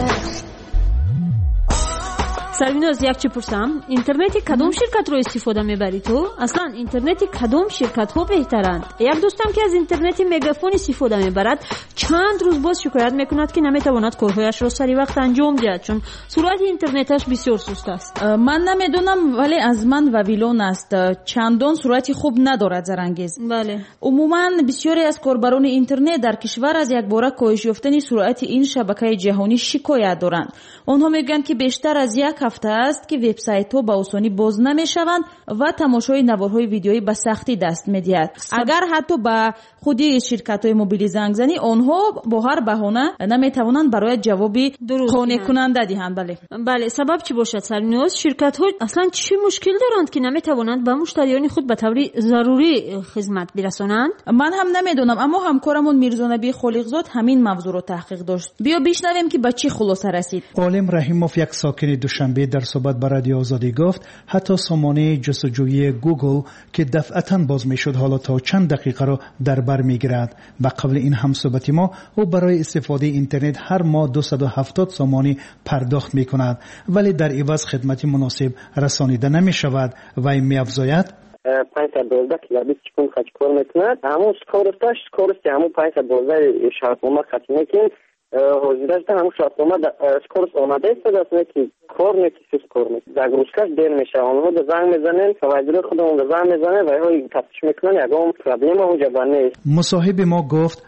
سرویناز یک چی پرسم، اینترنتی کدام شرکت رو استفاده میبری تو؟ اصلا اینترنتی کدام شرکت ها بهترند؟ یک دوستم که از اینترنت مگافون استفاده میبرد چند روز باز شکایت میکند که نمیتواند کارهایش را سری وقت انجام دهد چون سرعت اینترنتش بسیار سست است. من نمیدونم ولی از من و ویلون است چندان سرعتی خوب ندارد زرانگیز. بله. عموما بسیاری از کاربران اینترنت در کشور از یک باره کاهش یافتن سرعت این شبکه جهانی شکایت دارند. آنها میگن که بیشتر از یک هفته است که وبسایت ها به آسانی باز نمیشوند و تماشای نوارهای ویدیویی به سختی دست میدهد. اگر حتی به خودی شرکت های موبیلی زنگ زنی آنها با هر بهانه نمیتوانند برای جوابی قانع کننده دهند. بله سبب چی باشد سرنوز؟ شرکت ها اصلا چی مشکل دارند که نمیتوانند به مشتریان خود به طور ضروری خدمت برسانند؟ من هم نمیدونم، اما همکارمون میرزا نبی خالقزاد همین موضوع رو تحقیق داشت. بیا بشنویم که به چی خلاصه رسید. عالم رحیموف یک ساکن دوشنبه در صحبت با رادیو آزادی گفت حتی سامانه جستجویی گوگل که دفعتاً باز میشد حالا تا چند دقیقه را در بر میگیرد. و قبل این هم صحبت ما او برای استفاده اینترنت هر ماه 270 سامانه پرداخت میکند ولی در عوض خدمتی مناسب رسانیده نمیشود و این میافزاید $512 کیلوبیت چکون خرج کار میکند. همون سکورستی همون $512 شرطنامه خرج میکند. حاضرش همون شرطنامه سکورس آماده است دست که کار نکیسیس کار میکنه. در گروشکش دیر میشه. آنها در زنگ میزنن فوایدر خودمون در زنگ میزنه و های تفتیش میکنن یکم پرابلم اونجا بانه است. مصاحب ما گفت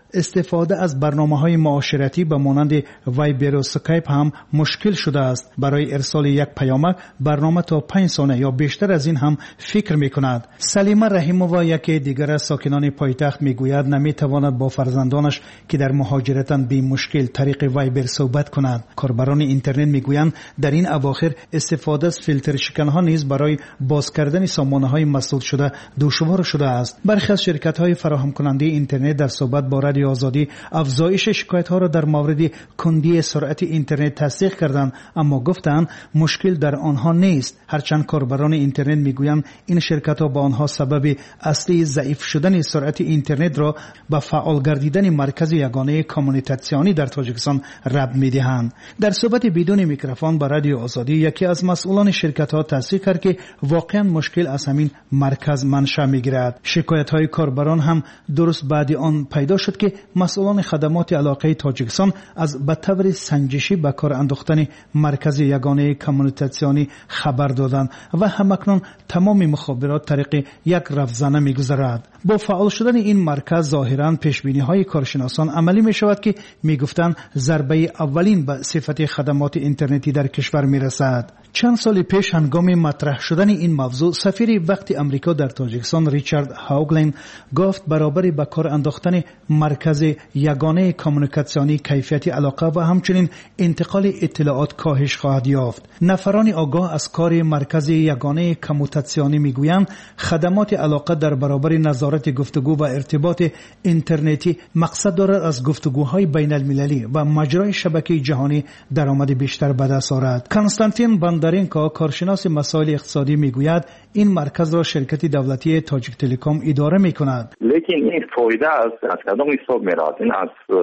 استفاده از برنامه‌های معاشرتی به مانند وایبر و اسکایپ هم مشکل شده است. برای ارسال یک پیامک برنامه تا 5 ثانیه یا بیشتر از این هم فکر می‌کند. سلیمه رحیمووا یکی دیگر از ساکنان پایتخت می‌گوید نمی‌تواند با فرزندانش که در مهاجرتند بی مشکل طریق وایبر صحبت کند. کاربران اینترنت می‌گویند در این اواخر استفاده از فیلتر شکن‌ها نیز برای باز کردن سامانه‌های مسدود شده دشوار شده است. برخی از شرکت‌های فراهم کننده اینترنت در صحبت با رادیو آزادی افزایش شکایت‌ها را در مورد کندی سرعت اینترنت تصدیق کردند، اما گفتند مشکل در آنها نیست. هرچند کاربران اینترنت می‌گویند این شرکت‌ها با آنها سبب اصلی ضعیف شدن سرعت اینترنت را به فعال گردیدن مرکز یگانه کمیونیکاسیونی در تاجیکستان ربط می‌دهند. در صحبت بدون میکروفون با رادیو آزادی یکی از مسئولان شرکت‌ها تصدیق کرد که واقعا مشکل از همین مرکز منشأ می‌گیرد. شکایت‌های کاربران هم درست بعد آن پیدا شد که مسئولان خدمات علاقه تاجیکستان از به طور سنجشی به کار انداختن مرکز یگانه کمیونیکاسیونی خبر دادند و همکنون تمام مخابرات طریق یک رفزنه می‌گذرد. با فعال شدن این مرکز ظاهراً پیشبینی‌های کارشناسان عملی می‌شود که می‌گفتند ضربه اولین به صفت خدمات اینترنتی در کشور می‌رسد. چند سال پیش هنگام مطرح شدن این موضوع سفیر وقت امریکا در تاجیکستان ریچارد هاوگلین گفت برابر به کار انداختن مرکز یگانه کمیونیکاسیونی کیفیت علاقه و همچنین انتقال اطلاعات کاهش خواهد یافت. نفران آگاه از کار مرکز یگانه کمیونیکاسیونی میگویند خدمات علاقه در برابر نظارت گفتگو و ارتباط اینترنتی مقصد دارد از گفتگوهای بین المللی و مجرای شبکه جهانی درآمد بیشتر به دست آورد. کنستانتین بندرینکا کارشناس مسائل اقتصادی میگوید این مرکز را شرکت دولتی تاجیک تلکام اداره میکند. لیکن این فایده از کدام حساب میراد؟ این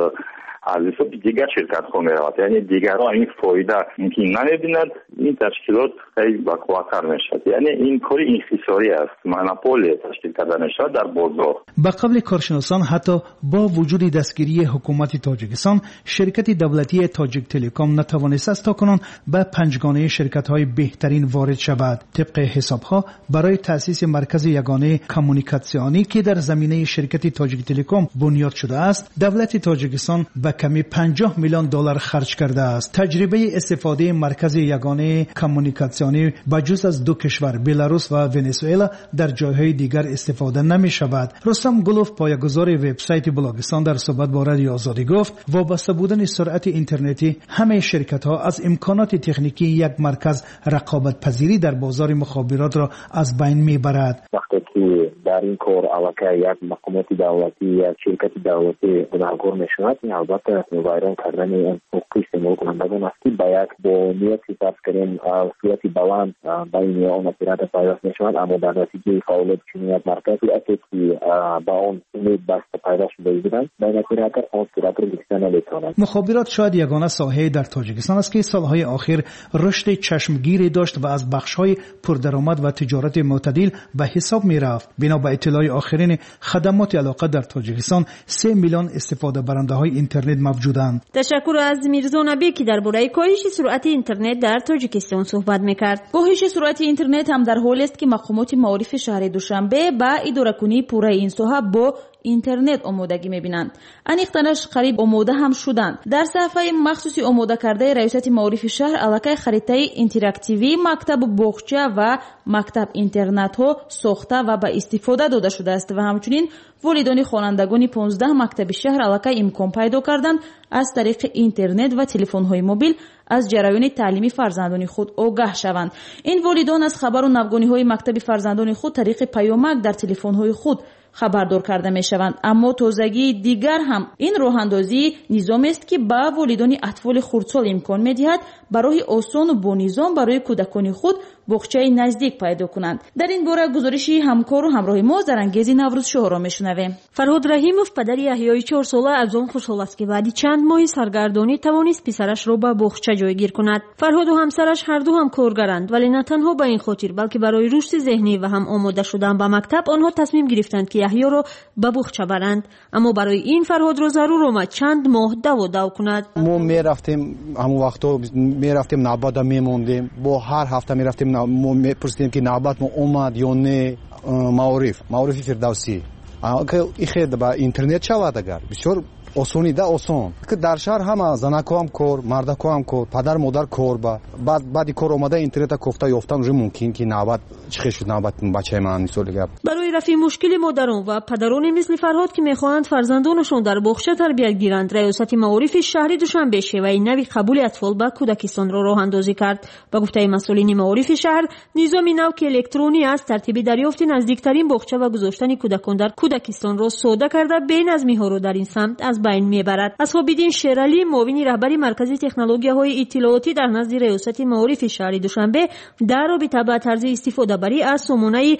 از حساب دیگر شرکت ها میراد، یعنی دیگرها این فایده اینکه نمیبیند این تشکیلات خیلی بقواتر میشد، یعنی این کاری انحصاری است، مونوپول تشکیل کردن شد در بازار. به قبل کارشناسان حتی با وجود دستگیری حکومت تاجیکستان شرکت دولتی تاجیک تلکام نتوانست است تاکنون به پنجگانه شرکت های بهترین وارد شود. طبق حساب ها برای تأسیس مرکز یگانه کمیونیکاسیونی که در زمینه شرکت تاجیک تلکام بنیاد شده است دولت تاجیکستان به کمی 50 میلیون دلار خرج کرده است. تجربه استفاده مرکز یگانه کمیونیکاسیونی بجز از دو کشور بلاروس و ونزوئلا در جایهای دیگر استفاده نمی شود. رستم گلوف پایه‌گذار وبسایت بلاگستان در صحبت با رادیو آزادی گفت وابسته بودن سرعت اینترنتی همه شرکت ها از امکانات تکنیکی یک مرکز رقابت پذیری در بازار مخابرات را از بین می برد. وقتی که در این کار علاقه یک مقامات دولتی یا شرکت دولتی گناهکار می شود البته ویران کردن حقوقی استعمال کنندگان است که باید با نیتی فرض کنیم صورت بلند بین آن صورت پیدا میشود، اما در نتیجه فعالیت چنین یک مرکز صورتی که با آن امید بسته پیدا شده بودند بین صورت آن صورت را گرفته نمیتواند. مخابرات شاید یگانه ساحه در تاجیکستان است که سالهای اخیر رشد چشمگیری داشت و از بخش‌های پردرآمد و تجارت معتدل به حساب می‌رفت. بنا به اطلاع آخرین خدمات علاقه در تاجیکستان 3 میلیون استفاده برنده‌های اینترنت موجودند. تشکر از میرزا نبی که درباره کاهش سرعت اینترنت در تاجیکستان صحبت می‌کرد. کاهش سرعت اینترنت هم در حالی است که مقامات معارف شهر دوشنبه با اداره‌کنی پوره این ساحه با اینترنت آمادگی می‌بینند. انیختنش قریب آماده هم شدند. در صفحه مخصوصی آماده کرده ریاست معارف شهر علاقه خریطه اینتراکتیوی مکتب باغچه و مکتب اینترنت ها ساخته و به استفاده داده شده است و همچنین والدان خوانندگان 15 مکتب شهر علاقه امکان پیدا کردند از طریق اینترنت و تلفن‌های موبیل از جریان تعلیمی فرزندان خود آگاه شوند. این والدان از خبر و نوگانی‌های مکتب فرزندان خود طریق پیامک در تلفن‌های خود خبردار کرده می شوند. اما تازگی دیگر هم این راه اندازی نظام است که با والدان اطفال خردسال امکان می دهد برای آسان و با نظام برای کودکان خود باغچه نزدیک پیدا کنند. در این باره گزارشی همکار و همراه ما در انگیز نوروز شاه را می شنویم. فرهاد رحیموف پدر یحیای 4 ساله از آن خوشحال است که بعد چند ماه سرگردانی توانست پسرش را به باغچه جایگیر کند. فرهاد و همسرش هر دو هم کارگرند، ولی نه تنها به این خاطر بلکه برای رشد ذهنی و هم آماده شدن به مکتب آنها تصمیم گرفتند که یحیی را به باغچه برند. اما برای این فرهاد را ضرور آمد چند ماه دو کند. ما می رفتیم همون وقتا می رفتیم نوبت می موندیم، با هر هفته می رفتیم می پرسیدیم که نوبت ما اومد یا نه. معارف فردوسی ба интернет шавад агар бисёр осонида осон ки дар шаҳр ҳама занако ҳам кор мардако ҳам кор падар модар кор баъди кор омада интернета кофта ёфтан уже мумкин ки навбат чӣ хел шуд навбат бачаи ман мисоли гап барои рафъи мушкили модарон ва падароне мисли фарҳод ки мехоҳанд фарзандонашон дар боғча тарбият гиранд раёсати маорифи шаҳри душанбе шеваи нави қабули атфол ба кӯдакистонро роҳандозӣ кард. ба гуфтаи масъулини маорифи шаҳр низоми нав ки электронӣ аст тартиби дарёфти наздиктарин боғча ва гузоштани кӯдакон дар кӯдакистонро содда карда беназмиҳоро дар ин самт аз байн мебарад. Асҳобиддин Шералӣ муовини раҳбари маркази технологияҳои иттилоотӣ дар назди раёсати маорифи шаҳри душанбе дар робита ба тарзи истифодабарӣ аз сомонаи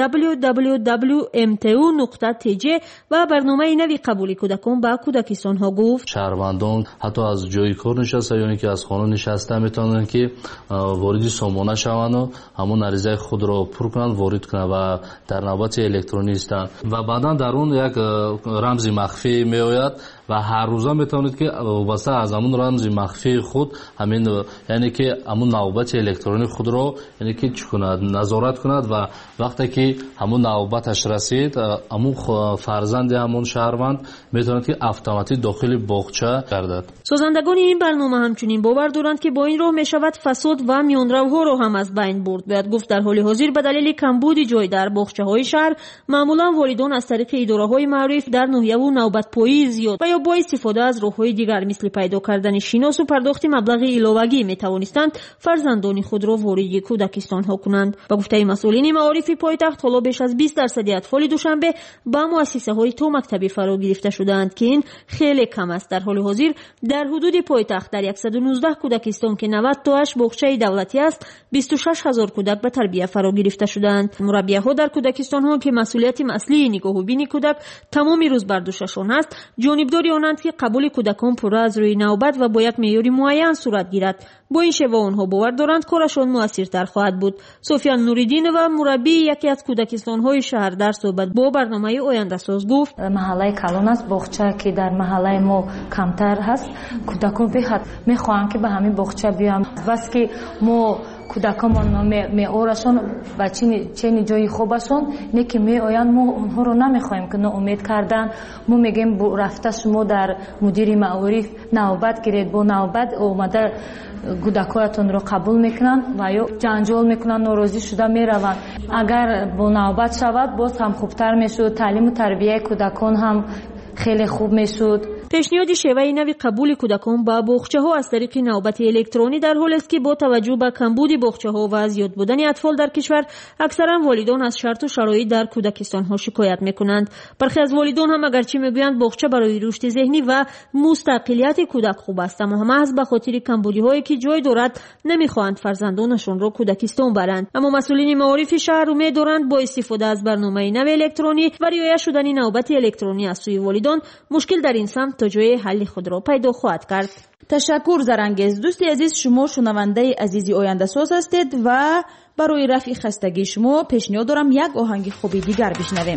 www.mtu.tj ва барномаи нави қабули кӯдакон ба кӯдакистонҳо гуфт: шаҳрвандон ҳатто аз ҷои кор нишаста ё ин ки аз хона нишаста метавонанд ки вориди сомона шаванд, ҳамон аризаи худро пур кунанд, ворид кунанд ва дар навбати электронӣ истанд ва баъдан дар он як рамзи махфӣ меояд ва ҳар рӯза метавонед ки вобаста аз ҳамон рамзи махфии худ ҳамин яъне ки ҳамон навбати электронии худро яъне ки чӣ кунад назорат кунад ва вақте ки ҳамон навбаташ расид ҳамон фарзанди ҳамон шаҳрванд метавонад ки автоматик дохили боғча гардад. созандагони ин барнома ҳамчунин бовар доранд ки бо ин роҳ мешавад фасод ва миёнравҳоро ҳам аз байн бурд. бояд гуфт дар ҳоли ҳозир ба далели камбуди ҷой дар боғчаҳои шаҳр маъмулан волидон аз тариқи идораҳои маъриф дар ноҳияву навбатпоии зиёд ва ё бо истифода аз роҳҳои дигар мисли пайдо кардани шиносу пардохти маблағи иловагӣ метавонистанд фарзандони худро вориди кӯдакистонҳо кунанд. ба гуфтаи масъулини маорифи пойтахт ҳоло беш аз 20% атфоли душанбе ба муассисаҳои томактабӣ фаро гирифта шудаанд ки ин хеле кам аст. дар ҳоли ҳозир дар ҳудуди пойтахт дар 119 кӯдакистон ки 90% боғчаи давлатӣ аст 26 000 кӯдак ба тарбия фаро гирифта шудаанд. мураббияҳо дар кӯдакистонҳо ки масъулияти маслии нигоҳубини кӯдак тамоми рӯз бар душашон аст ҷонибдори онанд ки қабули кӯдакон пурра аз рӯи навбат ва бо як меъёри муайян сурат гирад. бо ин шева онҳо бовар доранд корашон муассиртар хоҳад буд. софия нуриддинова мураббии яке аз кӯдакистонҳои шаҳр дар суҳбат бо барномаи ояндасоз гуфт: маҳаллаи калон аст, боғча ки дар маҳаллаи мо камтар ҳаст, кӯдакон бехат мехоҳанд ки ба ҳамин боғча биям. бас ки мо кӯдаконмон меорашон ба чени ҷои хобашон не ки меоянд, мо онҳоро намехоҳем ки ноумед кардан. мо мегем рафта шумо дар мудири маориф навбат гиред, бо навбат омада кӯдакоятонро қабул мекунанд ва ё ҷанҷол мекунанд, норозӣ шуда мераванд. агар бо навбат шавад боз ҳам хубтар мешуд, таълиму тарбияи кӯдакон ҳам хеле хуб мешуд. пешниҳоди шеваи нави қабули кӯдакон ба боғчаҳо аз тариқи навбати электронӣ дар ҳолест ки бо таваҷҷӯҳ ба камбуди боғчаҳо ва зиёд будани атфол дар кишвар аксаран волидон аз шарту шароит дар кӯдакистонҳо шикоят мекунанд. бархе аз волидон ҳам агарчи мегӯянд боғча барои рушди зеҳнӣ ва мустақилияти кӯдак хуб аст, аммо маҳз ба хотири камбудиҳое ки ҷой дорад намехоҳанд фарзандонашонро кӯдакистон баранд. аммо масъулини маорифи шаҳр умед доранд бо истифода аз барномаи нави электронӣ ва риоя шудани навбати электронӣ аз сӯи волидон мушкил дар ин самт то ҷои ҳалли худро пайдо хоҳад кард. ташаккур зарангез. дӯсти азиз, шумо шунавандаи азизи ояндасоз ҳастед ва барои рафъи хастагии шумо пешниҳод дорам як оҳанги хуби дигар бишнавем.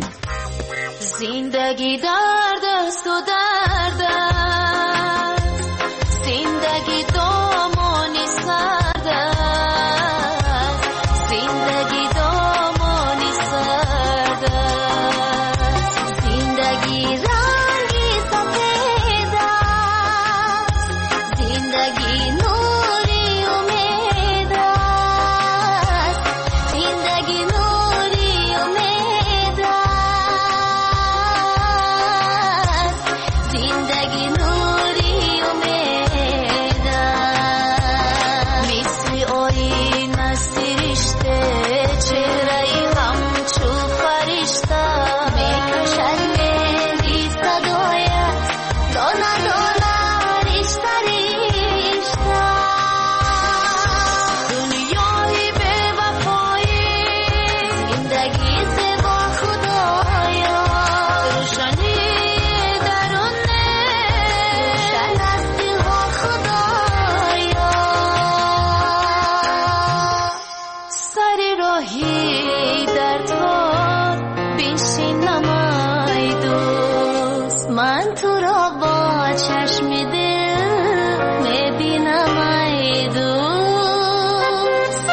зиндагӣ дар дасту дард аст, зиндагӣ домони сард аст, зиндагӣ домони сард аст, зиндагӣ ранги сафед аст, зиндагӣ нури умед аст, зиндагӣ нури умед аст, зиндагӣ нури умед аст. мисли оина сириште чеҳраи ҳамчу фаришта мекушад мели садоят дона дона ришта ришта. дунёи бевафоӣ зиндагӣ зебо худоё рӯшани даруне рӯшан аст дилҳо худоё. сари роҳи дардҳо бишинамай дӯст, ман туро бо чашми дил мебинамай дӯст.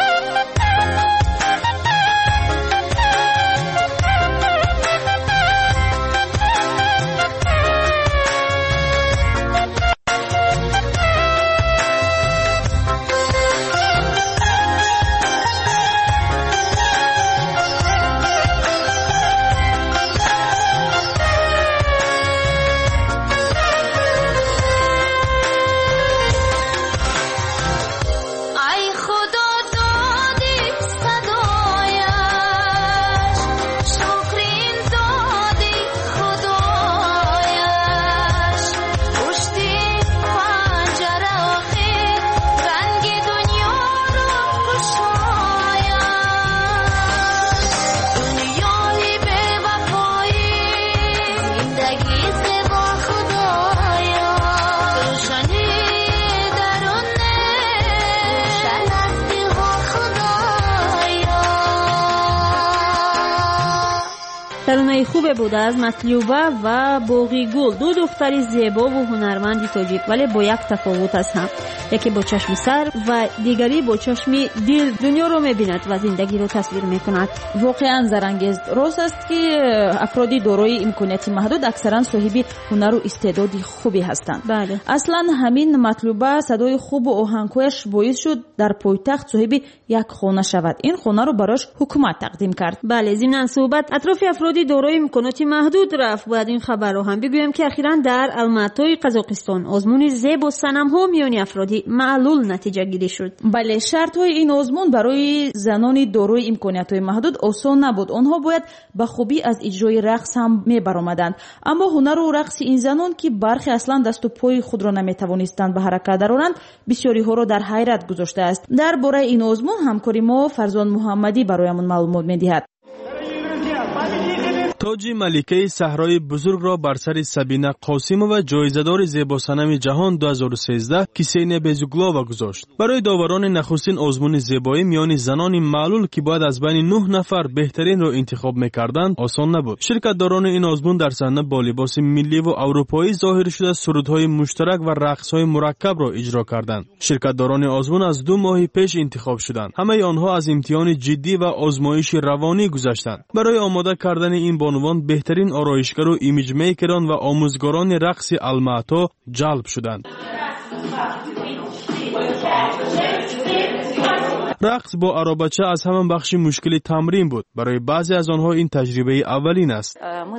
таронаи хубе будааст. Матлюба ва боғигул ду духтари зебо ву ҳунарманди тоҷик, вале бо як тафовут аст ҳам. яке бо чашми сар ва дигари бо чашми дил дунёро мебинад ва зиндагиро тасвир мекунад. воқеан зарангез. рост аст ки афроди дорои имконияти маҳдуд аксаран соҳиби ҳунару истеъдоди хубе ҳастанд. аслан ҳамин Матлюба садои хубу оҳангҳояш боис шуд дар пойтахт соҳиби як хона шавад. ин хонаро барояш ҳукумат тақдим кард. бале, зимнан суҳбат атрофи афроди дорои имконоти маҳдуд рафт. бояд ин хабарро ҳам бигӯям ки ахиран дар Алматои Қазоқистон озмуни зебу санамҳо миёни афроди маълул натиҷагирӣ шуд. бале, шартҳои ин озмун барои занони дорои имкониятҳои маҳдуд осон набуд. онҳо бояд ба хубӣ аз иҷрои рақс ҳам мебаромаданд. аммо ҳунару рақси ин занон ки бархе аслан дасту пои худро наметавонистанд ба ҳаракат дароранд, бисёриҳоро дар ҳайрат гузоштааст. дар бораи ин озмун ҳамкори мо Фарзон Муҳаммадӣ бароямон маълумот медиҳад. тоҷи маликаи саҳрои бузургро бар сари Сабина Қосимова ҷоизадори зебосанами ҷаҳон 2013 Кисения Безуглова гузошт. барои доварони нахустин озмуни зебоӣ миёни занони маълул ки бояд аз байни 9 нафар беҳтаринро интихоб мекарданд осон набуд. ширкатдорони ин озмун дар саҳна бо либоси милливу аврупоӣ зоҳир шуда сурудҳои муштарак ва рақсҳои мураккабро иҷро карданд. ширкатдорони озмун аз 2 моҳи пеш интихоб шуданд. ҳамаи онҳо аз имтиҳони ҷиддӣ ва озмоиши равонӣ гузаштанд. барои омода кардани ин бонувон беҳтарин ороишгару имиҷмейкерон ва омӯзгорони рақси Алмато ҷалб шуданд. рақс бо аробача аз ҳама бахши мушкили тамрин буд. барои баъзе аз онҳо ин таҷрибаи аввалин аст.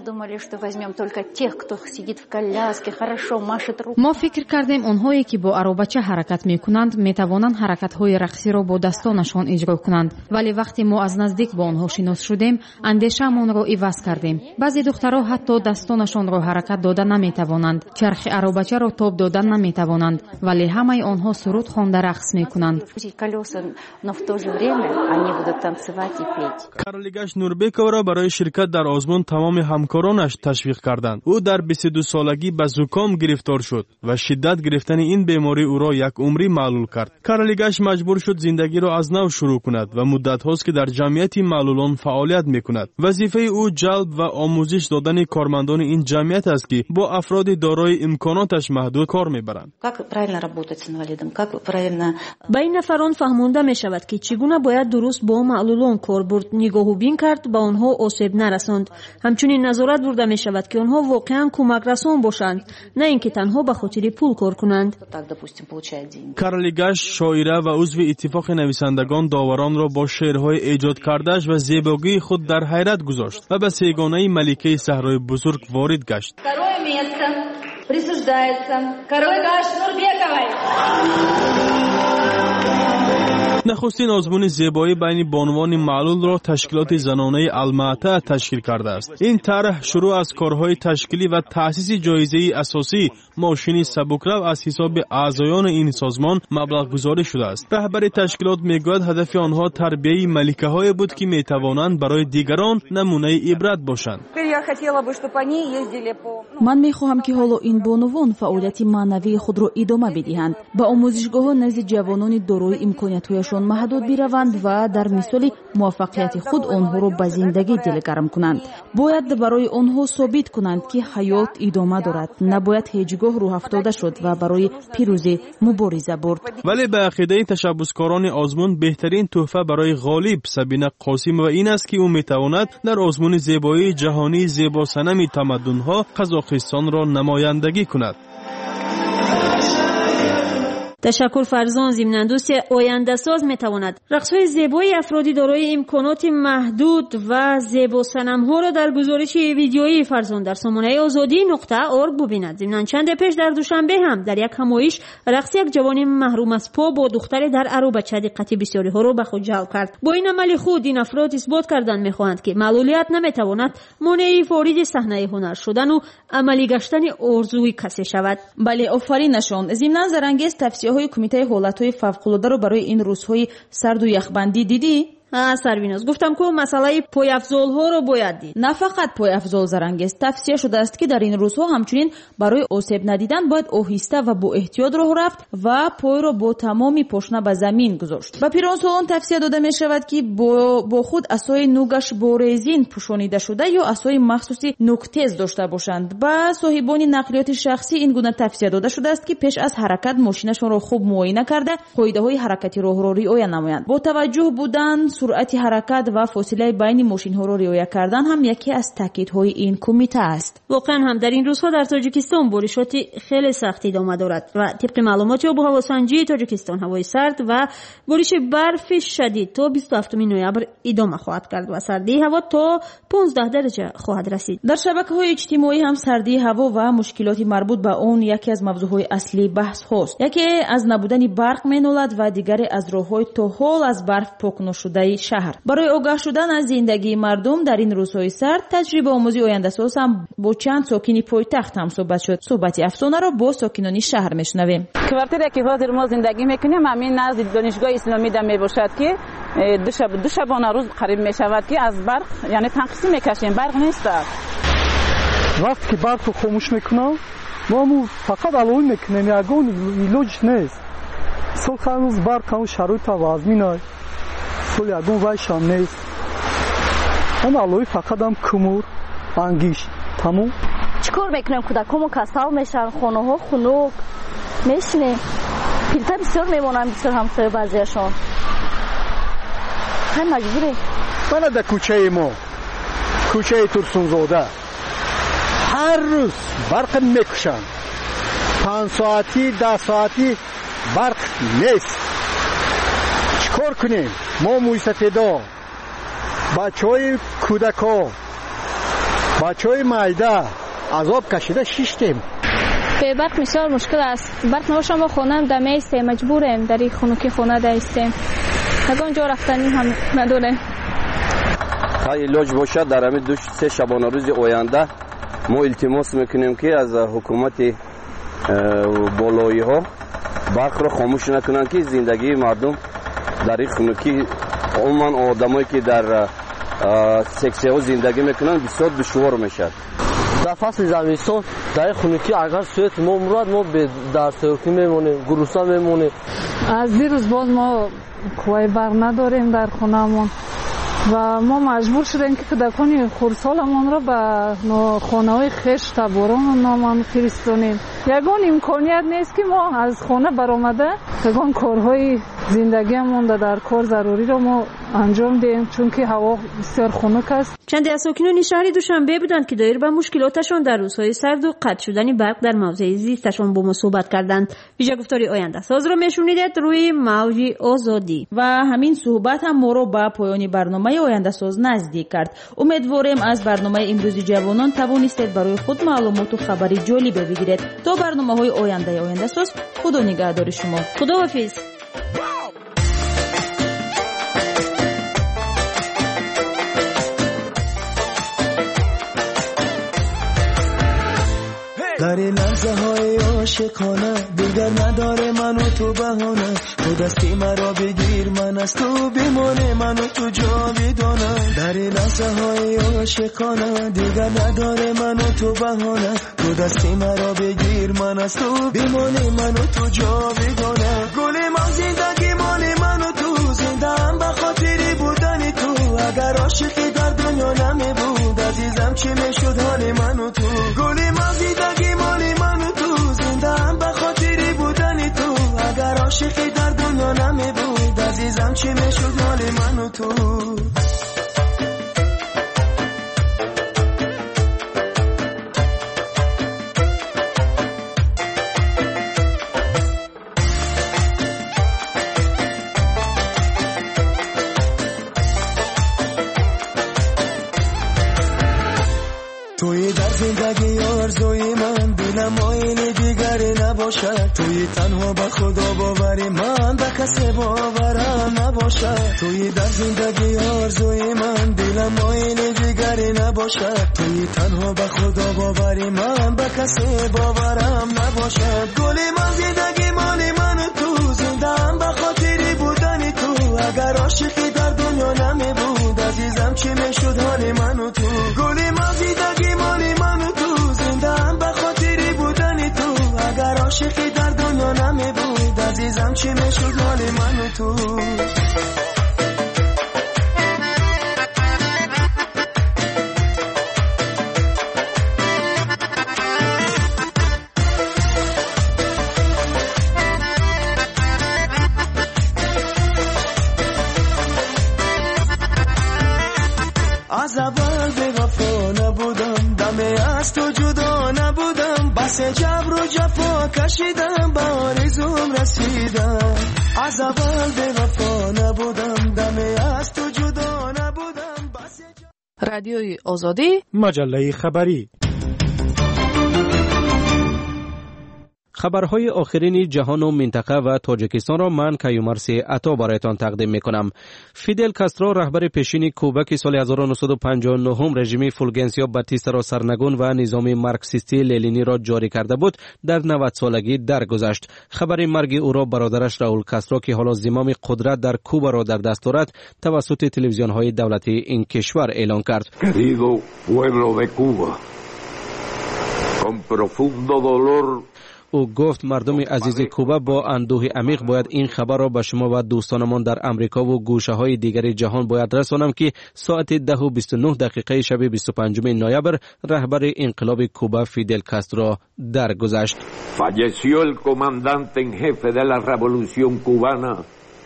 мо фикр кардем онҳое ки бо аробача ҳаракат мекунанд метавонанд ҳаракатҳои рақсиро бо дастонашон иҷро кунанд, вале вақте мо аз наздик бо онҳо шинос шудем, андешаамонро иваз кардем. баъзе духтаро ҳатто дастонашонро ҳаракат дода наметавонанд, чархи аробачаро тоб дода наметавонанд, вале ҳамаи онҳо суруд хонда рақс мекунанд. в то же время они будут танцевать и петь. Карлигаш Нурбековро барои ширкат дар озмун тамоми ҳамкоронаш ташвиқ карданд. ӯ дар 22 солагӣ ба зуком гирифтор шуд ва шиддат гирифтани ин беморӣ ӯро як умрӣ маълул кард. Карлигаш маҷбур шуд зиндагиро аз нав шурӯъ кунад ва муддатҳост ки дар ҷамъияти маълулон фаъолият мекунад. вазифаи ӯ ҷалб ва омӯзиш додани кормандони ин ҷамъият аст ки бо афроди дорои имконоташ маҳдуд кор мебаранд. Как правильно работать с инвалидом? Как правильно... ба ин нафарон фаҳмонда мешавад ки чӣ гуна бояд дуруст бо маълулон кор бурд, нигоҳубин кард, ба онҳо осеб нарасонд. ҳамчунин назорат бурда мешавад ки онҳо воқеан кӯмакрасон бошанд, на ин ки танҳо ба хотири пул кор кунанд. Карлигаш шоира ва узви иттифоқи нависандагон доваронро бо шеърҳои эҷод кардааш ва зебогии худ дар ҳайрат гузошт ва ба сегонаи маликаи саҳрои бузург ворид гашт. Второе место присуждается Карлигаш Нурбековой. нахустин озмуни зебоӣ байни бонувони маълулро ташкилоти занонаи Алмата ташкил кардааст. ин тарҳ шурӯъ аз корҳои ташкилӣ ва таъсиси ҷоизаи асосии мошини сабукрав аз ҳисоби аъзоёни ин созмон маблағгузорӣ шудааст. раҳбари ташкилот мегӯяд ҳадафи онҳо тарбияи маликаҳое буд ки метавонанд барои дигарон намунаи ибрат бошанд. ман мехоҳам ки ҳоло ин бонувон фаъолияти маънавии худро идома бидиҳанд, ба омӯзишгоҳҳо назди ҷавонони дорои имкониятҳояшон маҳдуд бираванд ва дар мисоли муваффақияти худ онҳоро ба зиндагӣ дилгарм кунанд. бояд барои онҳо собит кунанд ки ҳаёт идома дорад, набояд ҳеҷ гоҳ рӯҳафтода шуд ва барои пирӯзӣ мубориза бурд. вале ба ақидаи ташаббускорони озмун беҳтарин тӯҳфа барои ғолиб Сабина Қосимова ин аст ки ӯ метавонад дар озмуни зебоии ҷаҳонии зебосанами тамаддунҳо Қазоқистонро намояндагӣ кунад. ташаккур Фарзон. зимнан дӯсти ояндасоз метавонад рақсҳои зебои афроди дорои имконоти маҳдуд ва зебосанамҳоро дар гузориши видеои Фарзон дар сомонаи озодӣ.орг бубинад. зимнан чанде пеш дар душанбе ҳам дар як ҳамоиш рақси як ҷавони маҳрум аз по бо духтаре дар аробача диққати бисёриҳоро ба худ ҷалб кард. бо ин амали худ ин афрод исбот кардан мехоҳанд ки маълулият наметавонад монеи фориди саҳнаи ҳунар шудану амалӣ гаштани орзуи касе шавад. бале, офаринашон. зимнан зарангез тавсияҳои кумитаи ҳолатҳои фавқулодаро барои ин рӯзҳои сарду яхбандӣ дидӣ? سرویناز گفتم که مسئله پایافزال ها رو باید دید. نه فقط پایافزال زرنگست، توصیه شده است که در این روزها همچنین برای آسیب ندیدن باید آهسته و با احتیاط راه رفت و پای را با تمامی پاشنه به زمین گذاشت. به پیرانسالان توصیه داده می شود که با خود عصای نوگش با رزین پوشانیده شده یا عصای مخصوصی نوک‌تیز داشته باشند. به صاحبان نقلیات شخصی این گونه توصیه داده شده است که پیش از حرکت ماشینشان را خوب معاینه کرده قاعده‌های حرکتی راه را رعایت نمایند. با توجه بودن سرعت حرکت و فاصله بین ماشین‌ها را رعایت کردن هم یکی از تاکیدهای این کمیته است. واقعا هم در این روزها در تاجیکستان بارشات خیلی سختی ادامه دارد و طبق معلومات آب و هواسنجی تاجیکستان هوای سرد و بارش برف شدید تا 27 نوامبر ادامه خواهد کرد و سردی هوا تا 15 درجه خواهد رسید. در شبکه‌های اجتماعی هم سردی هوا و مشکلات مربوط به اون یکی از موضوعهای اصلی بحث هاست. یکی از نبودن برق مینالد و دیگری از راه‌های تا حال از برف پاک نشده شهر. برای آگاه شدن از زندگی مردم در این روزهای سرد تجربه آموزی آینده‌ساز هم با چند ساکن پایتخت هم صحبت شد. صحبت افسانه را با ساکنان شهر میشنویم. کوارتری که حاضر ما زندگی میکنیم همین نزد دانشگاه اسلامی دم میباشد که دو شبانه روز قریب میشود که از برق یعنی تنقیصی میکشیم، برق نیست. وقتی که برق رو خاموش میکنم ما فقط علوی میکنیم، یگان ایلوج نیست. سال هنوز برق همون شرایط وزمینه سال یگان ویشان نیست. هم علوی فقط هم کمور انگیش تموم. چیکار میکنیم؟ کودکامو کسل میشن، خانه ها خنک میشینیم، پیلتر بسیار میمونن، بسیار همسایه بعضیشان خیلی مجبوریم. من در کوچه ما، کوچه ترسونزاده، هر روز برق میکشن، 5 ساعتی 10 ساعتی برق نیست. چیکار کنیم؟ ما مویسفیدا بچه های کودکا، بچه های مایده عذاب کشیده شیشتیم. به برق بسیار مشکل است. برق نباشه ما خونه هم دمی ایستیم، مجبوریم در این خونکی خونه دا ایستیم، اگه اونجا رفتنی هم نداریم. تا علاج باشه در همین 2-3 شبانه روز آینده ما التماس میکنیم که از حکومت بالایی ها برق را خاموش نکنن که زندگی مردم در این خونکی عموما آدمایی که در سکسیه ها زندگی میکنن بسیار دشوار میشد. در فصل زمستان در خونکی اگر سویت ما مراد ما در سوکی میمونیم، گروسا میمونیم. از دیروز باز ما کوای برق نداریم در خونهمون و ما مجبور شدیم که کودکان خردسالمون را به خانه‌های خشت تباران نامان فرستانیم. یگان امکانیت نیست که ما از خانه برآمده یگان کارهای زندگیمون در کار ضروری را ما انجام دهیم، چون که هوا بسیار خنک است. چند از ساکنان شهر دوشنبه بودند که دایر به مشکلاتشان در روزهای سرد و قطع شدن برق در موضع زیستشان با ما صحبت کردند. ویژه گفتاری آینده ساز را میشنیدید روی موج آزادی. و همین صحبت هم ما را به پایان برنامه آینده ساز نزدیک کرد. امیدواریم از برنامه امروزی جوانان توانستید برای خود معلومات و خبری جالب بگیرید. تا برنامه‌های آینده ساز، خدا نگهدار شما. خداحافظ. در این لحظه های عاشقانه دیگر نداره من و تو بهانه، تو دستی مرا بگیر من از تو بیمانه، من و تو جاویدانه. در این لحظه های عاشقانه دیگر نداره من و تو بهانه، تو دستی مرا بگیر من از تو بیمانه، من و تو جاویدانه. گل من زندگی مالی من و تو، زنده هم به خاطری بودن تو. اگر عاشقی در دنیا نمی بود عزیزم چی میشد حال من و تو. گل من زندگی مالی من و تو، زنده هم به خاطری بودن تو. اگر عاشقی در دنیا نمی بود عزیزم چی میشد حال من و تو. توی در زندگی آرزوی من دلم آینه دیگری نباشد، توی تنها به خدا باوری من به کسی باورم نباشد. توی در زندگی آرزوی من دلم آینه دیگری نباشد، توی تنها به خدا باوری من به کسی باورم نباشد. گل من زندگی مالی من و تو، زنده هم به خاطری بودن تو. اگر عاشقی در دنیا از اول به وفا نبودم، دم از تو جدا نبودم، بس جبر و جفا کشیدم، به آرزوم رسیدم. از اول به وفا نبودم، دم از تو جدا نبودم، بس رادیوی آزادی، مجله خبری. خبرهای آخرین جهان و منطقه و تاجیکستان را من کیومرثی عطا برایتان تقدیم میکنم. فیدل کاسترو رهبر پیشین کوبا که سال 1959 رژیم فولگنسیو باتیستا را سرنگون و نظام مارکسیستی لنینی را جاری کرده بود، در 90 سالگی درگذشت. خبر مرگ او را برادرش راول کاسترو که حالا زمام قدرت در کوبا را در دست دارد توسط تلویزیون‌های دولتی این کشور اعلان کرد. Querido pueblo de Cuba, con profundo dolor او گفت مردم عزیز کوبا با اندوه عمیق باید این خبر را به شما و دوستانمان در امریکا و گوشه‌های دیگر جهان باید رسانم که ساعت 10:29 شب 25 نوامبر رهبر انقلاب کوبا فیدل کاسترو درگذشت. Falleció el comandante en jefe de la revolución cubana,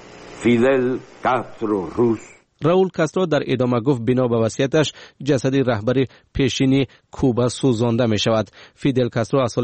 Fidel Castro Ruz. راول کاسترو در ادامه گفت بنا به وصیتش جسد رهبر پیشین کوبا سوزانده می شود. فیدل کاسترو از سال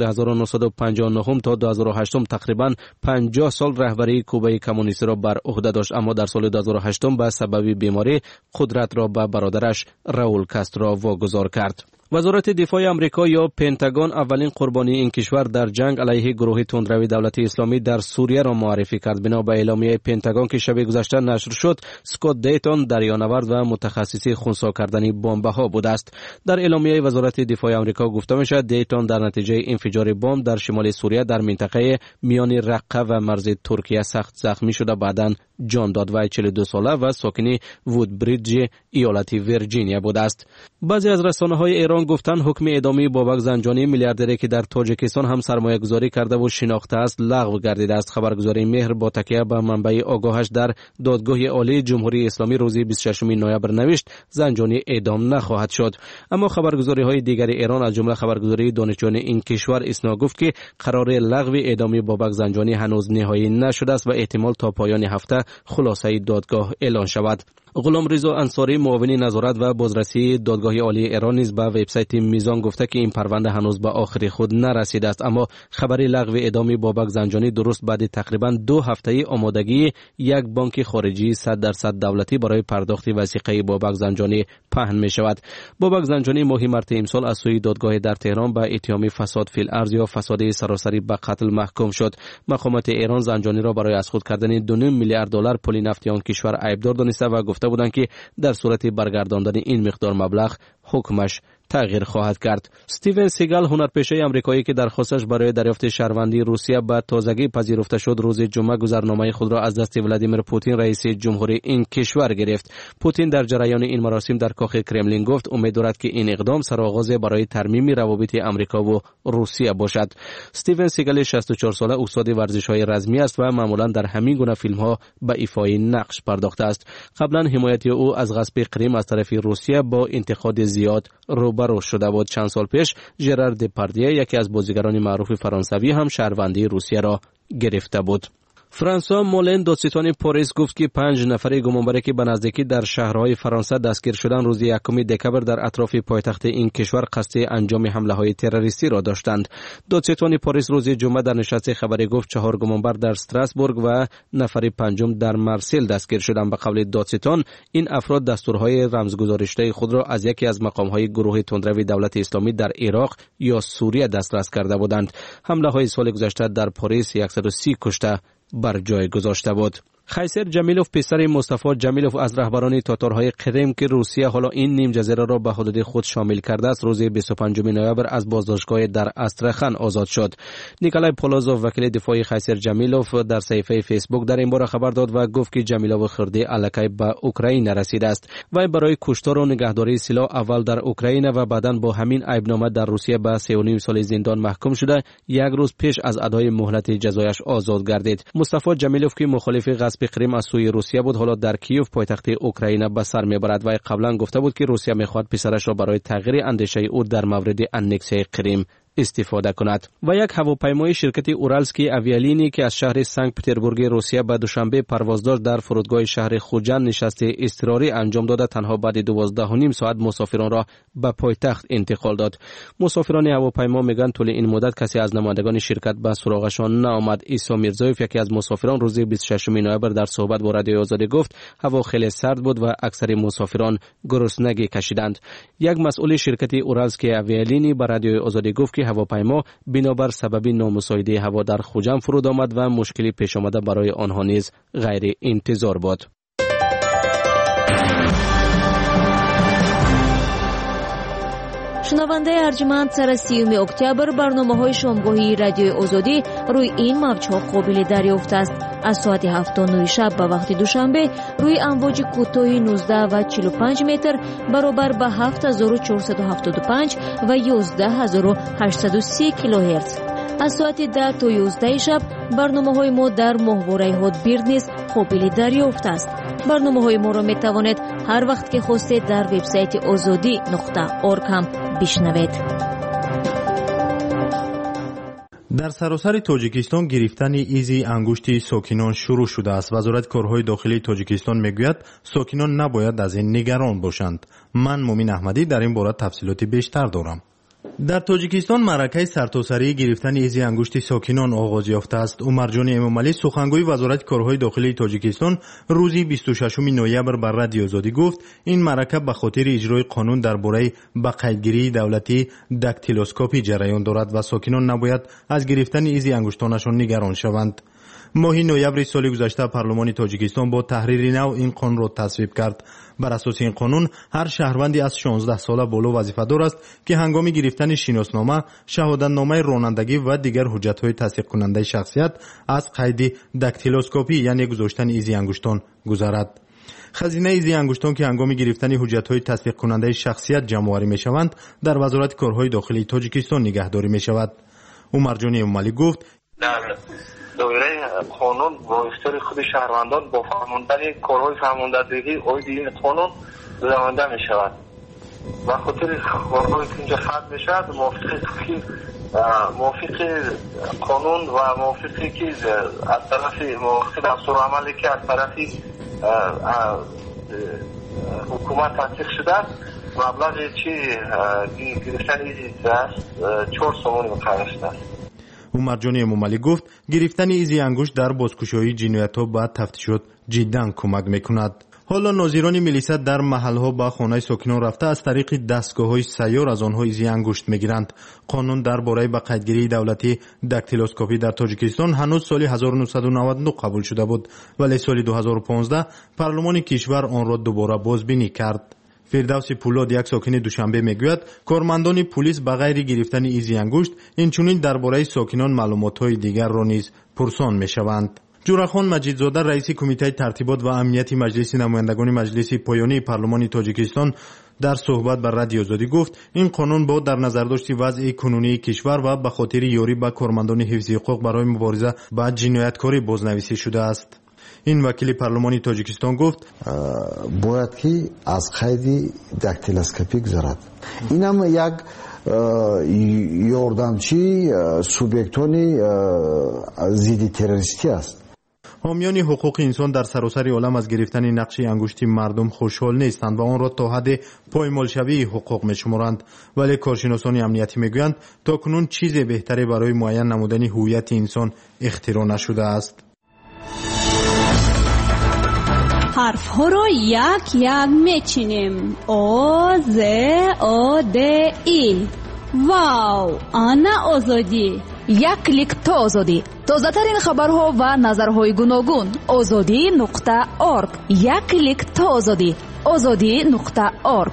1959 تا 2008 تقریبا 50 سال رهبری کوبای کمونیستی را بر عهده داشت، اما در سال 2008 به سبب بیماری قدرت را به برادرش راول کاسترو واگذار کرد. وزارت دفاع آمریکا یا پنتاگون اولین قربانی این کشور در جنگ علیه گروه تندروی دولت اسلامی در سوریه را معرفی کرد. بنا به اعلامیه پنتاگون که شب گذشته نشر شد، اسکات دیتون دریانورد و متخصص خنثی کردن بمب‌ها بوده است. در اعلامیه وزارت دفاع آمریکا گفته می‌شد دیتون در نتیجه انفجار بمب در شمال سوریه در منطقه میان رقه و مرز ترکیه سخت زخمی شده بعداً جان داد و 42 ساله و ساکن وودبریدج ایالت ویرجینیا بوده است. بعضی از رسانه‌های ایران گفتند حکم اعدامی بابک زنجانی میلیاردری که در تاجیکستان هم سرمایه گذاری کرده و شناخته است لغو گردیده است. خبرگزاری مهر با تکیه به منبع آگاهش در دادگاه عالی جمهوری اسلامی روز 26 نوامبر نوشت زنجانی اعدام نخواهد شد. اما خبرگزاری‌های دیگر ایران از جمله خبرگزاری دانشجویان این کشور اسنا گفت که قرار لغو اعدامی بابک زنجانی هنوز نهایی نشده است و احتمال تا پایان هفته خلاصه دادگاه اعلان شود. غلامرضا انصاری معاون نظارت و بازرسی دادگاه عالی ایران نیز به وبسایت میزان گفته که این پرونده هنوز به آخر خود نرسیده است، اما خبر لغو اعدام بابک زنجانی درست بعد تقریبا 2 هفته آمادگی یک بانک خارجی 100% دولتی برای پرداخت وثیقه بابک زنجانی پهن می شود. بابک زنجانی ماه مارس امسال از سوی دادگاه در تهران به اتهام فساد فی الارض یا فساد سراسری به قتل محکوم شد. مقامات ایران زنجانی را برای از خود کردن 2.5 میلیارد دلار پول نفتی آن کشور عیبدار دانسته و گفته بودند که در صورت برگرداندن این مقدار مبلغ حکمش تغییر خواهد کرد. استیون سیگال هنرپیشه آمریکایی که درخواستش برای دریافت شهروندی روسیه به تازگی پذیرفته شد روز جمعه گذرنامه خود را از دست ولادیمیر پوتین رئیس جمهوری این کشور گرفت. پوتین در جریان این مراسم در کاخ کرملین گفت امید دارد که این اقدام سرآغاز برای ترمیم روابط آمریکا و روسیه باشد. استیون سیگال 64 ساله استاد ورزش‌های رزمی است و معمولا در همین گونه فیلم‌ها به ایفای نقش پرداخته است. قبلا حمایت او از غصب کریم از طرف روسیه با انتقاد زیاد روبرو شده بود. چند سال پیش ژرار دپاردیه یکی از بازیگران معروف فرانسوی هم شهروندی روسیه را گرفته بود. فرانسوا مولن دادستان پاریس گفت که 5 نفر گمانبر که به نزدیکی در شهرهای فرانسه دستگیر شدند روز 1 دکمبر در اطراف پایتخت این کشور قصد انجام حمله‌های تروریستی را داشتند. دادستان پاریس روز جمعه در نشست خبری گفت 4 گمانبر در استراسبورگ و نفر پنجم در مارسیل دستگیر شدند. به قول دادستان این افراد دستورهای رمزگذاری خود را از یکی از مقام‌های گروه تندروی دولت اسلامی در عراق یا سوریه دسترس کرده بودند. حمله‌های سال گذشته در پاریس 130 کشته بر جای گذاشته بود. خیسر جمیلوف پسر مصطفی جمیلوف از رهبران تاتارهای قرم که روسیه حالا این نیم جزیره را به حدود خود شامل کرده است روز 25 نوامبر از بازداشتگاه در استرخان آزاد شد. نیکولای پولوزوف وکیل دفاعی خیسر جمیلوف در صفحه فیسبوک در این باره خبر داد و گفت که جمیلوف خرده الکی به اوکراین رسیده است. وی برای کشتار و نگهداری سلاح اول در اوکراین و بعداً با همین عیبنامه در روسیه به 3.5 سال زندان محکوم شده، یک روز پیش از ادای مهلت جزایش آزاد گردید. مصطفی جمیلوف که مخالف غصب کریم از سوی روسیه بود حالا در کیوف پایتخت اوکراین به سر میبرد و قبلا گفته بود که روسیه میخواهد پسرش را برای تغییر اندیشه او در مورد انکسیون کریم استفاده کند. و یک هواپیمای شرکت اورالسکی اویالینی که از شهر سنت پترزبورگ روسیه به دوشنبه پرواز داشت در فرودگاه شهر خوجند نشست اضطراری انجام داده تنها بعد 12.5 ساعت مسافران را به پایتخت انتقال داد. مسافران هواپیما میگن طول این مدت کسی از نمایندگان شرکت به سراغشان نآمد. عیسی میرزایف یکی از مسافران روز 26 نوامبر در صحبت با رادیو آزادی گفت هوا خیلی سرد بود و اکثر مسافران گرسنگی کشیدند. یک مسئول شرکت اورالسکی اویالینی به رادیو آزادی گفت که هواپیما بنابر سبب نامساعده هوا در خوجند فرود آمد و مشکلی پیش آمده برای آنها نیز غیر انتظار بود. شنونده ارجمند سر 30 اکتبر برنامه‌های شامگاهی رادیوی آزادی روی این موج‌ها قابل دریافت است. از ساعت 7:09 شب به وقت دوشنبه روی امواج کوتاه 19 و 45 متر برابر به 7475 و 11830 کیلوهرتز. از ساعت 10 تا 11 شب برنامه‌های ما در ماهواره هاتبیرد نیز قابل دریافت است. برنامه‌های ما را می‌توانید هر وقت که خواستید در وبسایت azadi.org هم بشنوید. در سراسر تاجیکستان گرفتن ایزی انگشت ساکنان شروع شده است. وزارت کارهای داخلی تاجیکستان میگوید ساکنان نباید از این نگران باشند. من مومین احمدی در این باره تفصیلات بیشتر دارم. در تاجیکستان معرکه سرتاسری گرفتن ایزی انگشت ساکنان آغاز یافته است. عمرجان امامعلی سخنگوی وزارت کارهای داخلی تاجیکستان روز 26 نوامبر بر رادیو آزادی گفت این معرکه به خاطر اجرای قانون درباره به قیدگیری دولتی داکتیلوسکوپی جریان دارد و ساکنان نباید از گرفتن ایزی انگشتانشان نگران شوند. ماه نوامبر سال گذشته پارلمان تاجیکستان با تحریر نو این قانون را تصویب کرد. بر اساس این قانون هر شهروندی از 16 ساله بالا وظیفه‌دار است که هنگام گرفتن شناسنامه، شهادتنامه رانندگی و دیگر حجت‌های تصدیق کننده شخصیت از قید داکتیلوسکوپی یعنی گذاشتن ایزی انگشتان گذرد. خزینه ایزی انگشتان که هنگام گرفتن حجت‌های تصدیق کننده شخصیت جمع‌آوری می‌شوند در وزارت کارهای داخلی تاجیکستان نگهداری می‌شود. عمرجان امامعلی گفت در دایره قانون با اختیار خود شهروندان با فرماندن کارهای فرماندهی اوید این قانون زمانده می شود و خاطر کارهایی که اینجا خط می شود موافق قانون و موافقی که از طرف موافق دستور عملی که از طرف حکومت تصدیق شده مبلغ چی گرفتن ایزی است 4 سومانی مقرر شده است. عمرجان امامعلی گفت گرفتن ایزی انگشت در بازگشایی جنایت‌ها با تفتیشات جدا کمک می‌کند. حالا ناظران ملیسا در محل‌ها با خانه ساکنان رفته از طریق دستگاه‌های سیار از آنها ایزی انگشت می‌گیرند. قانون درباره به قیدگیری دولتی داکتیلوسکوپی در تاجیکستان هنوز سال 1999 قبول شده بود ولی سال 2015 پارلمان کشور آن را دوباره بازبینی کرد. فردوس پولاد یک ساکن دوشنبه میگوید کارمندان پلیس به غیر گرفتن ایزی انگشت اینچنین درباره ساکنان معلومات‌های دیگر را نیز پرسان میشوند. جورخان مجیدزاده رئیس کمیته ترتیبات و امنیت مجلس نمایندگان مجلس پایانی پارلمان تاجیکستان در صحبت بر رادیو آزادی گفت این قانون با در نظر داشت وضع کنونی کشور و به خاطر یاری به کارمندان حفظ حقوق برای مبارزه با جنایتکاری بازنویسی شده است. این وکیل پارلمانی تاجیکستان گفت باید که از قید داکتیلوسکوپی گذرد. این هم یک یاردمچی سوبیکتونی ضد تروریستی است. حامیان حقوق انسان در سراسر عالم از گرفتن نقش انگشتی مردم خوشحال نیستند و آن را تا حد پایمالشوی حقوق می‌شمارند ولی کارشناسان امنیتی میگویند تاکنون چیز بهتری برای معین نمودن هویت انسان اختراع نشده است. حرف ها را یک یک میچینیم. او ز او د ای. واو، آنا آزادی. یک کلیک تا آزادی. تازه ترین خبرها و نظرهای گوناگون. azadi.org. یک کلیک تا آزادی. azadi.org.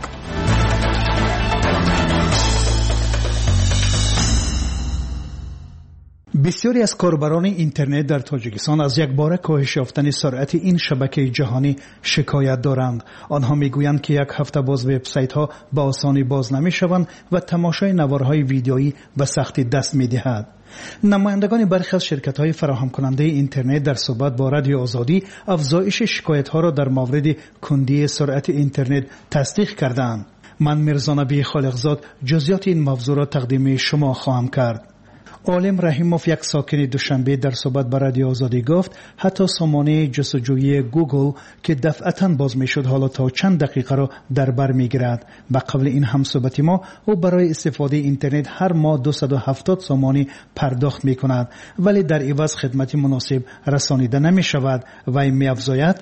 بسیاری از کاربران اینترنت در تاجیکستان از یک باره کاهش یافتن سرعت این شبکه جهانی شکایت دارند. آنها میگویند که یک هفته باز وبسایت ها به آسانی باز نمیشوند و تماشای نوارهای ویدیویی به سختی دست میدهد. نمایندگان برخی از شرکت های فراهم کننده اینترنت در صحبت با رادیو آزادی افزایش شکایت ها را در مورد کندی سرعت اینترنت تصدیق کردند. من میرزا نبی خالقزاد جزئیات این موضوع را تقدیم شما خواهم کرد. عالم رحیموف یک ساکن دوشنبه در صحبت با رادیو آزادی گفت حتی سامانه جستجویی گوگل که دفعتاً باز میشد حالا تا چند دقیقه را در بر میگیرد. با قبل این هم صحبت ما او برای استفاده اینترنت هر ماه 270 سامانی پرداخت میکند ولی در عوض خدمتی مناسب رسانیده نمی شود و این می افزاید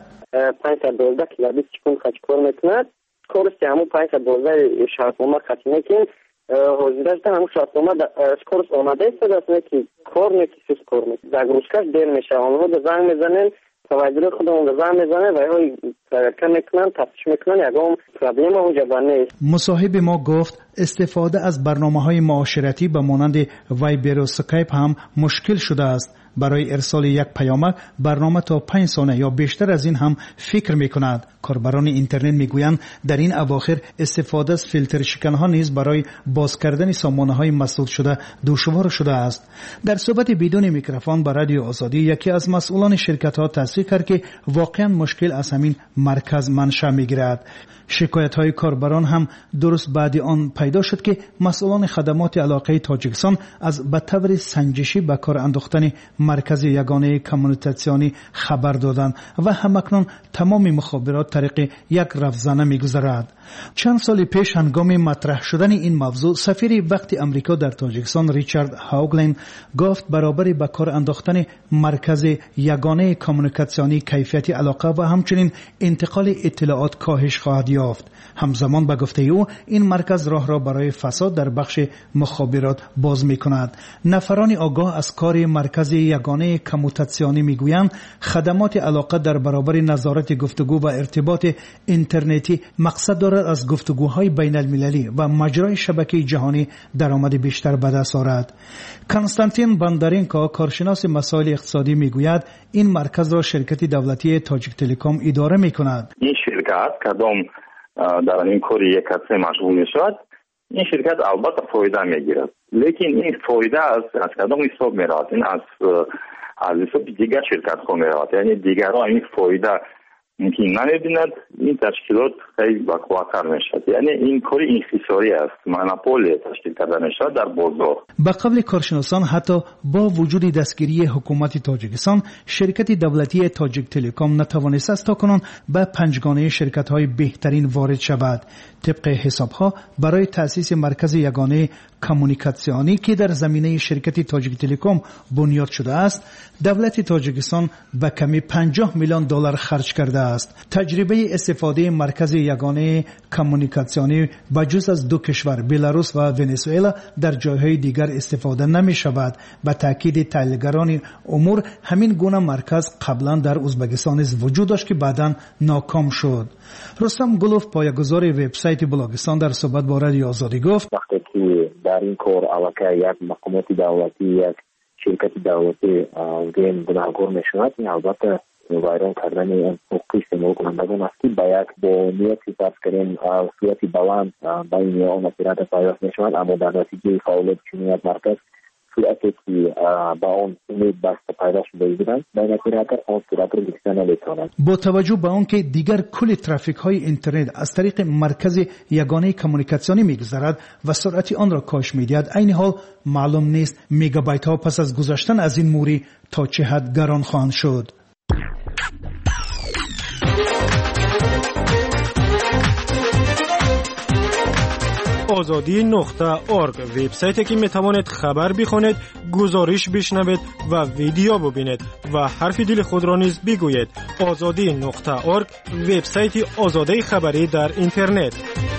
$512 که 20 سکند خرج کار میکند کورسی همون $512 شرطنامه خرج میکند حضورش هم شرطنامه کورس آماده است که کار نکیسیس کار میکنه در گروشکش دیر میشه آنها به زنگ میزنن توجه خودمون به زنگ میزنه و های ترکه میکنن تفتیش میکنن یکم پرابلم اونجا بانه است. مصاحب ما گفت استفاده از برنامه‌های معاشرتی به مانند وایبر و اسکایپ هم مشکل شده است. برای ارسال یک پیامک برنامه تا 5 ثانیه یا بیشتر از این هم فکر می‌کند. کاربران اینترنت میگویند در این اواخر استفاده از فیلتر شکن‌ها نیز برای باز کردن سامانه‌های مسدود شده دشوار شده است. در صحبت بدون میکروفون با رادیو آزادی یکی از مسئولان شرکت‌ها تصدیق کرد که واقعا مشکل از همین مرکز منشأ می‌گیرد. شکایت‌های کاربران هم درست بعد آن پیدا شد که مسئولان خدمات علاقه تاجیکستان از به طور سنجشی به کار انداختن مرکز یگانه کمیونیکاسیونی خبر دادند و همکنون تمام مخابرات طریق یک رفزنه می‌گذرد. چند سال پیش هنگام مطرح شدن این موضوع سفیر وقت امریکا در تاجیکستان ریچارد هاوگلین گفت برابر به کار انداختن مرکز یگانه کمیونیکاسیونی کیفیت علاقه و همچنین انتقال اطلاعات کاهش خواهد یافت. همزمان به گفته او این مرکز راه را برای فساد در بخش مخابرات باز می‌کند. نفران آگاه از کار مرکز یگانه کمیونیکاسیونی میگویند خدمات علاقه در برابر نظارت گفتگو و ارتباط اینترنتی مقصد دارد از گفتگوهای بین المللی و مجرای شبکه جهانی درآمد بیشتر به دست آورد. کنستانتین باندارینکا کارشناس مسائل اقتصادی میگوید این مرکز را شرکت دولتی تاجیک تلکام اداره میکند. این شرکت کدام در این کار یک کسی مشغول میشود این شرکت البته فایده میگیرد لیکن این فایده از کدام حساب میرود این از حساب دیگر شرکت ها میرود یعنی دیگرها این فایده اینکه نمیبیند این تشکیلات خیلی بقواتر میشد یعنی این کاری انحصاری است مونوپول تشکیل کرده میشد در بازار. به قبل کارشناسان حتی با وجود دستگیری حکومت تاجیکستان شرکت دولتی تاجیک تلکام نتوانسته است تاکنون به پنجگانه شرکت های بهترین وارد شود. طبق حساب ها برای تأسیس مرکز یگانه کمیونیکاسیونی که در زمینه شرکت تاجیک تلکام بنیاد شده است دولت تاجیکستان به کمی $50 میلیون خرج کرده است. تجربه استفاده مرکز یگانه کمیونیکاسیونی بجز از دو کشور بلاروس و ونزوئلا در جایهای دیگر استفاده نمی شود. به تاکید تحلیلگران امور همین گونه مرکز قبلا در ازبکستان وجود داشت که بعداً ناکام شد. رستم گلوف پایه‌گذار وبسایت بلاگستان در صحبت با رادیو آزادی گفت وقتی که در این کار علاقه یک مقامات دولتی یک شرکت دولتی گیم گناهگار میشود این البته ویران کردن حقوق استعمال کنندگان است که با یک با نیتی فرض کنیم صورتی بلند بین آن مسیرات پیداست میشود اما در نتیجه فعالیت چنین یک مرکز صورتی که با آن امید بسته پیدا شده بودند بین اپراتور آن صورت را گرفتن نمیتواند. با توجه به آن که دیگر کل ترافیک های اینترنت از طریق مرکز یگانه کمیونیکاسیونی میگذرد و سرعت آن را کاهش میدهد عین حال معلوم نیست میگابایت ها پس از گذشتن از این موری تا چه حد گران خواهند شد. azadi.org وبسایتی که میتوانید خبر بخونید، گزارش بشنوید و ویدیو ببینید و حرف دل خود را نیز بگویید. azadi.org وبسایت آزادی خبری در اینترنت.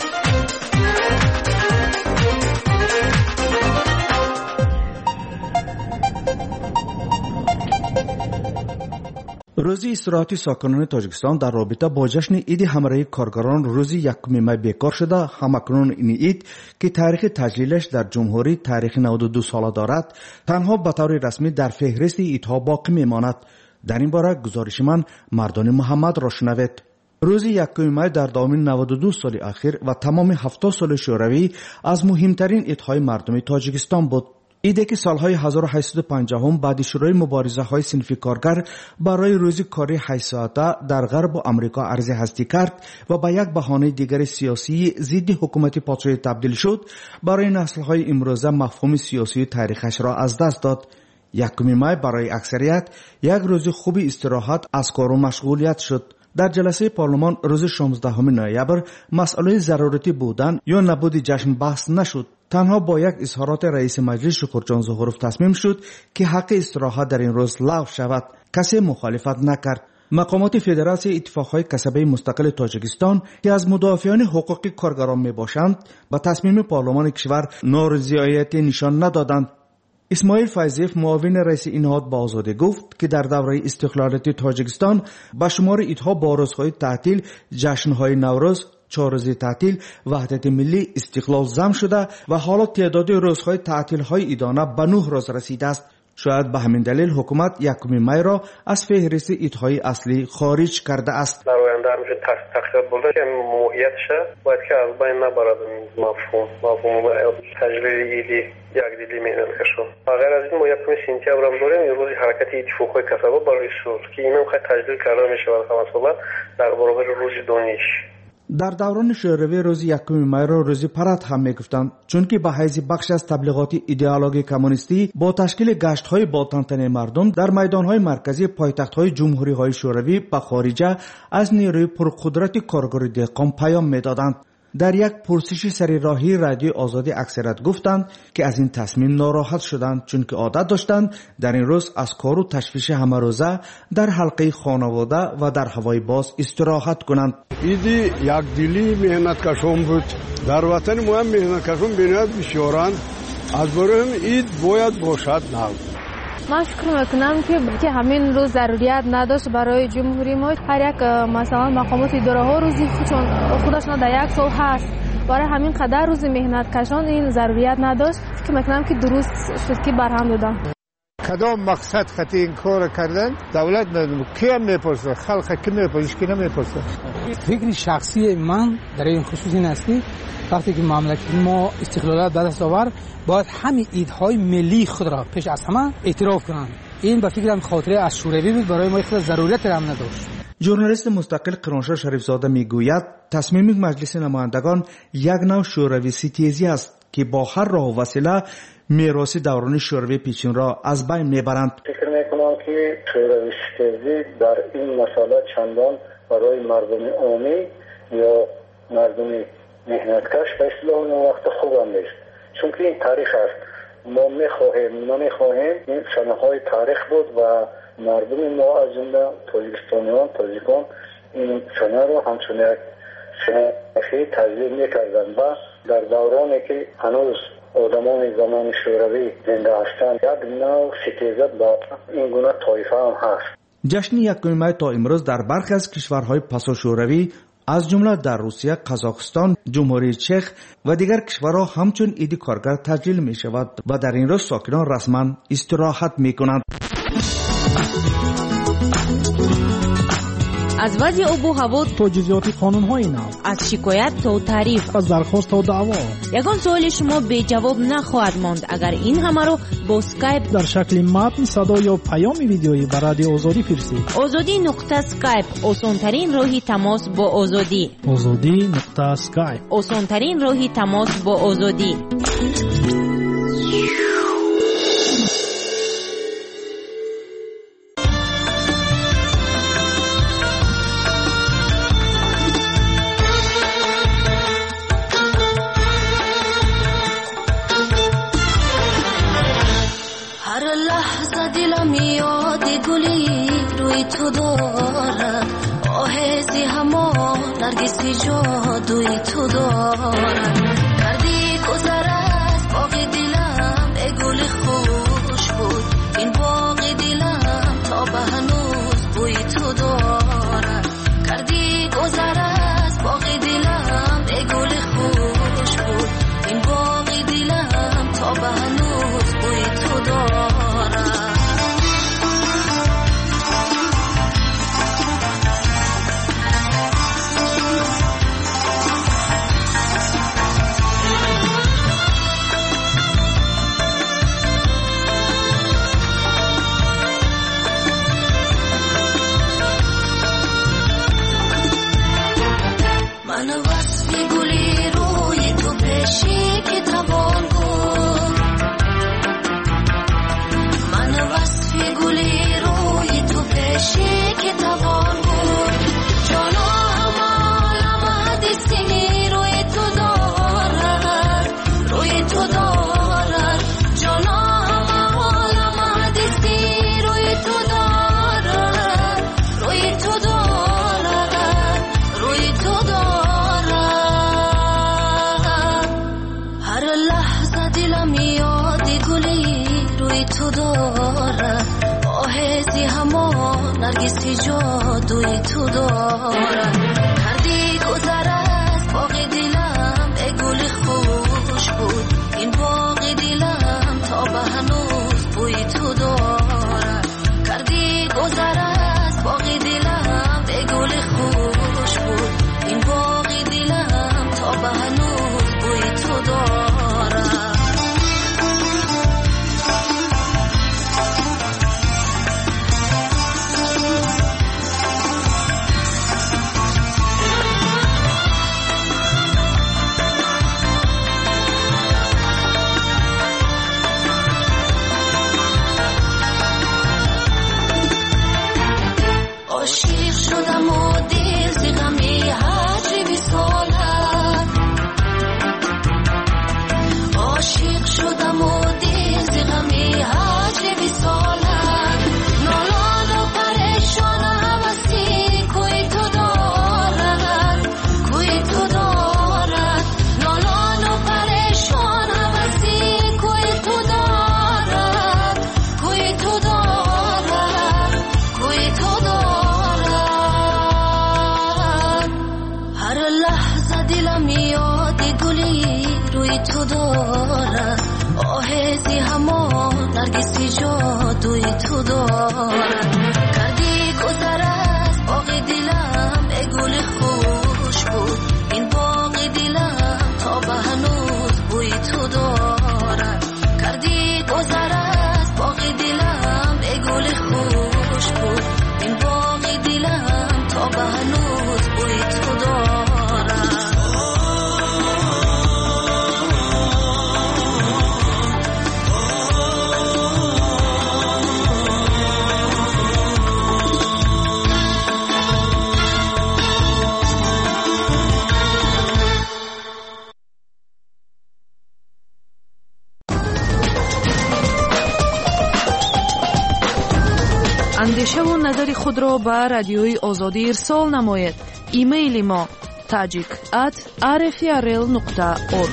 روزی استراحتی ساکنان تاجیکستان در رابطه با جشن عید همراهی کارگران روزی 1 می بیکار شده. همکنون این عید که تاریخ تجلیلش در جمهوری تاریخ 92 ساله دارد تنها به طور رسمی در فهرست عیدها باقی میماند. در این باره گزارش من مردان محمد را شنوید. روزی 1 می در دام 92 سال اخیر و تمام 70 سال شوروی از مهمترین عیدهای مردم تاجیکستان بود. ایده که سالهای 1850 بعد شروع مبارزه های صنفی کارگر برای روزی کاری 8 ساعته در غرب آمریکا عرض هستی کرد و به یک بهانه دیگر سیاسی ضد حکومت پادشاهی تبدیل شد، برای نسل‌های امروزه مفهوم سیاسی تاریخش را از دست داد. 1 می برای اکثریت یک روز خوبی استراحت از کار و مشغولیت شد. در جلسه پارلمان روز 16 نوامبر مسئله ضرورتی بودن یا نبود جشن بحث نشد. تنها با یک اظهارات رئیس مجلس شکرجان ظهورف تصمیم شد که حق استراحت در این روز لغو شود. کسی مخالفت نکرد. مقامات فدراسیون اتفاقهای کسبه مستقل تاجیکستان که از مدافعان حقوق کارگران می باشند با تصمیم پارلمان کشور نارضایتی نشان ندادند. اسماعیل فیضیف معاون رئیس این نهاد با آزادی گفت که در دوره استقلالیت تاجیکستان به شمار ایدها با روزهای تعطیل، جشنهای نوروز، 4 روزه تعطیل، وحدت ملی، استقلال ضم شده و حالا تعداد روزهای تعطیل‌های ایدانه به 9 روز رسیده است. شاید به همین دلیل حکومت 1 می را از فهرست ایدهای اصلی خارج کرده است. در آینده همیشه تغییرات بوده که موعیتش باید که از بین نبرد مفهوم تجلیل ایدی یک دیلی مهنتکشان. غیر از این ما 1 سپتامبر هم داریم، روز حرکت اتفاقهای کسبه برای صلح که اینا خیلی تجلیل کرده میشود خواهد در برابر روز دانش. در دوران شوروی روز 1 می را روز پرد هم میگفتند، چون که به حیث بخش از تبلیغاتی ایدئولوژی کمونیستی با تشکیل گشت‌های با تنطنه مردم در میدان‌های مرکزی پایتخت‌های جمهوری‌های شوروی به خارجه از نیروی پرقدرت کارگر دهقان پیام می‌دادند. در یک پرسش سری راهی رادیو آزادی اکثریت گفتند که از این تصمیم ناراحت شدند، چون که عادت داشتند در این روز از کار و تشویش همه روزه در حلقه خانواده و در هوای باز استراحت کنند. ایدی یک دیلی مهنتکشان بود. در وطن ما هم مهنتکشان بنیاد بسیارند. از برای هم اید باید باشد نو. من فکر میکنم که همین روز ضروریت نداشت برای جمهوری ما. هر یک مثلا مقامات اداره ها روزی خودشون در 1 سال هست، برای همین قدر روز مهنت کشان این ضروریت نداشت. فکر میکنم که درست شد که برهم دادن. کدام مقصد خاطر این کار کردن دولت ندونه، کی هم میپرسه، خلق کی میپرسه، کی نمیپرسه. فکر شخصی من در این خصوص این است که وقتی که مملکت ما استقلال به دست آورد باید همین ایدهای ملی خود را پیش از همه اعتراف کنند. این به فکرم خاطره از شوروی بود، برای ما خود ضرورت هم نداشت. ژورنالیست مستقل قرانشاه شریفزاده میگوید تصمیم مجلس نمایندگان یک نوع شوروی ستیزی است که با هر راه و وسیله میراث دوران شوروی پیشین را از بین میبرند. فکر میکنم که شوروی ستیزی در این مسئله چندان برای مردم عامی یا مردم مهنتکش به اصطلاح اون وقت خوب هم نیست، چون که این تاریخ است. ما نمیخواهیم این سنهای تاریخ بود و مردم ما از جمله تاجیکان این سنه رو همچون یک سنه تجلیل میکردن و در دورانی که هنوز آدمان زمان شوروی زنده هستند یک نوع ستیزت با این گونه طایفه هم هست. جشن 1 می تا امروز در برخی از کشورهای پسا شوروی از جمله در روسیه، قزاقستان، جمهوری چک و دیگر کشورها همچون عید کارگر تجلیل می شود و در این روز ساکنان رسما استراحت می کنند. از وضع آب و هوا تا جزئیات قانون‌های نو، از شکایت تا تعریف، از درخواست تا دعوا، یگان سوال شما بی جواب نخواهد ماند اگر این همه رو با اسکایپ در شکل متن، صدا یا پیام ویدیویی به رادیو آزادی فرستید. azadi.skype آسان‌ترین راهی تماس با آزادی. azadi.skype آسان‌ترین راهی تماس با آزادی. تو دارد آهزی هما نرگسی جادوی تو دارد کردی گذر از باقی دلم ای گل خوش بود این باقی دلم تا به هنوز بوی تو دارد کردی گذر از باقی دلم ای گل خوش بود این باقی دلم تا به هنوز بوی تو دارد. دلم یادی گلی روی تو دارد آهزی هما نرگسی جادوی تو دارد کردی گذر از باغ دلم ای گل خوش بود این باغ دلم تا به هنوز بوی تو دارد کردی گذر از باغ دلم ای گل خوش بود این باغ دلم تا به هنوز بوی تو دارد عاشق شدم و دل زی غمی هجر وصالت عاشق شدم و دل زی غمی هجر وصالت نالان و پریشان هوسی کوی تو دارد کوی تو دارد نالان و پریشان هوسی کوی تو دارد کوی تو دارد کوی تو دارد هر لحظه دلم یادی گلی روی تو دارد آهزی هما نرگسی جادوی تو دارد کردی گذر از باغ دلم ای گل خوش بود این باغ دلم تا به هنوز بوی تو دارد کردی گذر از باغ دلم ای گل خوش بود این باغ دلم تا به هنوز بوی تو دارد اندیشه و نظر خود را به رادیوی آزادی ارسال نمایید. ایمیل ما tajik@rfrl.org.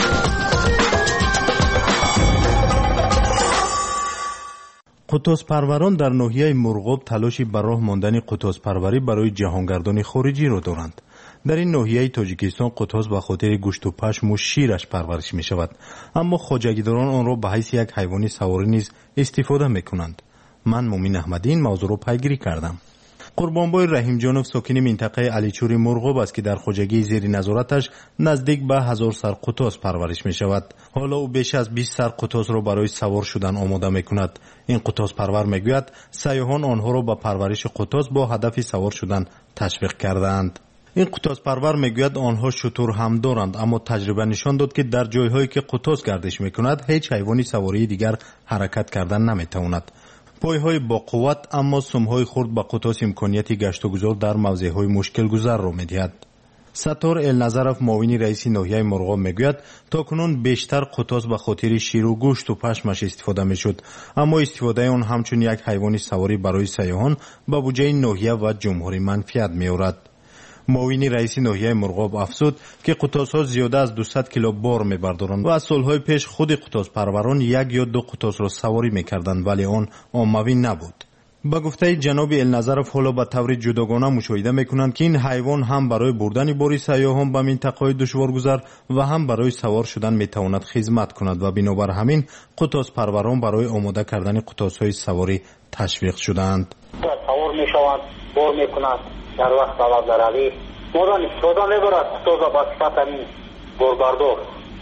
قطاس پروران در ناحیه مرغاب تلاشی بر راه ماندن قطاس پروری برای جهانگردان خارجی را دارند. در این ناحیه تاجیکستان قطاس به خاطر گوشت و پشم و شیرش پرورش می شود، اما خواجگیداران آن را به حیث یک حیوان سواری نیز استفاده می کنند. من مومین احمدی این موضوع را پیگیری کردم. قربانبای رحیم جانوف ساکن منطقه علیچوری مرغاب است که در خواجگی زیر نظارتش نزدیک به 1000 سر قطاس پرورش می شود. حالا او بیش از 20 سر قطاس را برای سوار شدن آماده می کند. این قطاس پرور می گوید سیاحان آنها را به پرورش قطاس با هدف سوار شدن تشویق کردند. این قطاس پرور می گوید آنها شتر هم دارند، اما تجربه نشان داد که در جایهایی که قطاس گردش می کند هیچ حیوانی سواری دیگر حرکت کردن نمی تواند. پایهای با قوت اما سمهای خرد به قطاس امکانیت گشت و گذار در موضعهای مشکل گذر را می‌دهد. ستار النظرف معاون رئیس ناحیه مرغاب میگوید تاکنون بیشتر قطاس به خاطر شیر و گوشت و پشمش استفاده میشد، اما استفاده آن همچون یک حیوان سواری برای سیاحان به بودجه ناحیه و جمهوری منفعت می‌آورد. معاون رئیس ناحیه مرغاب افزود که قطاس‌ها زیاده از 200 کیلو بار می‌بردارند و از سال‌های پیش خود قطاس پروران یک یا دو قطاس را سواری می‌کردند، ولی آن عمومی نبود. با گفته جناب النظرف حالا به طور جداگانه مشاهده می‌کنند که این حیوان هم برای بردن باری سیاحان به منطقه‌های دشوارگذر و هم برای سوار شدن می‌تواند خدمت کند و بنابر همین قطاس پروران برای آماده کردن قطاس‌های سواری تشویق شدند. سوار می‌شوند، بار می‌کنند در وقت طلب دارد. مردن استفاده می‌برد قطاس با صفت همین باربردار.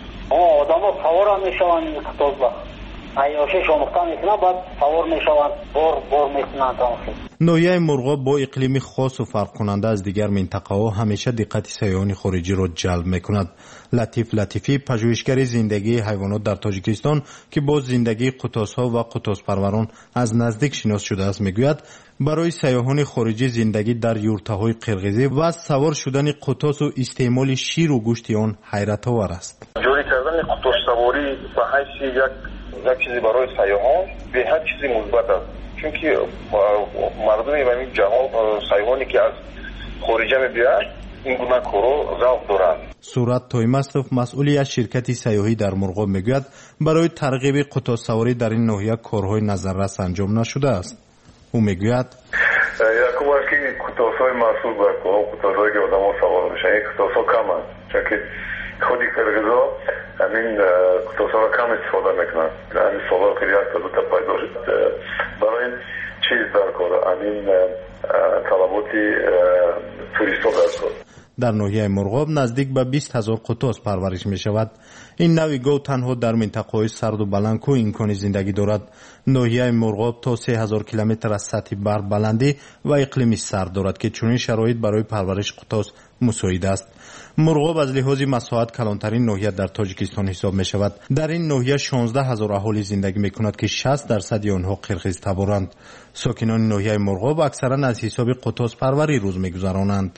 آدم‌ها سوار هم می‌شوند این قطاس با عیاشیش آموخته می‌کنند، بعد سوار می‌شوند، بار می‌کنند. ناحیه مرغاب با اقلیمی خاص و فرق کننده از دیگر منطقه‌ها همیشه دقت سیاحان خارجی را جلب می‌کند. لطیف لطیفی پژوهشگر زندگی حیوانات در تاجیکستان که با زندگی قطاس‌ها و قطاس پروران از نزدیک شناس شده است می‌گوید برای سیاحان خارجی زندگی در یورته‌های قرقیزی و سوار شدن قطاس و استعمال شیر و گوشت آن حیرت آور است. جوری کردن قطاس سواری به حیث یک چیزی برای سیاحان به هر چیزی مثبت است، چون که مردم این جهان سیاحانی که از خارج می‌بیاید این گونه کارو ذوق دارند. сурат Тоймастов, масъули аз ширкати сайёҳӣ дар Мурғоб мегӯяд, барои тарғиби қутосаварӣ дар ин ноҳия корҳои назаррас анҷом нашудааст. ӯ мегӯяд: якумаш ки қутосҳои масъул бар қутосҳое ки одамо савор мешаванд, ин қутосҳо каманд, чунки худи қирғизҳо ҳамин қутосҳоро кам истифода мекунанд. ҳамин солҳо охир як та дута пайдо шуд. барои ин чиз даркор, ҳамин талаботи туристҳо даркор. дар ноҳияи Мурғоб наздик ба 20,000 қутос парвариш мешавад. ин нави гов танҳо дар минтақаҳои сарду баландкӯҳ имкони зиндагӣ дорад. ноҳияи Мурғоб то 3000 километр аз сатҳи бар баландӣ ва иқлими сард дорад, ки чунин шароит барои парвариши қутос мусоид аст. Мурғоб аз лиҳози масоҳат калонтарин ноҳия дар Тоҷикистон ҳисоб мешавад. дар ин ноҳия 16000 аҳолӣ зиндагӣ мекунад, ки 60% онҳо қирғизтаборанд. сокинони ноҳияи Мурғоб аксаран аз ҳисоби қутос парварӣ рӯз мегузаронанд.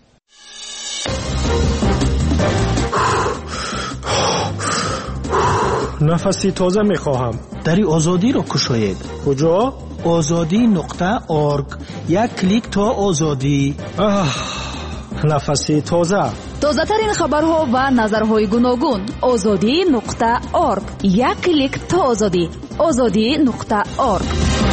нафаси тоза мехоҳам. дари озодиро кушоед. куҷо? ozodi.org. як клик то озодӣ. нафаси тоза. тозатарин хабарҳо ва назарҳои гуногун. ozodi.org. як клик то озодӣ. ozodi.org.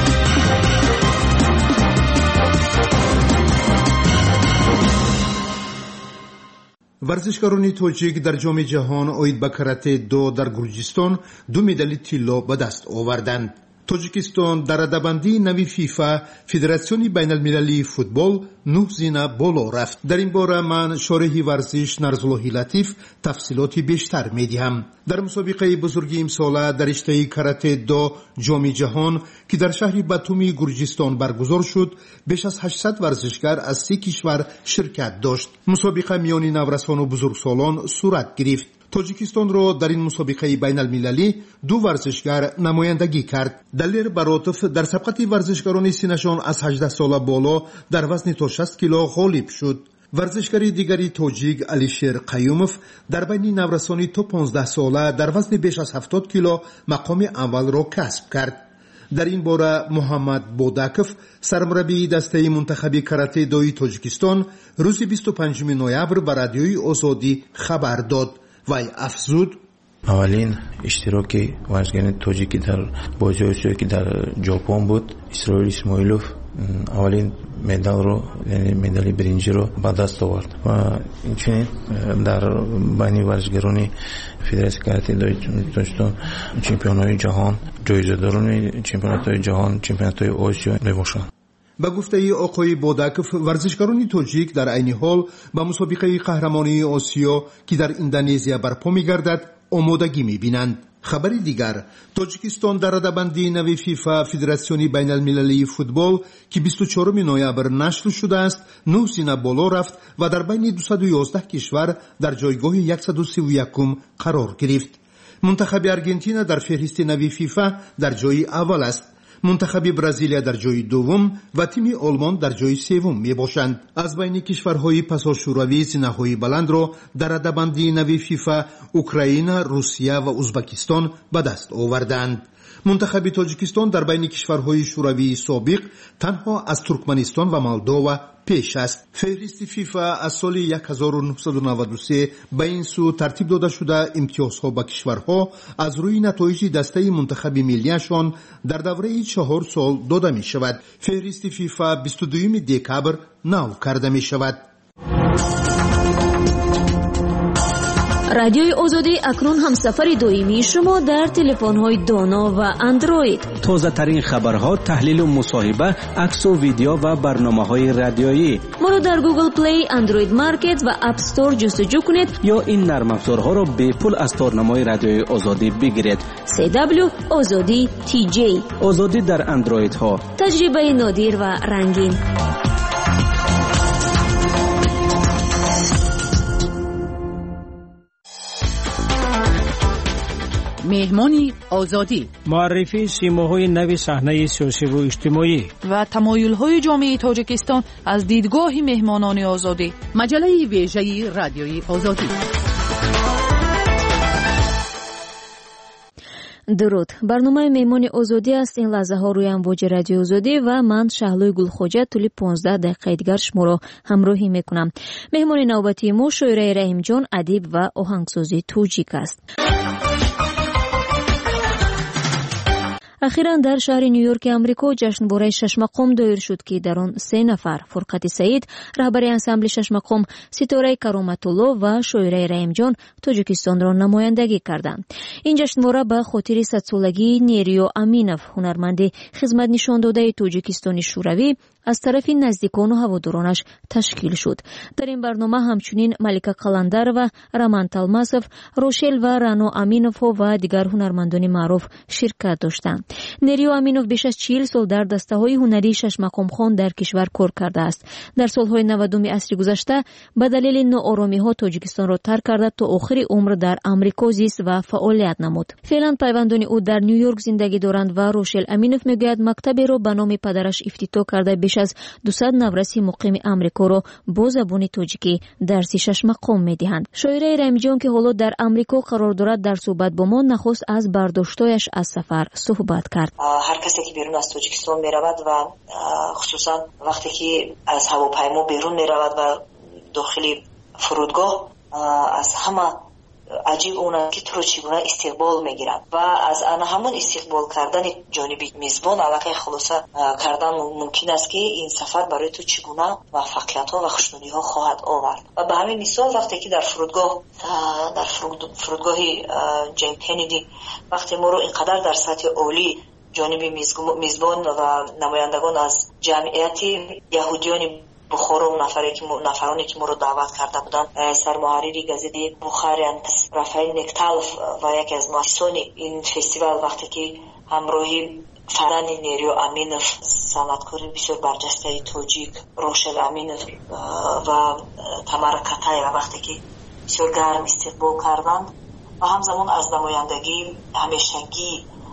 варзишгарони тоҷик дар ҷоми ҷаҳон оид ба карате до дар Гурҷистон 2 медали тилло ба даст оварданд. тоҷикистон дар радабандии нави фифа федератсиони байналмилалии футбол 9 зина боло рафт. дар ин бора ман шориҳи варзиш Нарзуллоҳи Латиф тафсилоти бештар медиҳам. дар мусобиқаи бузурги имсола дар риштаи карате до ҷоми ҷаҳон ки дар шаҳри Батуми Гурҷистон баргузор шуд, беш аз 800 варзишгар аз 3 кишвар ширкат дошт. мусобиқа миёни наврасону бузургсолон сурат гирифт. тоҷикистонро дар ин мусобиқаи байналмилалӣ 2 варзишгар намояндагӣ кард. Далер Баротов дар сабқати варзишгарони синашон аз 18 сола боло дар вазни то 60 кило ғолиб шуд. варзишгари дигари тоҷик Алишер Қаюмов дар байни наврасони то 15 сола дар вазни беш аз 70 кило мақоми аввалро касб кард. дар ин бора Муҳаммад Бодаков, сармураббии дастаи мунтахаби карате дои Тоҷикистон, рӯзи 25 ноябр ба радиои Озодӣ хабар дод. вай афзуд: аввалин иштироки варзишгарони тоҷикӣ дар бозиҳои осиё ки дар ҷопон буд, Исроил Исмоилов аввалин медалро, яъне медали биринҷиро ба даст овард ва инчунин дар байни варзишгарони федератсияи карате дои Тоҷикистон чемпионҳои ҷаҳон, ҷоизадорони чемпионатҳои ҷаҳон, чемпионатҳои осиё мебошанд. ба гуфтаи оқои Бодаков, варзишгарони тоҷик дар айни ҳол ба мусобиқаи қаҳрамонии осиё ки дар Индонезия барпо мегардад омодагӣ мебинанд. хабари дигар, тоҷикистон дар радабандии нави фифа федератсиони байналмилалии футбол ки 24 ноябр нашр шудааст 9 зина боло рафт ва дар байни 211 кишвар дар ҷойгоҳи 131 қарор гирифт. мунтахаби Аргентина дар феҳристи нави фифа дар ҷойи аввал аст. мунтахаби Бразилия дар ҷойи дуввум ва тими Олмон дар ҷойи севум мебошанд. аз байни кишварҳои пасошӯравӣ зинаҳои баландро дар радабандии нави фифа Украина, Русия ва Узбекистон ба даст оварданд. мунтахаби Тоҷикистон дар байни кишварҳои шӯравии собиқ танҳо аз Туркманистон ва Молдова пеш аст. феҳристи фифа аз соли 1993 ба ин сӯ тартиб дода шуда имтиёзҳо ба кишварҳо аз рӯи натоиҷи дастаи мунтахаби миллияшон дар давраи 4 сол дода мешавад. феҳристи фифа 22 декабр нав карда мешавад. радиои озодӣ акнун ҳамсафари доимии шумо дар телефонҳои доно ва андроид. тозатарин хабарҳо, таҳлилу мусоҳиба, аксу видео ва барномаҳои радиоӣ. моро дар Google Play, Android Market ва App Store ҷустуҷӯ кунед ё ин нармафзорҳоро бепул аз торнамои радиои озодӣ бигиред. CW Озодӣ TJ. озодӣ дар андроидҳо. таҷрибаи нодир ва рангин. меҳмони озодӣ, муаррифии симоҳои нави саҳнаи сиёсиву иҷтимоӣ ва тамоюлҳои ҷомеаи Тоҷикистон аз дидгоҳи меҳмонони озодӣ. маҷалаи вежаи радиои озодӣ. дуруд. барномаи меҳмони озодӣ аст ин лаҳзаҳо рӯи амвоҷи радиои озодӣ ва ман Шаҳлои Гулхоҷа тӯли 15 дақиқаи дигар шуморо ҳамроҳӣ мекунам. меҳмони навбатии мо шоираи Раҳимҷон, адиб ва оҳангсози тоҷик аст. ахиран дар шаҳри Нью-Йорки амрико ҷашнвораи шашмақом доир шуд, ки дар он 3 нафар Фурқати Саид, раҳбари ансамбли шашмақом, Ситораи Кароматулло ва шоираи Раҳимҷон Тоҷикистонро намояндагӣ карданд. ин ҷашнвора ба хотири садсолагии Нериё Аминов, ҳунарманди хизматнишондодаи Тоҷикистони шӯравӣ, аз тарафи наздикону ҳаводоронаш ташкил шуд. дар ин барнома ҳамчунин Малика Қаландарова, Раман Талмасов, Рошел ва Рано Аминовҳо ва дигар ҳунармандони маъруф ширкат доштанд. Нериё Аминов беш аз 40 сол дар дастаҳои ҳунарии шашмақомхон дар кишвар кор кардааст. дар солҳои 90-уми асри гузашта ба далели нооромиҳо Тоҷикистонро тарк карда то охири умр дар Амрико зист ва фаъолият намуд. феълан пайвандони ӯ дар Нью-Йорк зиндагӣ доранд ва Рошел Аминов мегӯяд мактаберо ба номи падараш ифтитоҳ карда беш аз 200 навраси муқими Амрикоро бо забони тоҷикӣ дарси шашмақом медиҳанд. шоираи Раҳимҷон, ки ҳоло дар Амрико қарор дорад, дар суҳбат бо мо нахост аз бардоштояш аз сафар суҳбат кард. ҳар касе ки берун аз Тоҷикистон меравад ва хусусан вақте ки аз ҳавопаймо берун меравад ва дохили фурудгоҳ, аз ҳама аҷиб он аст ки туро чӣ гуна истиқбол мегиранд ва аз ана ҳамон истиқбол кардани ҷониби мизбон аллакай хулоса кардан мумкин аст ки ин сафар барои ту чӣ гуна муваффақиятҳо ва хушнудиҳо хоҳад овард. ва ба ҳамин мисол вақте ки дар фурудгоҳи Ҷейн Кеннеди вақте моро инқадар дар сатҳи олӣ ҷониби мизбон ва намояндагон аз ҷамъияти яҳудиёни Бухоро, нафароне ки моро даъват карда буданд, сармуҳаррири газети Бухариан Рафаил Некталов ва яке аз муассисони ин фестивал вақте ки ҳамроҳи фарзанди Нериё Аминов, санъаткори бисёр барҷастаи тоҷик Рошел Аминов ва Тамара Катаева вақте ки бисёр гарм истиқбол карданд ва ҳамзамон аз намояндагии ҳамешагии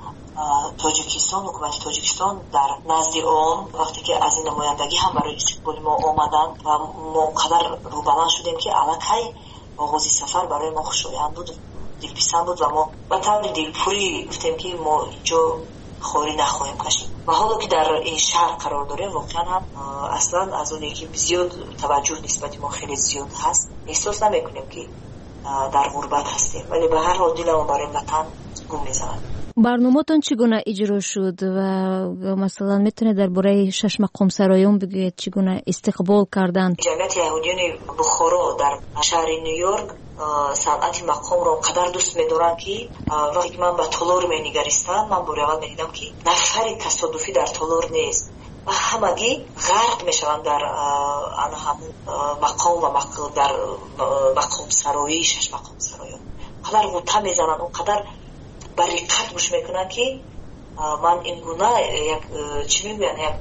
Тоҷикистон, ҳукумати Тоҷикистон дар назди он вақте ки аз ин намояндагӣ ҳам барои истиқболи мо омаданд ва мо қадар рӯбаланд шудем ки аллакай оғози сафар барои мо хушоянд буд, дилписанд буд ва мо ба таври дилпурӣ гуфтем ки мо инҷо хорӣ нахоҳем кашид. ва ҳоло ки дар ин шаҳр қарор дорем, воқеан ҳам аслан аз оне ки зиёд таваҷҷӯҳ нисбати мо хеле зиёд ҳаст, эҳсос намекунем ки дар ғурбат ҳастем, вале ба ҳар ҳол диламон барои ватан гум мезанад. барноматон чӣ гуна иҷро шуд ва масалан метавонед дар бораи шашмақомсароён бигӯед чӣ гуна истиқбол карданд? ҷамъияти яҳудиёни Бухоро дар шаҳри Нью-Йорк санъати мақомро қадар дӯст медоранд ки вақте ки ман ба толор менигаристам, ман бори аввал медидам ки нафари тасодуфӣ дар толор нест ва ҳамагӣ ғарқ мешаванд дар ҳамун мақом ва дар мақомсароӣ, шашмақомсароён қадар ғута мезананд, он қадар ба риққат гӯш мекунанд ки ман ин гуна як чӣ мегӯянд, як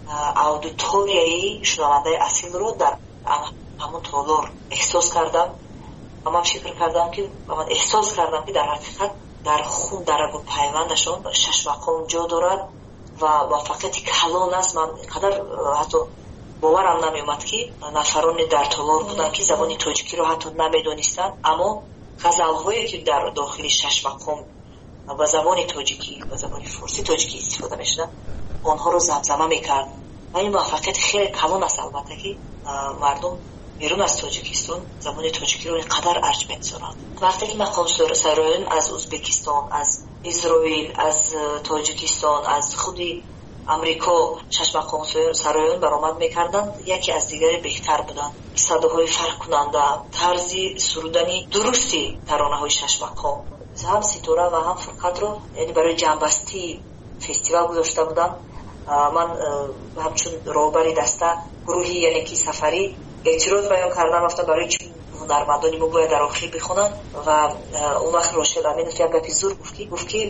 аудиторияи шунавандаи асилро дар ҳамун толор эҳсос кардам ва ман фикр кардам ки ман эҳсос кардам ки дар ҳақиқат дар хун дар рагу пайвандашон шашмақом ҷо дорад ва муваффақияти калон аст. ман қадар ҳатто боварам намеомад ки нафароне дар толор буданд ки забони тоҷикиро ҳатто намедонистанд, аммо ғазалҳое ки дар дохили шашмақом ба забони тоҷикӣ, ба забони форси тоҷикӣ истифода мешуданд, онҳоро замзама мекард. ва ин муваффақияти хеле калон аст, албатта ки мардум берун аз Тоҷикистон забони тоҷикиро инқадар арҷ мегузоранд. вақте ки мақомсароён аз Узбекистон, аз Изроил, аз Тоҷикистон, аз худи Амрико шашмақомсароён баромад мекарданд, яке аз дигаре беҳтар буданд. садоҳои фарқкунанда, тарзи сурудани дурусти таронаҳои шашмақом, ҳам Ситора ва ҳам Фурқатро яъне барои ҷамъбастии фестивал гузошта будам. ман ҳамчун роҳбари даста гурӯҳи яъне ки сафарӣ эътироз баён кардам, гуфтам барои чӣ ҳунармандони мо бояд дар охир бихонанд ва он вақт Рошел Аминов як гапи зур гуфт ки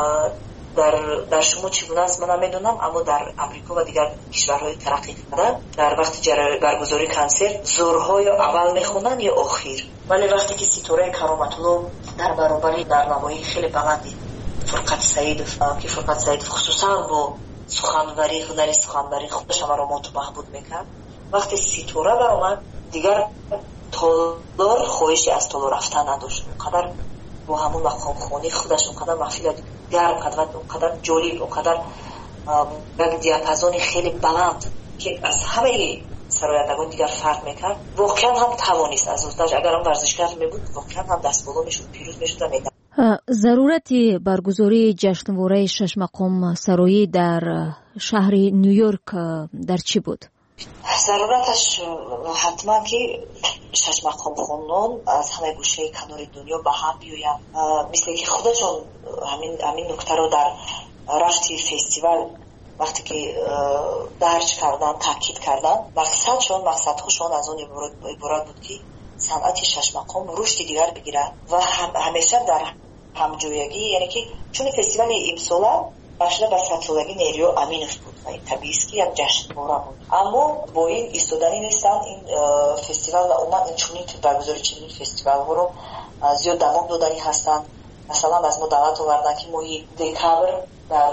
дар шумо чӣ гуна аст ман намедонам, аммо дар Амрико ва дигар кишварҳои тараққикарда дар вақти баргузории консерт зурҳо ё аввал мехонанд ё охир. вале вақте ки Ситораи Кароматулло дар баробари барномаи хеле баланди Фурқати Саидов, ки Фурқати Саидов хусусан бо суханварӣ, ҳунари суханварӣ худаш ҳамаро моту маҳбуб мекард, вақте Ситора баромад, дигар толор хоҳиши аз толор рафтан надошт. қадар бо ҳамун мақомхонӣ худаш онқадар маҳфил гарм кард ва онқадар ҷолиб, онқадар як диапазони хеле баланд ки аз ҳамаи сароятдагон дигар фарқ мекард. Воқеан ҳам тавонист аз усташ, агар он варзишгар мебуд, воқеан ҳам дастболо мешуд, пирӯз мешуд ва меда. зарурати баргузории ҷашнвораи шашмақом сароӣ дар шаҳри Нью-Йорк дар чӣ буд? зарураташ ҳатман ки шашмақомхонон аз ҳамаи гӯшаи канори дунё ба ҳам биёянд, мисли ки худашон ҳамин нуктаро дар рафти фестивал вақте ки дарҷ кардан, таъкид кардан, мақсадҳошон аз он иборат буд ки санъати шашмақом рушди дигар бигирад ва ҳамеша дар ҳамҷоягӣ, яъне ки чун фестивали имсола башида ба 100-солаги Нерё Аминов буд ва табиист ки як ҷашнвора буд, аммо бо ин истодани нестанд ин фестивал ва умуман инчунин баргузори чунин фестивалҳоро зиёд давом додани ҳастанд. масалан аз мо даъват овардан ки моҳи декабр дар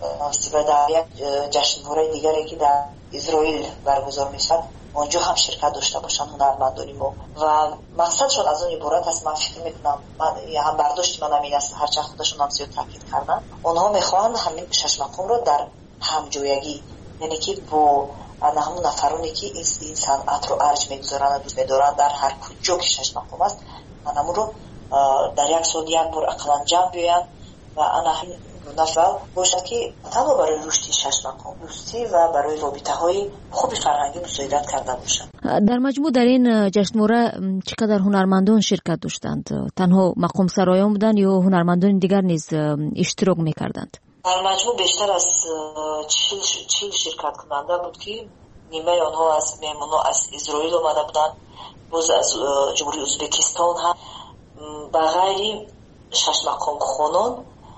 як ҷашнвораи дигаре ки дар Изроил баргузор мешавад, онҷо ҳам ширкат дошта бошанд ҳунармандони мо ва мақсадшон аз он иборат аст. Ман фикр мекунам, ҳам бардошти манам ин аст, ҳарчанд худашон ҳам зиёд таъкид кардан, онҳо мехоҳанд ҳамин шашмақомро дар ҳамҷоягӣ, яъне ки бо ҳамун нафароне ки ин санъатро арҷ мегузоранд, дӯст медоранд, дар ҳар куҷо ки шашмақом аст, анамуро дар як сол як бор ақаллан ҷамъ биёянд ва ана ҳамин нафал бошад ки танҳо барои рушди шашмақом дӯстӣ ва барои робитаҳои хуби фарҳангӣ мусоидат карда бошад. дар маҷмӯъ дар ин ҷашнвора чӣ қадар ҳунармандон ширкат доштанд? Танҳо мақомсароён буданд ё ҳунармандони дигар низ иштирок мекарданд? дар маҷмӯъ бештар аз 40 ширкаткунанда буд ки нимаи онҳо аз меҳмонҳо аз Изроил омада буданд, боз аз ҷумҳурии Ӯзбекистон ҳам, ба ғайри шашмақомхонон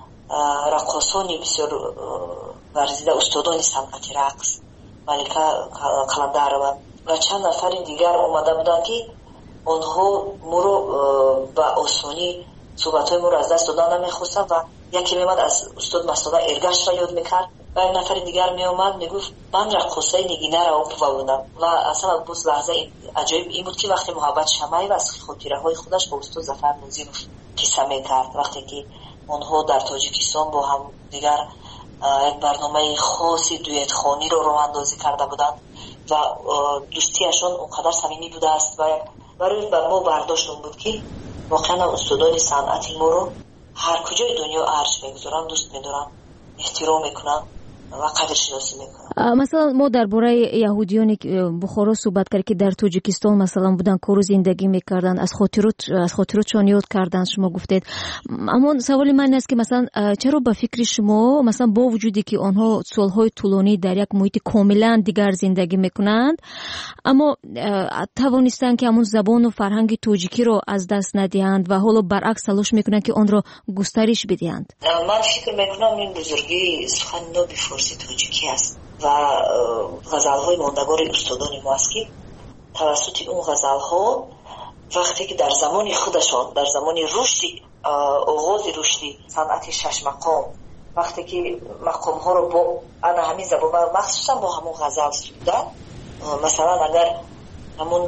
рақосони бисёр варзида, устодони санъати рақс, Малика Каландарова ва чанд нафари дигар омада буданд ки онҳо моро ба осонӣ суҳбатҳои моро аз даст додан намехостанд ва яке меомад аз устод Масода Эргашва ёд мекард ва як нафари дигар меомад мегуфт ман рақосаи нигинаро опува будам ва асlan боз лаҳзаи аҷоиб ин буд ки вақте Муҳаббат Шамаева аз хотираҳои худаш ба устод Зафар Нозимов қисса мекард, вақте ки онҳо дар Тоҷикистон бо ҳам дигар як барномаи хоси дуэтхониро роҳандозӣ карда буданд ва дӯстиашон он қадар самимӣ будааст ва барои ба мо бардошт он буд ки воқеан устодони санъати моро ҳар куҷои дунё арҷ мегузоранд, дӯст медоранд, эҳтиром мекунанд ва қадршиносӣ мекунанд. масалан мо дар бораи яҳудиёни Бухоро суҳбат кардем ки дар Тоҷикистон масалан буданд, кору зиндагӣ мекарданд, аз хотиротшон ёд карданд, шумо гуфтед. аммо саволи ман аст ки масалан чаро ба фикри шумо масалан бо вуҷуде ки онҳо солҳои тӯлонӣ дар як муҳити комилан дигар зиндагӣ мекунанд, аммо тавонистанд ки ҳамун забону фарҳанги тоҷикиро аз даст надиҳанд ва ҳоло баръакс талош мекунанд ки онро густариш бидиҳанд? ман фикр мекунам ин бузургии сухани ноби форси тоҷикӣ аст ва ғазалҳои мондагори устодони мо аст ки тавассути он ғазалҳо вақте ки дар замони худашон, дар замони рушди оғози рушди санъати шашмақом, вақте ки мақомҳоро бо ана ҳамин забон ва махсусан бо ҳамон ғазал судан, масалан агар ҳамун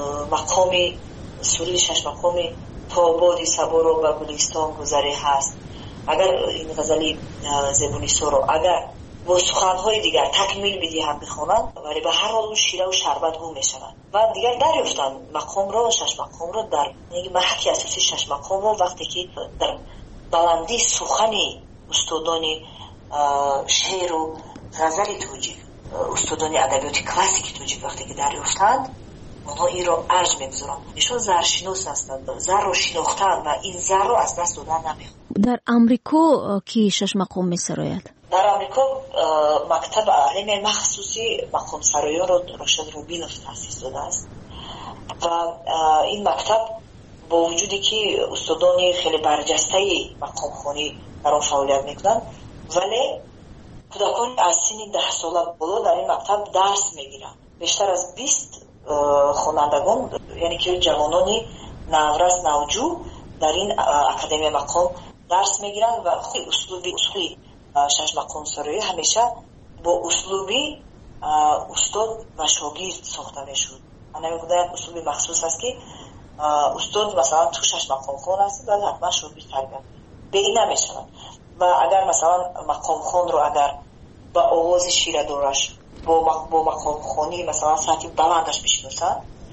мақоми суруди шашмақоми то боди саборо ба гулистон гузаре ҳаст, агар ин ғазали зебунисоро агар бо суханҳои дигар такмил бидиҳанд бихонанд, вале ба ҳар ҳол он шираву шарбат гум мешавад ва дигар дарёфтанд мақомро, шашмақомро дар маҳки асосии шашмақомро вақте ки дар баландии сухани устодони шеъру ғазали тоҷик, устодони адабиёти классики тоҷик вақте ки дарёфтанд, онҳо инро арҷ мегузоранд. ишон заршинос ҳастанд, зарро шинохтаанд ва ин зарро аз даст додан намехоҳанд. дар амрико ки шашмақом месарояд? дар амрико мактаб алими махсуси мақомсароёнро Рошад Рубинов таъсис додааст ва ин мактаб бо вуҷуде ки устодони хеле барҷастаи мақомхонӣ дар он фаъолият мекунанд, вале кӯдакони аз синни 10 сола боло дар ин мактаб дарс мегиранд. бештар аз 20 хонандагон, яъне ки ҷавонони наврас навҷӯ дар ин академия мақом дарс мегиранд ва услуби шашмақомсароӣ ҳамеша бо услуби устод ва шогирд сохта мешуд. Намегӯяд услуби махсус аст ки استاد مثلا توشش مقام خون است ولی حتما شوربی تربیت به این نمیشود. و اگر مثلا مقام خون رو اگر با آواز شیره دورش با مقام خونی مثلا ساعتی بلندش بشنوسن،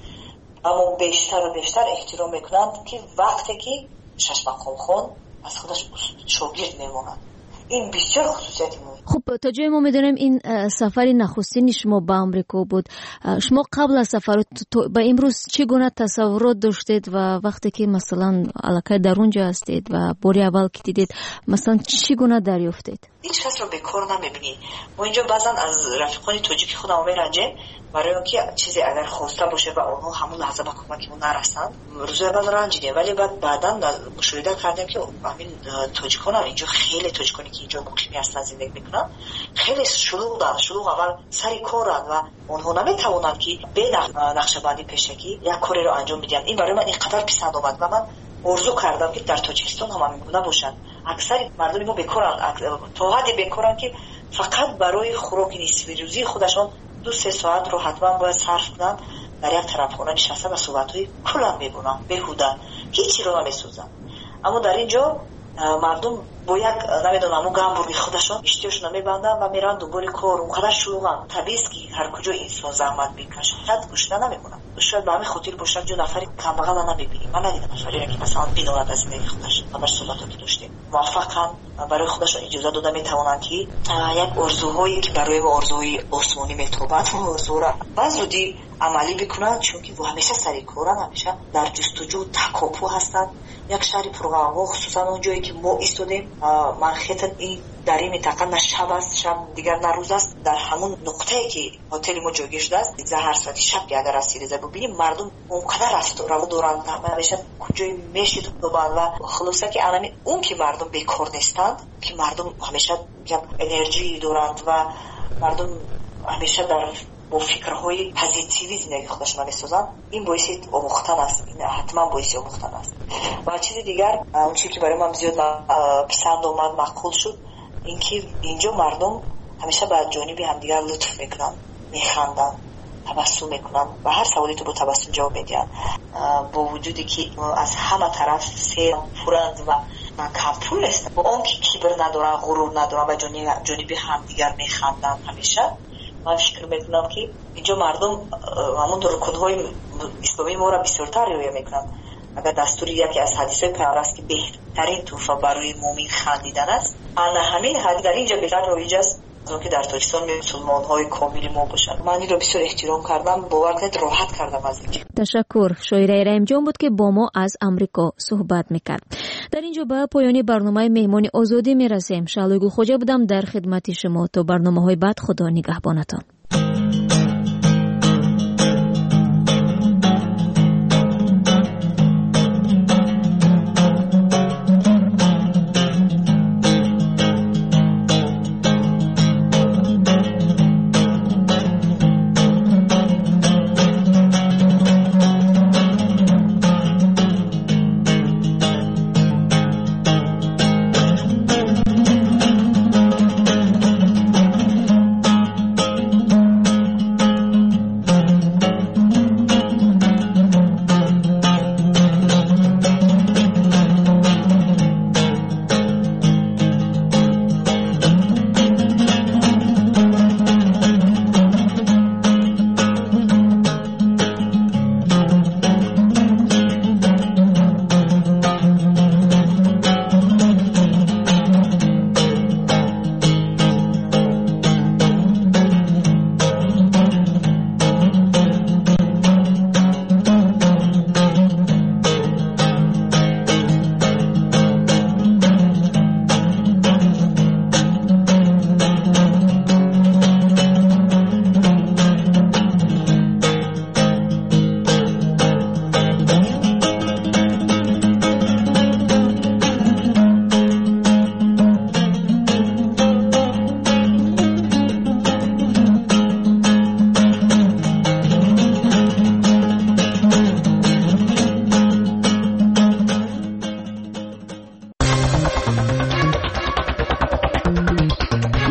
اما بیشتر و بیشتر احترام میکنند که وقتی که شش مقام خون از خودش شاگرد میمونند. این بسیار خصوصیتی مهمه. خب تا جای ما میدونیم این سفر نخستین شما به آمریکا بود. شما قبل از سفر به امروز چگونه تصورات داشتید و وقتی که مثلا علاقه در اونجا هستید و باری اول که دیدید مثلا چگونه دریافتید؟ هیچ کس رو بیکار نمیبینی. ما اینجا بعضا از رفیقان تاجیکی خودمون میرنجیم برای اینکه چیزی اگر خواسته باشه و اونها همون لحظه به کمکمون نرسن روز اول رنجیدیم، ولی بعدا مشاهده کردیم که همین تاجیکان هم اینجا خیلی تاجیکانی که اینجا مقیمی هستن زندگی میکنن خیلی شلوغ اول سری کارن و اونها نمیتوانند که به نقشه‌بندی پیشگی یک کاری رو انجام بدن. این برای من اینقدر پسند اومد و من آرزو کردم که در تاجیکستان هم همین گونه باشن. اکثر مردم ما بیکارن، تا حدی بیکارن که فقط برای خوراک نصف روزی خودشون 2-3 ساعت رو حتما باید صرف کنن در یک طرفخانه نشسته و صحبت‌های کلا می‌کنن بیهوده، هیچی رو نمی‌سوزن. اما در اینجا مردم با یک نمیدونم گامبورگی خودشون اشتیاشون میبندن و میرن دنبال کار. اونقدر شلوغن. طبیعی است که هر کجا انسان زحمت میکشه حد گشنه نمیمونن. شاید به همین خاطر باشه جو نفری کمبغل نمیبینیم. من ندیدم نفری که مثلا بی‌نوبت از زندگی خودش همش صحبت داشتیم موفقن برای خودشون اجازه داده میتونن که یک آرزوهایی که برای ما آرزوهای آسمانی میتوبند اون آرزو را بعض رودی عملی بکنن، چون که همیشه سری کارن، همیشه در جستجو تکاپو هستن. یک شهری پرغوغا خصوصا اونجایی که ما ایستادیم من خیلی این در این منطقه نه شب است شب دیگر نه روز است، در همون نقطه‌ای که هتل ما جای گشته است در هر ساعتی شب اگر رسیده ببینیم مردم اونقدر رو دوران همیشه کجای میشید و خلاصه که الان اون که مردم بیکار نیستند که مردم همیشه یک انرژی دارند و مردم همیشه در با فکرهای پوزیتیوی زندگی خودشون می‌سازن. این باعث آموختن است، این حتما باعث آموختن است. و چیز دیگر اون چیزی که برای من زیاد پسند اومد معقول شد این که اینجا مردم همیشه به جانب همدیگر لطف میکنن، میخندن، تبسم میکنن و هر سوالی تو با تبسم جواب میدن، با وجودی که از همه طرف سر پرند و کمپول است. با اون که کبر ندارن، غرور ندارن و جانب همدیگر میخندن همیشه. من فکر میکنم که اینجا مردم همون رکن‌های اسلامی ما را بسیارتر رعایت میکنن. اگر دستور یکی از حدیث‌های پیامبر است که بهترین تحفه برای مؤمن خندیدن است، انا همین حدیث در اینجا بهتر رایج است از که در تاجیکستان مسلمان‌های کامل ما باشند. من این را بسیار احترام کردم، باور کنید راحت کردم از این. تشکر. شاعره رحمجان بود که با ما از آمریکا صحبت میکرد. در اینجا به پایان برنامه مهمان آزادی میرسیم. شعله گل خوجا بودم در خدمت شما. تا برنامه‌های بعد خدا نگهبانتان.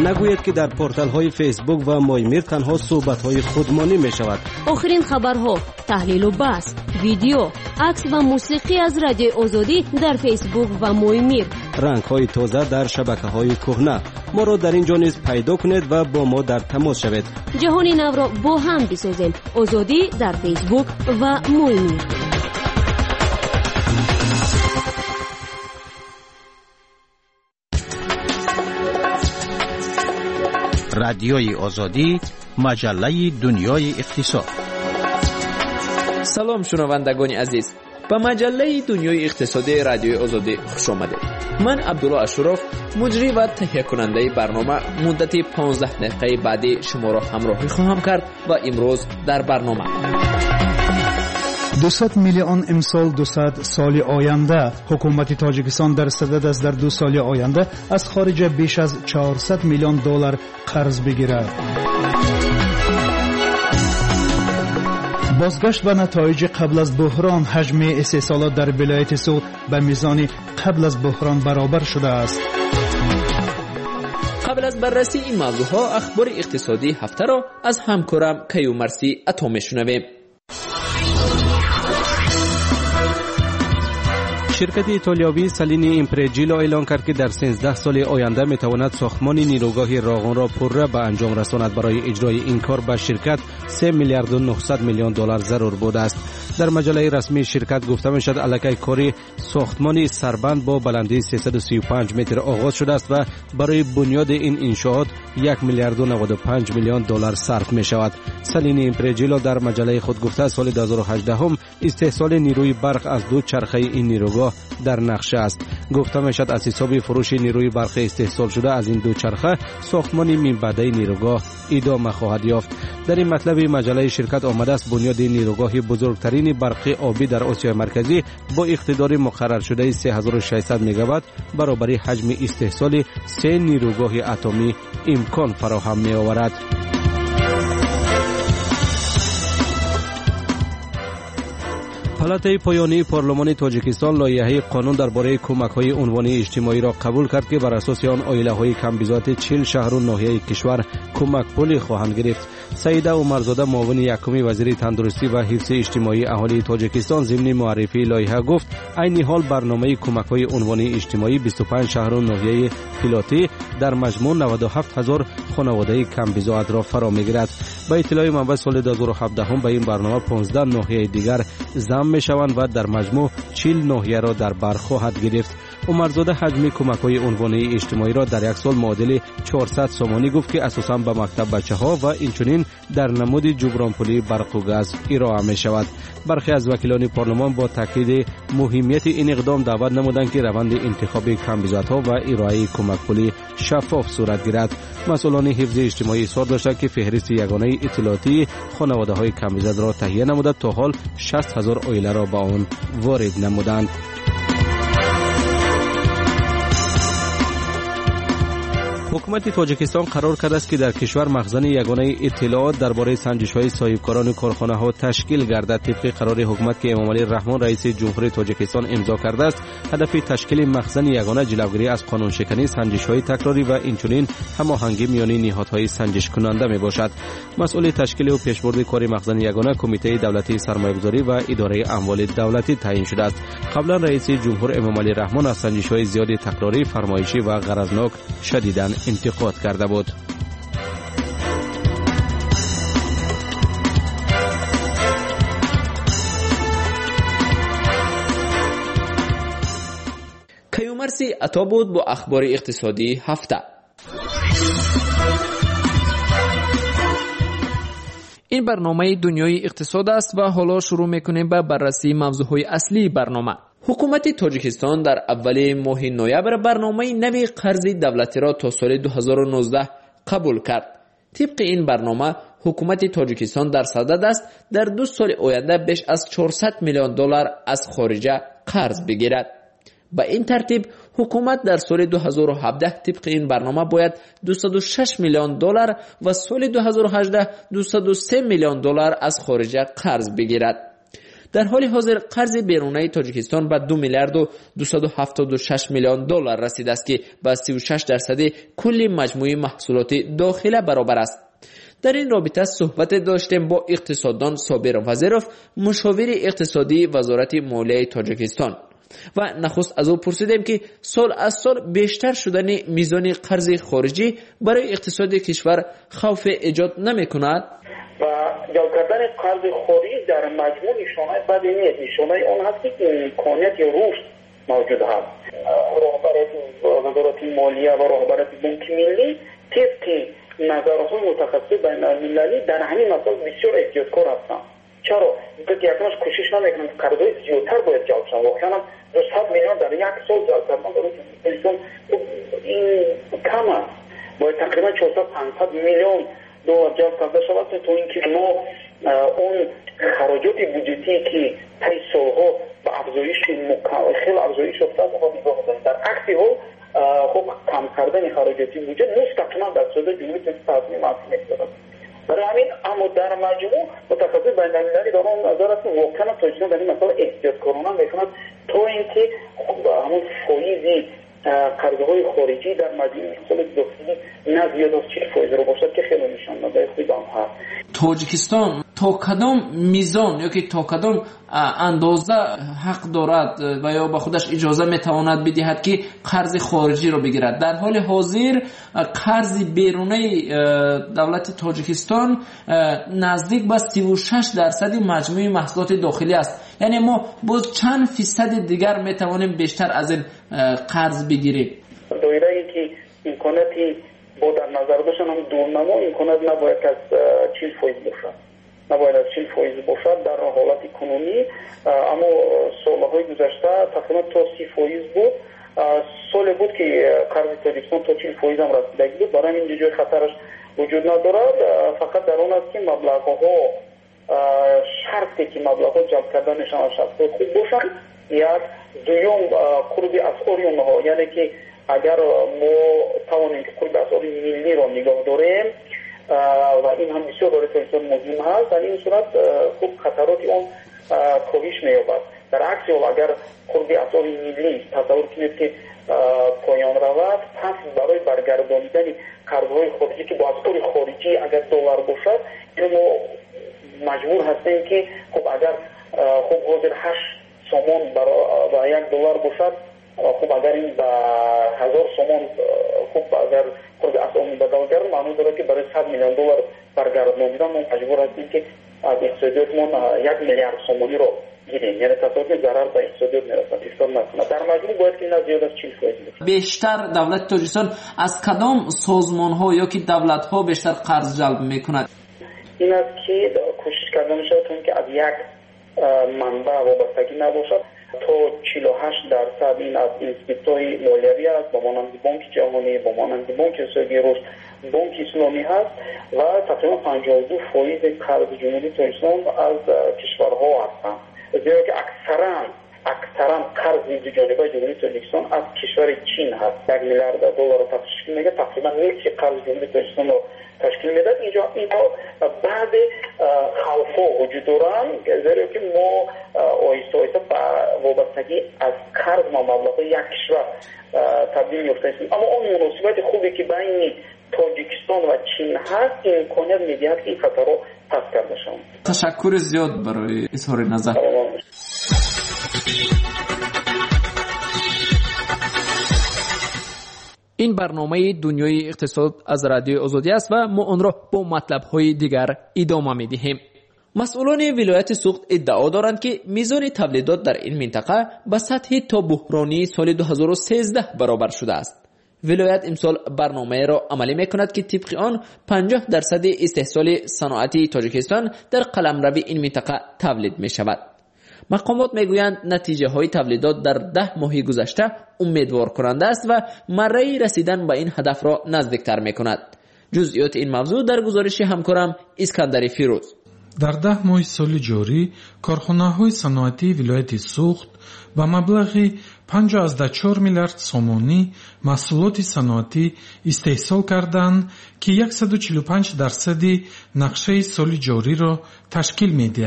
نگوید که در پورتال های فیسبوک و مایمیر تنها صحبت های خودمانی می شود. آخرین خبرها، تحلیل و بحث، ویدیو، عکس و موسیقی از رادیوی آزادی در فیسبوک و مایمیر. رنگ های تازه در شبکه های کهنه. ما را در اینجا نیز پیدا کنید و با ما در تماس شوید. جهانی نو را با هم بسازیم. آزادی در فیسبوک و مایمیر. رادیوی آزادی، مجله دنیای اقتصاد. سلام شنوندگان عزیز، به مجله دنیای اقتصادی رادیوی آزادی خوش آمدید. من عبدالله اشرف، مجری و تهیه کننده برنامه، مدت 15 دقیقه بعدی شما را همراهی خواهم کرد و امروز در برنامه 200 میلیون امسال 200 سال آینده. حکومت تاجیکستان در صدد است در 2 سال آینده از خارج بیش از 400 میلیون دلار قرض بگیرد. بازگشت به نتایج قبل از بحران. حجم استحصالات در ولایت سود به میزان قبل از بحران برابر شده است. قبل از بررسی این موضوعها اخبار اقتصادی هفته را از همکارم کیومرثی عطا میشنویم. شرکت ایتالیایی سالینی ایمپرجیلو اعلام کرد که در 13 سال آینده میتواند ساختمان نیروگاه راغون را پرره به انجام رساند. برای اجرای این کار به شرکت 3 میلیارد و 900 میلیون دلار ضرور بوده است. در مجله رسمی شرکت گفته میشد الکی کاری ساختمانی سربند با بلندی 335 متر آغاز شده است و برای بنیاد این انشاءات 1 میلیارد و 95 میلیون دلار صرف می شود. سالینی ایمپرجیلو در مجله خود گفته سال 2018 هم استحصال نیروی برق از 2 چرخه این نیروگاه در نقشه است. گفته میشد از حساب فروش نیروی برق استحصال شده از این 2 چرخه ساختمان منبعده نیروگاه ادامه خواهد یافت. در این مطلب مجله شرکت آمده است بنیاد نیروگاه بزرگترین برقی آبی در آسیا مرکزی با اقتدار مقرر شده 3600 مگاوات برابر حجم استحصال 3 نیروگاه اتمی امکان فراهم می آورد. پالاتای پایانی پارلمان تاجیکستان لایحه قانون درباره کمک‌های عنوانی اجتماعی را قبول کرد که بر اساس آن عائله‌های کمبیزات 40 شهر و ناحیه کشور کمک پولی خواهند گرفت. سعیده عمرزاده معاون یکمی وزیر تندرستی و حفظ اجتماعی اهالی تاجیکستان ضمن معرفی لایحه گفت عین حال برنامه کمک‌های عنوانی اجتماعی 25 شهر و ناحیه پیلاتی در مجموع 97000 خانواده کمبیزات را فرا می‌گیرد. با اطلاع منبع سال 2017 هم به این برنامه 15 ناحیه دیگر ضم می‌شوند و در مجموع 40 ناحیه را در بر خواهد گرفت. عمرزاده حجم کمک‌های عنوانی اجتماعی را در یک سال معادل 400 سومانی گفت که اساساً به مکتب بچه‌ها و اینچنین در نمود جبران پولی برق و گاز ارائه می‌شود. برخی از وکیلان پارلمان با تاکید مهمیت این اقدام دعوت نمودند که روند انتخاب کمبیزات‌ها و ارائه کمک پولی شفاف صورت گیرد. مسئولان حفظ اجتماعی اصرار داشتند که فهرست یگانه اطلاعاتی خانواده‌های کمبیزات را تهیه نموده تا حال 60000 عائله را به آن وارد نمودند. حکومت تاجیکستان قرار کرده است که در کشور مخزن یگانه اطلاعات درباره سنجش‌های صاحبکاران کارخانه‌ها تشکیل گردد. طبق قرار حکومت که امامعلی رحمان رئیس جمهوری تاجیکستان امضا کرده است، هدف تشکیل مخزن یگانه جلوگیری از قانونشکنی، سنجش‌های تکراری و اینچنین هماهنگی میان نهادهای سنجش کننده میباشد. مسئول تشکیل و پیشبرد کار مخزن یگانه کمیته دولتی سرمایه‌گذاری و اداره اموال دولتی تعیین شده است. قبلا رئیس جمهور امامعلی رحمان از سنجش‌های زیاد تکراری، فرمایشی و غرضناک شدیداً انتقاد کرده بود. کیومرثی عطا بود با اخبار اقتصادی هفته. این برنامه دنیای اقتصاد است و حالا شروع میکنیم به بررسی موضوعهای اصلی برنامه. حکومت تاجیکستان در اول ماه نوامبر برنامه نوی قرض دولتی را تا سال 2019 قبول کرد. طبق این برنامه حکومت تاجیکستان در صدد است در 2 سال آینده بیش از 400 میلیون دلار از خارجه قرض بگیرد. به این ترتیب حکومت در سال 2017 طبق این برنامه باید 206 میلیون دلار و سال 2018 203 میلیون دلار از خارجه قرض بگیرد. در حال حاضر قرض بیرونی تاجیکستان به 2 میلیارد و 276 میلیون دلار رسیده است که به 36% کل مجموع محصولات داخله برابر است. در این رابطه صحبت داشتیم با اقتصاددان صابر وزیرов، مشاور اقتصادی وزارت مالیه تاجیکستان، و نخست از او پرسیدیم که سال از سال بیشتر شدن میزان قرض خارجی برای اقتصاد کشور خوف ایجاد نمی‌کند؟ و جلب کردن قرض خارجی در مجموع نشانه بدی نیست. نشانه اون هست که امکانیت یا رشد موجود هست. رهبران وزارت مالیه و رهبران بانک ملی طبق نظرهای متخصص بین المللی در همین مسائل بسیار احتیاطکار هستند. چرا؟ اینکه یکنش کوشش نمیکنند قرضهای زیادتر باید جلب شود. واقعا 200 میلیون در یک سال جلب کردن برای این کم است. باید تقریبا 400-500 میلیون دلار جلب کرده شود تا اینکه ما اون خراجات بودجتی که طی سالها به افزایش خیلی افزایش افتاد رو نگاه کنیم. در عکس حال خب کم کردن خراجات بودجه مستقیما در اقتصاد جمهوری اسلامی منفی می‌شود. برای همین اما در مجموع متخصص بین‌المللی در آن نظر است واقعا تاجیکستان در این مسائل احتیاطکارانه می‌کند تا اینکه همون فایزی قرضهای خارجی در مجموع اقتصاد داخلی نه زیاد از 40% رو باشد که خیلی نشان‌دهنده خوبی آن هست. تاجیکستان تا کدام میزان یا که تا کدام اندازه حق دارد و یا به خودش اجازه میتواند بدهد که قرض خارجی رو بگیرد؟ در حال حاضر قرض بیرونی دولت تاجیکستان نزدیک به 36% مجموع محصولات داخلی است. یعنی ما باز چند فیصد دیگر میتوانیم بیشتر از این قرض بگیریم. دایره‌ای که امکاناتی با در نظر داشتن هم دورنما امکانات نباید از 40% باشد. نباید از 40% باشد در حالت کنونی، اما سالهای گذشته تقریبا تا 30% بود. سال بود که قرض تاجیکستان تا 40% هم رسیدگی بود. برای این جای خطرش وجود ندارد. فقط در اون است که مبلغ‌ها شرطی که مبلغ‌ها جلب کردنشان از شخص خوب باشند. یک دوم قرب اسعار اونها، یعنی که اگر ما توانیم که قرب اسعار ملی را نگاه داریم و این هم بسیار برای تاجیکستان مهم هست، در این صورت خوب خطرات اون کاهش می‌یابد. در عکس حال اگر قرب اسعار ملی تصور کنید که پایان رود، پس برای برگرداندن قرض‌های خارجی که با اسعار خارجی اگر دلار باشد، ما مجبور هستیم که خب اگر خب حاضر 8 سومون برای $1 باشد، خب اگر این به 1000 سومون خب اگر خود اسعار بدل کرد، معنی داره که برای 100 میلیون دلار برگرداندن ما مجبور هستیم که از اقتصادیاتمون 1 میلیارد سومونی رو گیریم. یعنی تصادف ضرر به اقتصادیات میرسد. اقتصاد نکنه. در مجموع باید که نه زیاد از 40% بیشتر دولت تاجیکستان از کدام سازمان‌ها یا که دولت‌ها بیشتر قرض جلب می‌کند؟ این است که کوشش کردن شده تا اینکه از یک منبع وابستگی نباشد. تا 48% این از اینستیتوت‌های مالیوی است، با مانند بانک جهانی، با مانند بانک اقتصادی رشد، بانک اسلامی هست و تقریبا 52% قرض جمهوری تاجیکستان از کشورها هستند. زیرا که اکثرا قرض جانبه جمهوری تاجیکستان از کشور چین هست. 1 میلیارد دلار رو تشکیل میده، تقریبا نصف قرض جمهوری تاجیکستان رو تشکیل میده. اینجا بعد خوف‌ها وجود دارند، زیرا که ما آهسته آهسته وابستگی از قرض ما مبلغ یک کشور تبدیل می‌افتیم. اما اون مناسبت خوبی که بین تاجیکستان و چین هست امکانیت می‌دهد که این خطرها پس کرده شود. تشکر زیاد برای اظهار نظر. این برنامه دنیای اقتصاد از رادیو آزادی است و ما آن را با مطلب‌های دیگر ادامه می‌دهیم. مسئولان ولایت سوخت ادعا دارند که میزان تولیدات در این منطقه به سطح تا بحرانی سال 2013 برابر شده است. ولایت امسال برنامه را عملی می‌کند که طبق آن 50% استحصال صنعتی تاجیکستان در قلمرو این منطقه تولید می‌شود. مقامات میگویند نتیجه های تولیدات در 10 ماه گذشته امیدوار کننده است و مره رسیدن به این هدف را نزدیکتر میکند. جزئیات این موضوع در گزارش همکارم اسکندر فیروز. در 10 ماه سال جاری کارخانه‌های صنعتی ولایت سوخت با مبلغ 5.4 میلیارد سومانی محصولات صنعتی استحصال کردند که 145% نقشه سال جاری را تشکیل می‌دهد.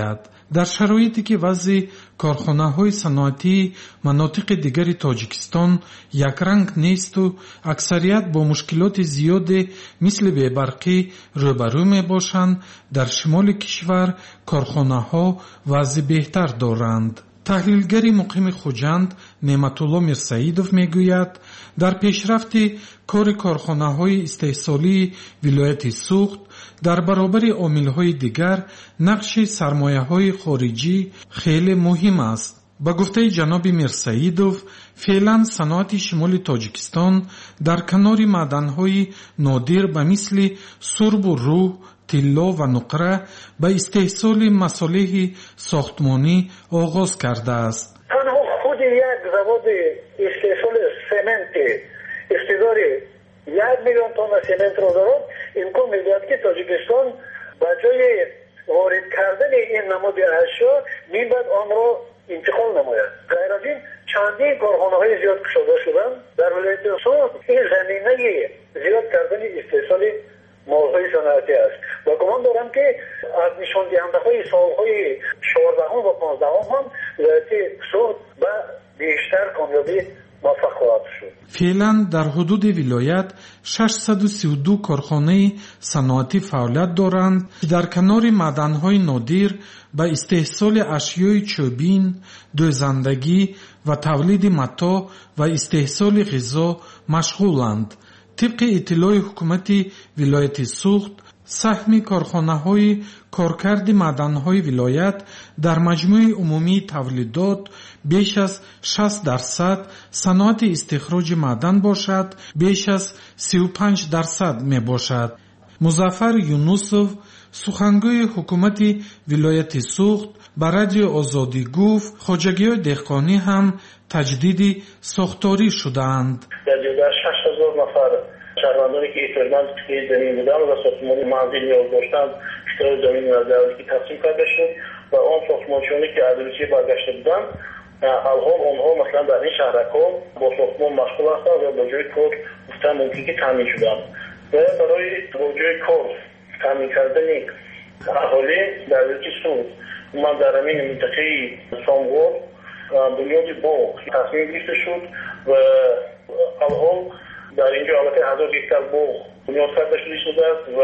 дар шароите ки вазъи корхонаҳои саноатии манотиқи дигари тоҷикистон якранг несту аксарият бо мушкилоти зиёде мисли бебарқӣ рӯбарӯ мебошанд, дар шимоли кишвар корхонаҳо вазъи беҳтар доранд. таҳлилгари муқими хуҷанд неъматулло мирсаидов мегӯяд, дар пешрафти кори корхонаҳои истеҳсолии вилояти суғд дар баробари омилҳои дигар нақши сармояҳои хориҷӣ хеле муҳим аст. ба гуфтаи ҷаноби мирсаидов, феълан саноати шимоли тоҷикистон дар канори маъданҳои нодир ба мисли сурбу рӯҳ, тилло ва нуқра ба истеҳсоли масолеҳи сохтмонӣ оғоз кардааст. танҳо худи як заводи истеҳсоли сементи иқтидори 1 миллион тонна сементро дорад, имкон медиҳад ки тоҷикистон ба ҷои ворид кардани ин намуди ашё мебад онро интиқол намояд. ғайр аз ин чандин корхонаҳои зиёд кушода шуданд дар вилояти суғд. ин заминаи зиёд кардани истеҳсоли молҳои саноатӣ аст ва гумон дорам ки аз нишондиҳандаҳои солҳои 14 ва 15 ҳам вилояти суғд ба бештар камёбӣ муваффақ хоҳад шуд. феълан дар ҳудуди вилоят 632 корхонаи саноатӣ фаъолият доранд ки дар канори маъданҳои нодир ба истеҳсоли ашёи чӯбин, дӯзандагӣ ва тавлиди матоъ ва истеҳсоли ғизо машғуланд. طبق اطلاع حکومت ولایت سوخت سهم کارخانه‌های کارکرد معدن‌های ولایت در مجموع عمومی تولیدات بیش از 60% صنعت استخراج معدن باشد، بیش از 35% می باشد. مظفر یونوسов سخنگوی حکومت ولایت سوخت با رادیو آزادی گفت خواجگی‌های دهقانی هم تجدید ساختاری شدند. شهروندانی که احتمالاً توی زمین بودن و ساختمان منزل نیاز داشتند اشتراک زمین نظری تقسیم کرده شد و آن ساختمانچیانی که از روسیه برگشته بودند الان آنها مثلا در این شهرک‌ها با ساختمان مشغول هستند و با جای کار گفتن ممکن که تامین شدند و برای با جای کار تامین کردن اهالی در ویلایت سوغد من در همین منطقه سامغور بنیاد باغ تصمیم گرفته شد و الان در اینجا البته 1000 هکتار باغ بنیاد کرده شده است و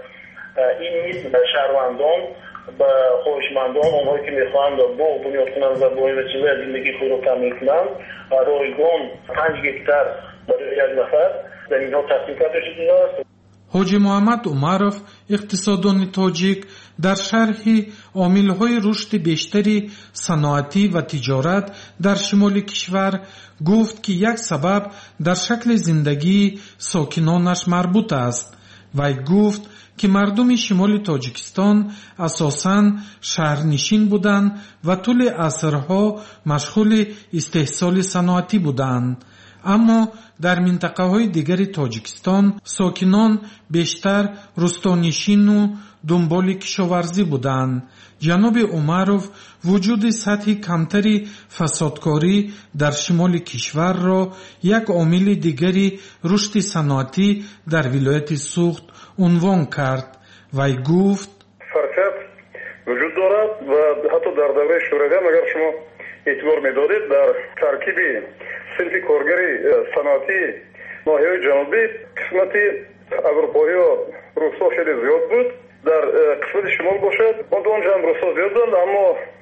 این نیز شهروندان و خواهشمندان اونهایی که میخواهند باغ بنیاد کنند و با وسیله زندگی خود را تامین کنند رایگان 5 هکتار برای یک نفر در اینها تصمیم کرده شده است. حاجی محمد عمرов اقتصاددان تاجیک در شرح عامل‌های رشد بیشتری صنعتی و تجارت در شمال کشور گفت که یک سبب در شکل زندگی ساکنانش مربوط است. وی گفت که مردم شمال تاجیکستان اساساً شهرنشین بودند و طول عصرها مشغول استحصال صنعتی بودند. اما در منطقه های دیگر تاجیکستان ساکنان بیشتر روستانشین و دنبال کشاورزی بودند. جناب عمرов وجود سطح کمتری فسادکاری در شمال کشور را یک عامل دیگری رشد صنعتی در ولایت سوخت عنوان کرد. وی گفت فرصت وجود دارد و حتی در دوره شوروی اگر شما اعتبار می‌دارید در ترکیب صنف کارگری صنعتی ناحیه جنوبی قسمتی اروپایی و روسا خیلی زیاد بود، در قسمت شمال باشد اونجا هم روسا زیاد بود اما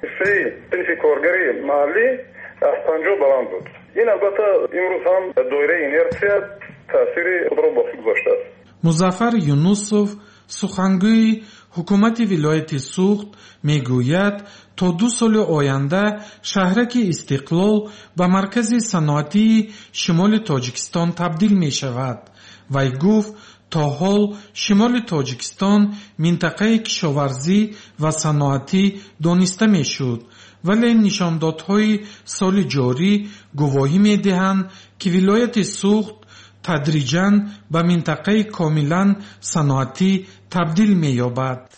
صنف کارگری محلی از 50 بلند بود. این البته امروز هم دایره اینرسیا تاثیر خود را باقی گذاشته است. مظفر یونوسов سخنگوی حکومت ولایت سوخت میگوید تا 2 سال آینده شهرک استقلال به مرکز صنعتی شمال تاجیکستان تبدیل می شود. وی گفت تا حال شمال تاجیکستان منطقه کشاورزی و صنعتی دانسته می شد، ولی نشاندادهای سال جاری گواهی می دهند که ولایت سوخت تدریجاً به منطقه کاملاً صنعتی تبدیل می یابد.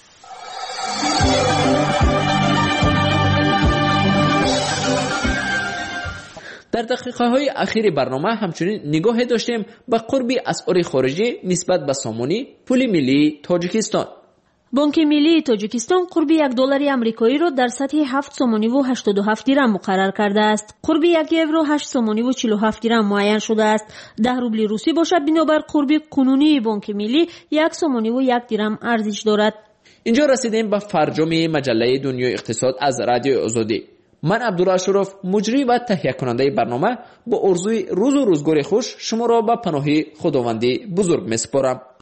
در دقیقه های اخیر برنامه همچنین نگاه داشتیم به قرب اسعار خارجی نسبت به سامانی پول ملی تاجیکستان. بانک ملی تاجیکستان قرب $1 آمریکایی را در سطح 7.87 درم مقرر کرده است. قرب 1 یورو 8.47 درم معین شده است. 10 روبل روسی باشد بنابر قرب کنونی بانک ملی 1.1 درم ارزش دارد. اینجا رسیدیم به فرجام مجله دنیای اقتصاد از رادیو آزادی. من عبدالله اشرف مجری و تهیه کننده برنامه با آرزوی روز و روزگار خوش شما را به پناه خداوند بزرگ میسپارم.